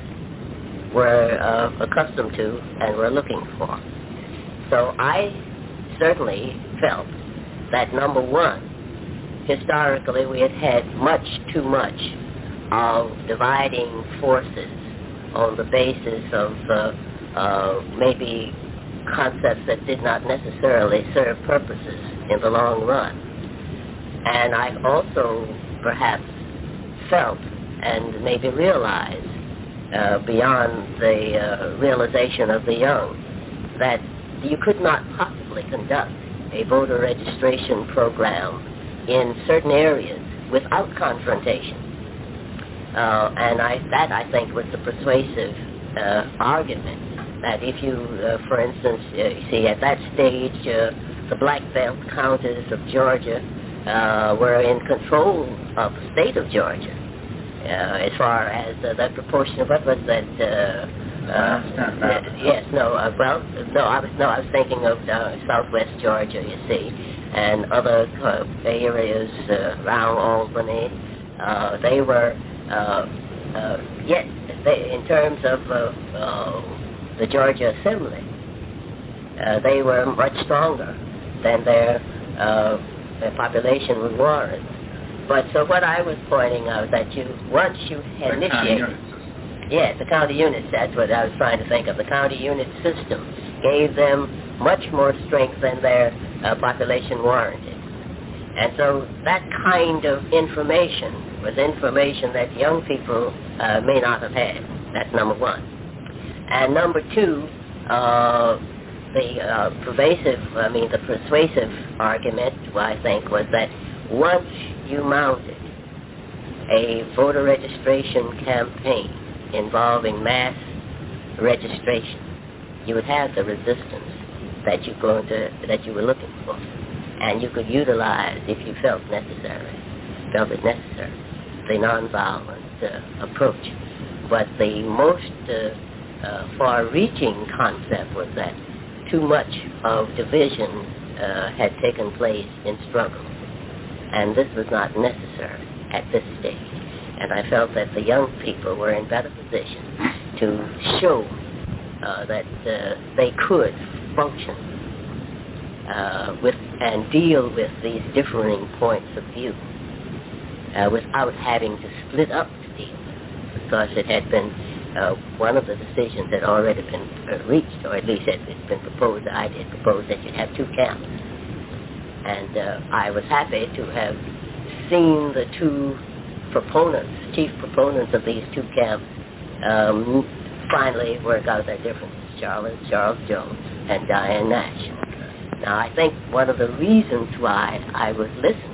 were uh, accustomed to and were looking for. So I certainly felt that, number one, historically we had had much too much of dividing forces on the basis of uh, uh, maybe concepts that did not necessarily serve purposes in the long run. And I also perhaps felt and maybe realized uh, beyond the uh, realization of the young that you could not possibly conduct a voter registration program in certain areas without confrontation. Uh, and I, that, I think, was the persuasive uh, argument that if you, uh, for instance, uh, you see at that stage, uh, the Black Belt counties of Georgia uh, were in control of the state of Georgia uh, as far as uh, that proportion of what was that? Uh, uh, yes, no, uh, well, no, I was no, I was thinking of uh, Southwest Georgia, you see, and other uh, areas uh, around Albany. Uh, they were uh, uh, yet they, in terms of uh, uh, the Georgia Assembly, uh, they were much stronger than their, uh, their population would warrant. But so what I was pointing out that you once you had initiated, yes, the county units. That's what I was trying to think of. The county unit system gave them much more strength than their uh, population warranted, and so that kind of information was information that young people uh, may not have had. That's number one. And number two, uh, the uh, pervasive, I mean the persuasive argument, I think, was that once you mounted a voter registration campaign involving mass registration, you would have the resistance that you're going to, that you were looking for, and you could utilize, if you felt necessary, felt it necessary, the nonviolent uh, approach. But the most uh, uh, far-reaching concept was that too much of division uh, had taken place in struggle, and this was not necessary at this stage. And I felt that the young people were in better position to show uh, that uh, they could function uh, with and deal with these differing points of view uh, without having to split up to deal with it, because it had been uh, one of the decisions had already been uh, reached, or at least it had been proposed. I did propose that you'd have two camps, and uh, I was happy to have seen the two proponents, chief proponents of these two camps, um, finally work out their differences, Charles, Charles Jones and Diane Nash. Now, I think one of the reasons why I was listened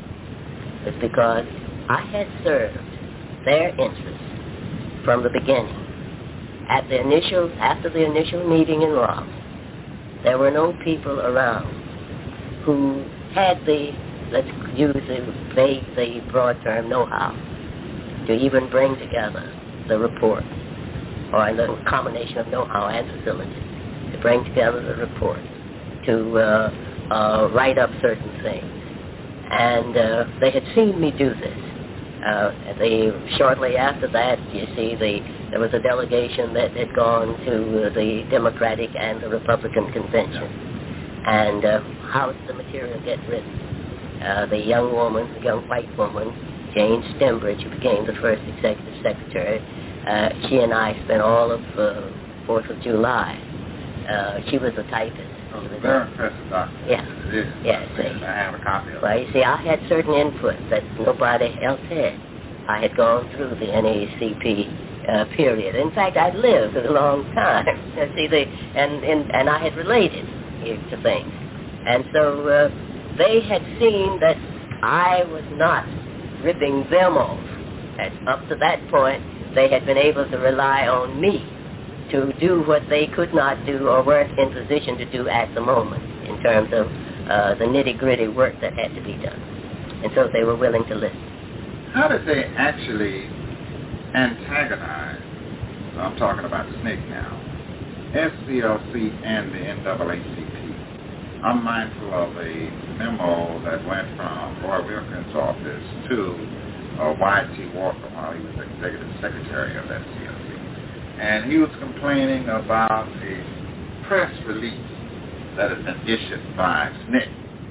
to was because I had served their interests from the beginning. At the initial, after the initial meeting in Raleigh, there were no people around who had the, let's use the vague, the broad term, know-how to even bring together the report, or the combination of know-how and facilities, to bring together the report, to uh, uh, write up certain things. And uh, they had seen me do this. Uh, they, shortly after that, you see, the, there was a delegation that had gone to uh, the Democratic and the Republican convention. And uh, how did the material get written? Uh, the young woman, the young white woman, Jane Stembridge, who became the first executive secretary, uh, she and I spent all of uh, fourth of July. Uh, she was a typist. Oh, the very impressive document. Yeah. It is. Yeah, see. I have a copy of it. Well, you see, I had certain input that nobody else had. I had gone through the N double A C P uh, period. In fact, I'd lived a long time. see, the, and, and, and I had related to things. And so uh, they had seen that I was not ripping them off. And up to that point, they had been able to rely on me to do what they could not do or weren't in position to do at the moment in terms of uh, the nitty-gritty work that had to be done. And so they were willing to listen. How did they actually antagonize, so I'm talking about S N C C now, S C L C and the N double A C P? I'm mindful of a memo that went from Roy Wilkins' office to uh, Y T Walker while he was executive secretary of S C L C. And he was complaining about a press release that had been issued by S N C C.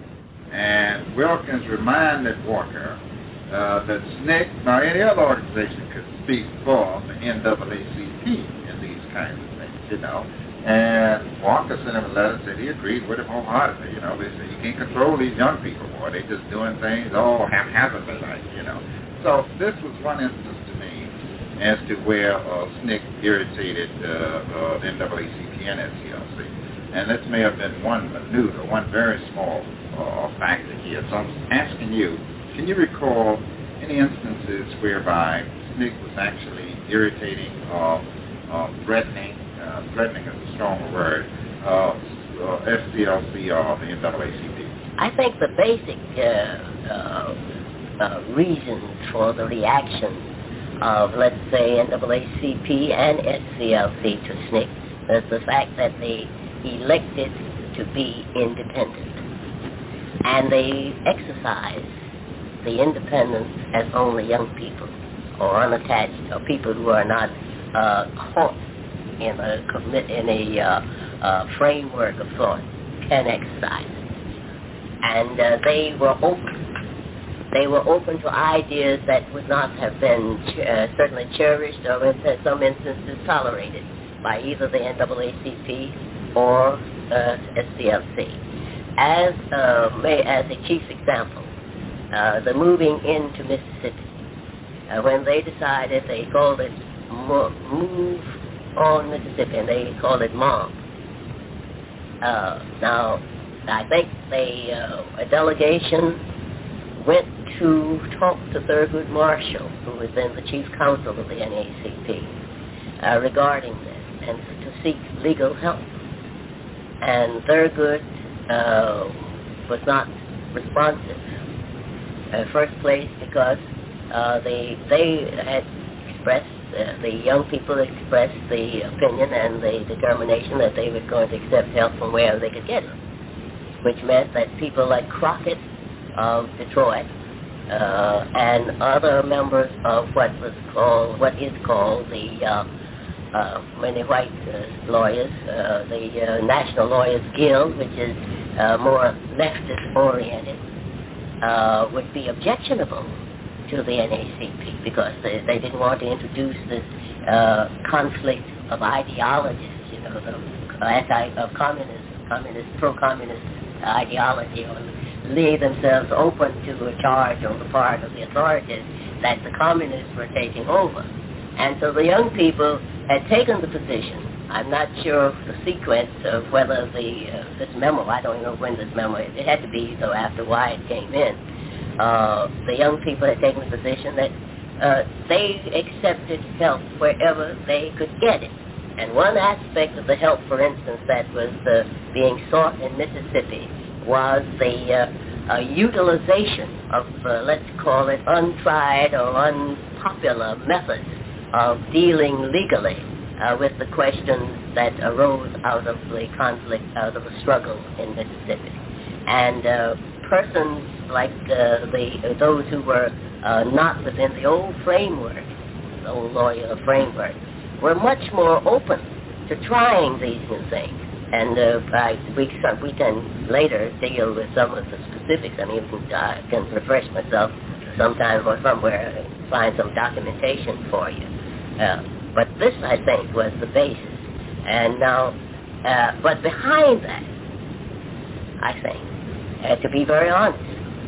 And Wilkins reminded Walker uh, that S N C C, nor any other organization, could speak for the N double A C P in these kinds of things, you know. And Walker sent him a letter and said he agreed with him wholeheartedly. You know, they said you can't control these young people, boy. They're just doing things all haphazardly, like, you know. So this was one instance to me as to where uh, S N C C irritated uh, uh, the N double A C P and S C L C. And this may have been one minute or one very small uh, factor here. So I'm asking you, can you recall any instances whereby S N C C was actually irritating or uh, threatening, uh, threatening is a stronger word, uh, uh, S C L C or the N double A C P? I think the basic uh, uh, uh, reason for the reaction of, let's say, N double A C P and S C L C to S N C C is the fact that they elected to be independent. And they exercise the independence as only young people or unattached or people who are not uh, caught in a commit in a uh, uh, framework of thought can exercise. And uh, they were open. They were open to ideas that would not have been ch- uh, certainly cherished or in some instances tolerated by either the N double A C P or uh, S C L C. As, uh, may, as a chief example, uh, the moving into Mississippi, uh, when they decided, they called it Mo- Move on Mississippi, and they called it MOM. Uh, now, I think they, uh, a delegation went to talk to Thurgood Marshall, who was then the chief counsel of the N double A C P, uh, regarding this, and to seek legal help. And Thurgood uh, was not responsive. Uh, first place because uh, they they had expressed, uh, the young people expressed the opinion and the determination that they were going to accept help from wherever they could get it, which meant that people like Crockett of Detroit uh, and other members of what was called, what is called the uh, uh, many white uh, lawyers, uh, the uh, National Lawyers Guild, which is uh, more leftist-oriented, uh, would be objectionable to the N double A C P because they, they didn't want to introduce this uh, conflict of ideologies, you know, the anti of communism, communist, pro-communist ideology, or lay themselves open to a charge on the part of the authorities that the communists were taking over. And so the young people had taken the position. I'm not sure of the sequence of whether the uh, this memo, I don't know when this memo, it, it had to be so after Wyatt came in. Uh, the young people had taken the position that uh, they accepted help wherever they could get it. And one aspect of the help, for instance, that was uh, being sought in Mississippi was the uh, uh, utilization of, uh, let's call it, untried or unpopular methods of dealing legally uh, with the questions that arose out of the conflict, out of the struggle in Mississippi. And uh, persons like uh, the those who were uh, not within the old framework, the old lawyer framework, were much more open to trying these new things. And uh, I, we, we can later deal with some of the specifics. I mean, I can refresh myself sometime or somewhere and find some documentation for you. Uh, but this, I think, was the basis. And now, uh, but behind that, I think, uh, to be very honest,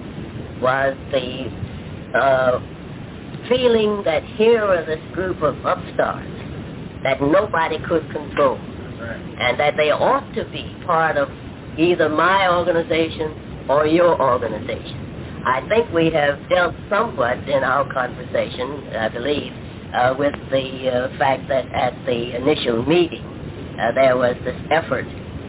was the uh, feeling that here are this group of upstarts that nobody could control, and that they ought to be part of either my organization or your organization. I think we have dealt somewhat in our conversation, I believe, uh, with the uh, fact that at the initial meeting uh, there was this effort,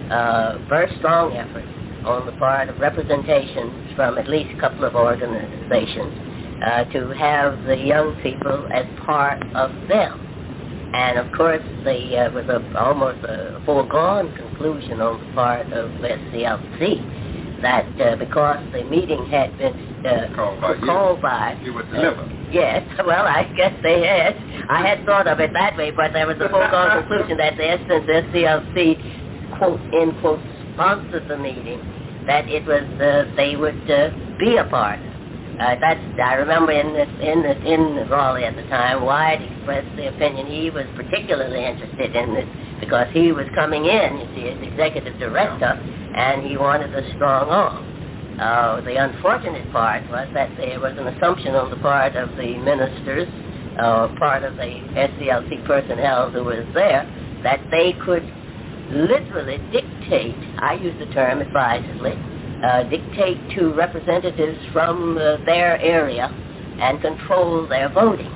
uh, very strong effort, on the part of representation from at least a couple of organizations uh, to have the young people as part of them. And of course, the uh, was a, almost a foregone conclusion on the part of S C L C that uh, because the meeting had been uh, called by, called you, by you would deliver. Uh, yes, well, I guess they had. I had thought of it that way, but there was a foregone conclusion that the since S C L C quote in quote sponsored the meeting, that it was uh, they would uh, be a part. Uh, that's, I remember in this, in this, in Raleigh at the time, Wyatt expressed the opinion he was particularly interested in this because he was coming in, you see, as executive director, and he wanted a strong arm. Uh, the unfortunate part was that there was an assumption on the part of the ministers, uh, part of the S C L C personnel who was there, that they could literally dictate, I use the term advisedly, Uh, dictate to representatives from uh, their area and control their voting.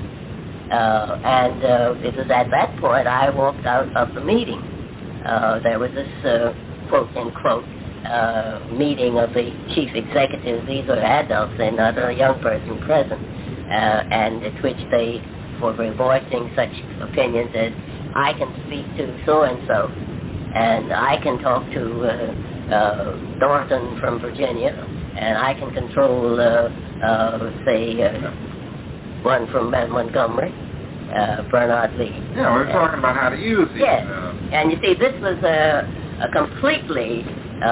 Uh, and uh, it was at that point I walked out of the meeting. Uh, there was this uh, quote-unquote uh, meeting of the chief executives. These were adults and not a young person present. Uh, and at which they were voicing such opinions as, I can speak to so-and-so, and I can talk to uh, Uh, Thornton from Virginia, and I can control, uh, uh, say, uh, one from Montgomery, uh, Bernard Lee. Yeah, we're uh, talking about how to use these. Yes, uh, and you see, this was a, a completely uh,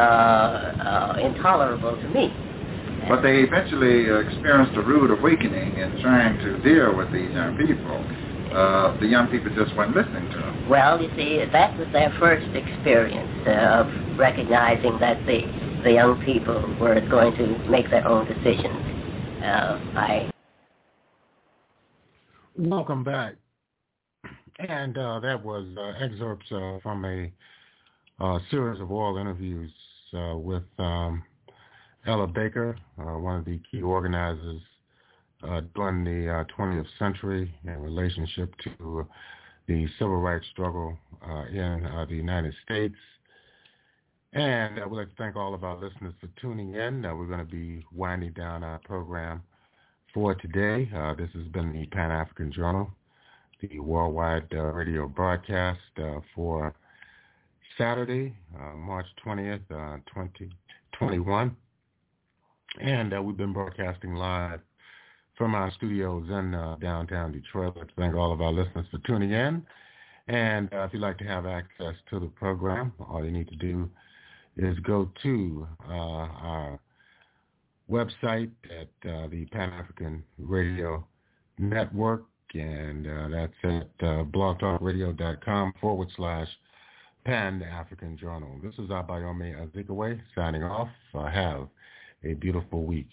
uh, intolerable to me. But they eventually uh, experienced a rude awakening in trying to deal with these young people. Uh, the young people just weren't listening to them. Well, you see, that was their first experience uh, of recognizing that the, the young people were going to make their own decisions. Uh, I... Welcome back. And uh, that was uh, excerpts uh, from a uh, series of oral interviews uh, with um, Ella Baker, uh, one of the key organizers Uh, during the uh, twentieth century in relationship to uh, the civil rights struggle uh, in uh, the United States. And I uh, would like to thank all of our listeners for tuning in. Uh, we're going to be winding down our program for today. Uh, this has been the Pan-African Journal, the worldwide uh, radio broadcast uh, for Saturday, uh, March twentieth, uh, twenty twenty-one. And uh, we've been broadcasting live from our studios in uh, downtown Detroit. I'd like to thank all of our listeners for tuning in. And uh, if you'd like to have access to the program, all you need to do is go to uh, our website at uh, the Pan-African Radio Network, and uh, that's at uh, blogtalkradio.com forward slash Pan-African Journal. This is Abayomi Azikiwe signing off. Uh, have a beautiful week.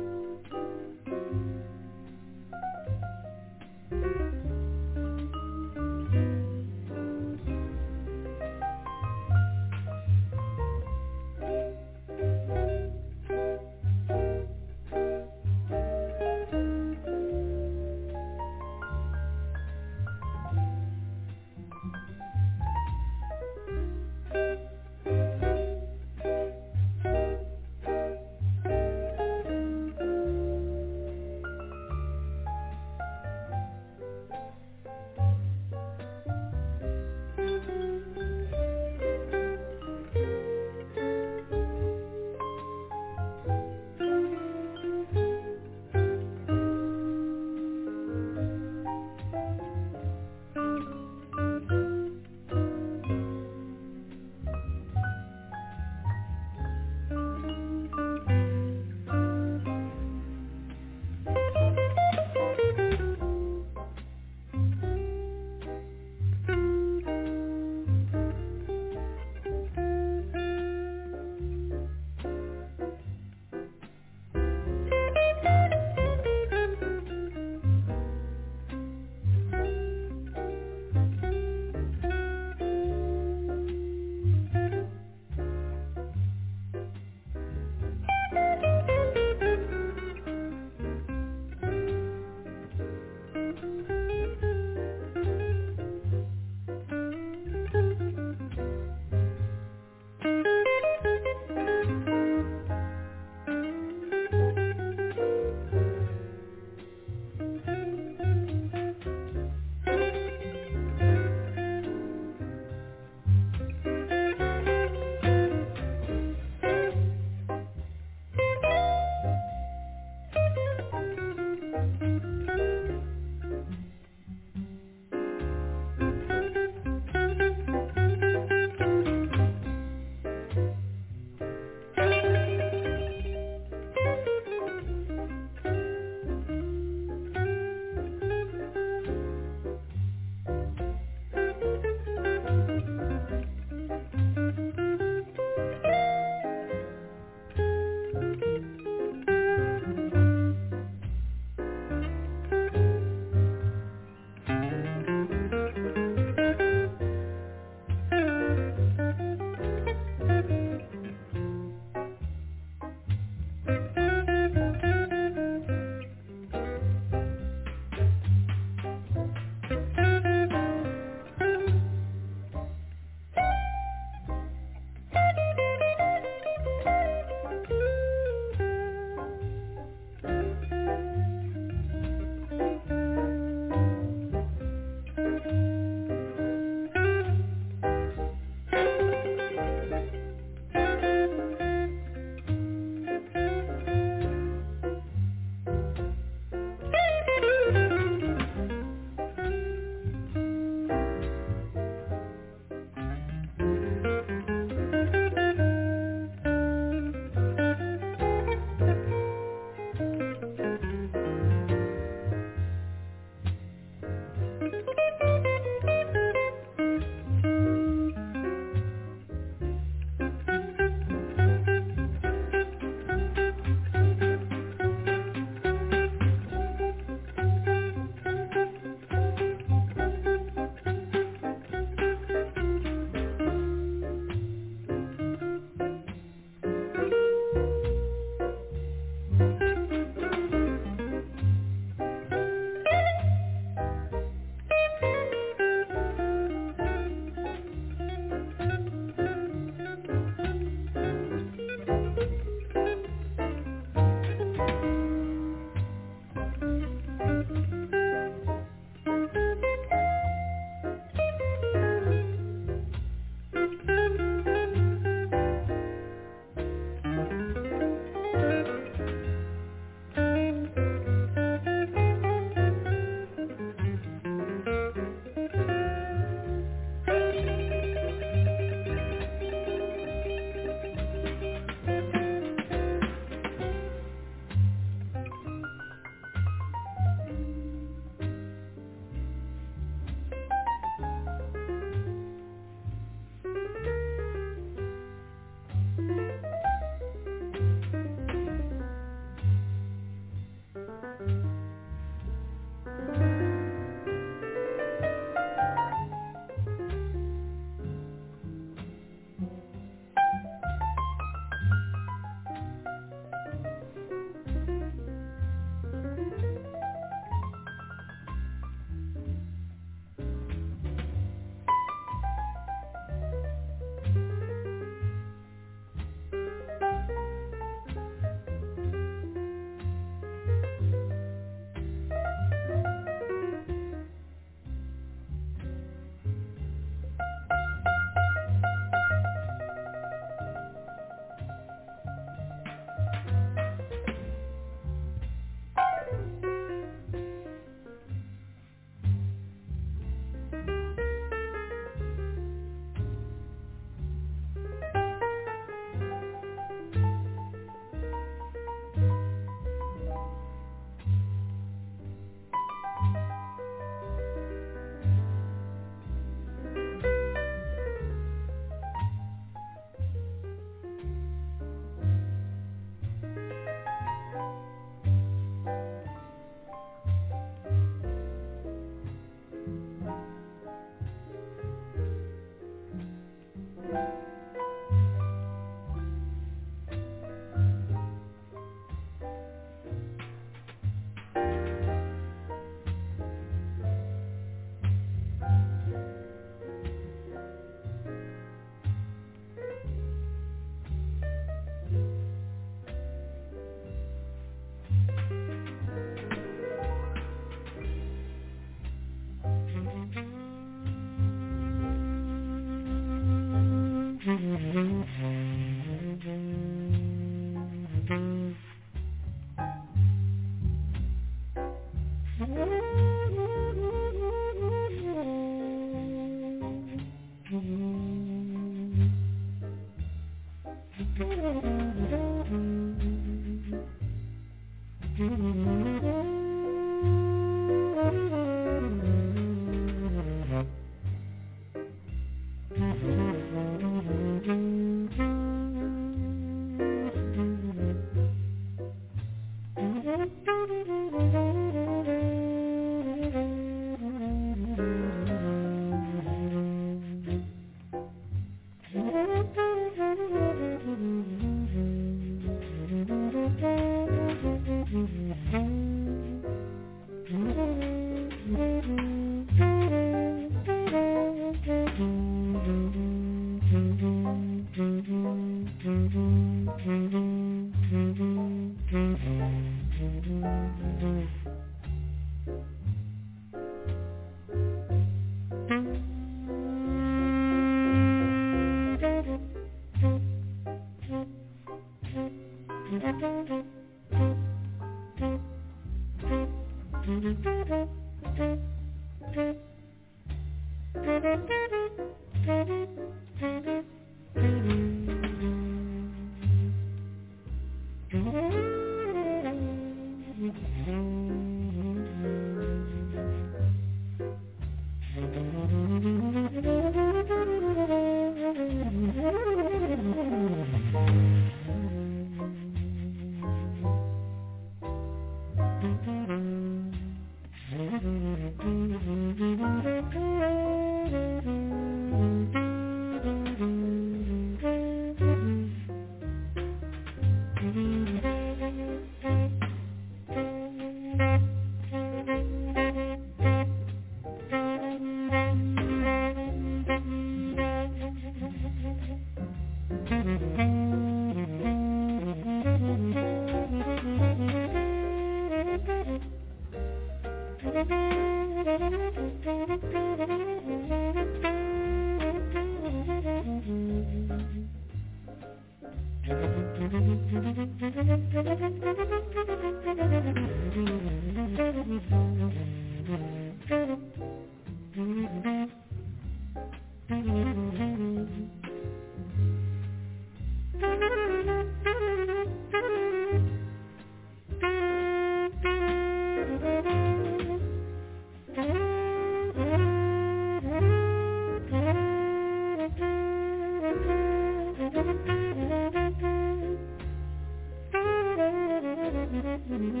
Mm-hmm.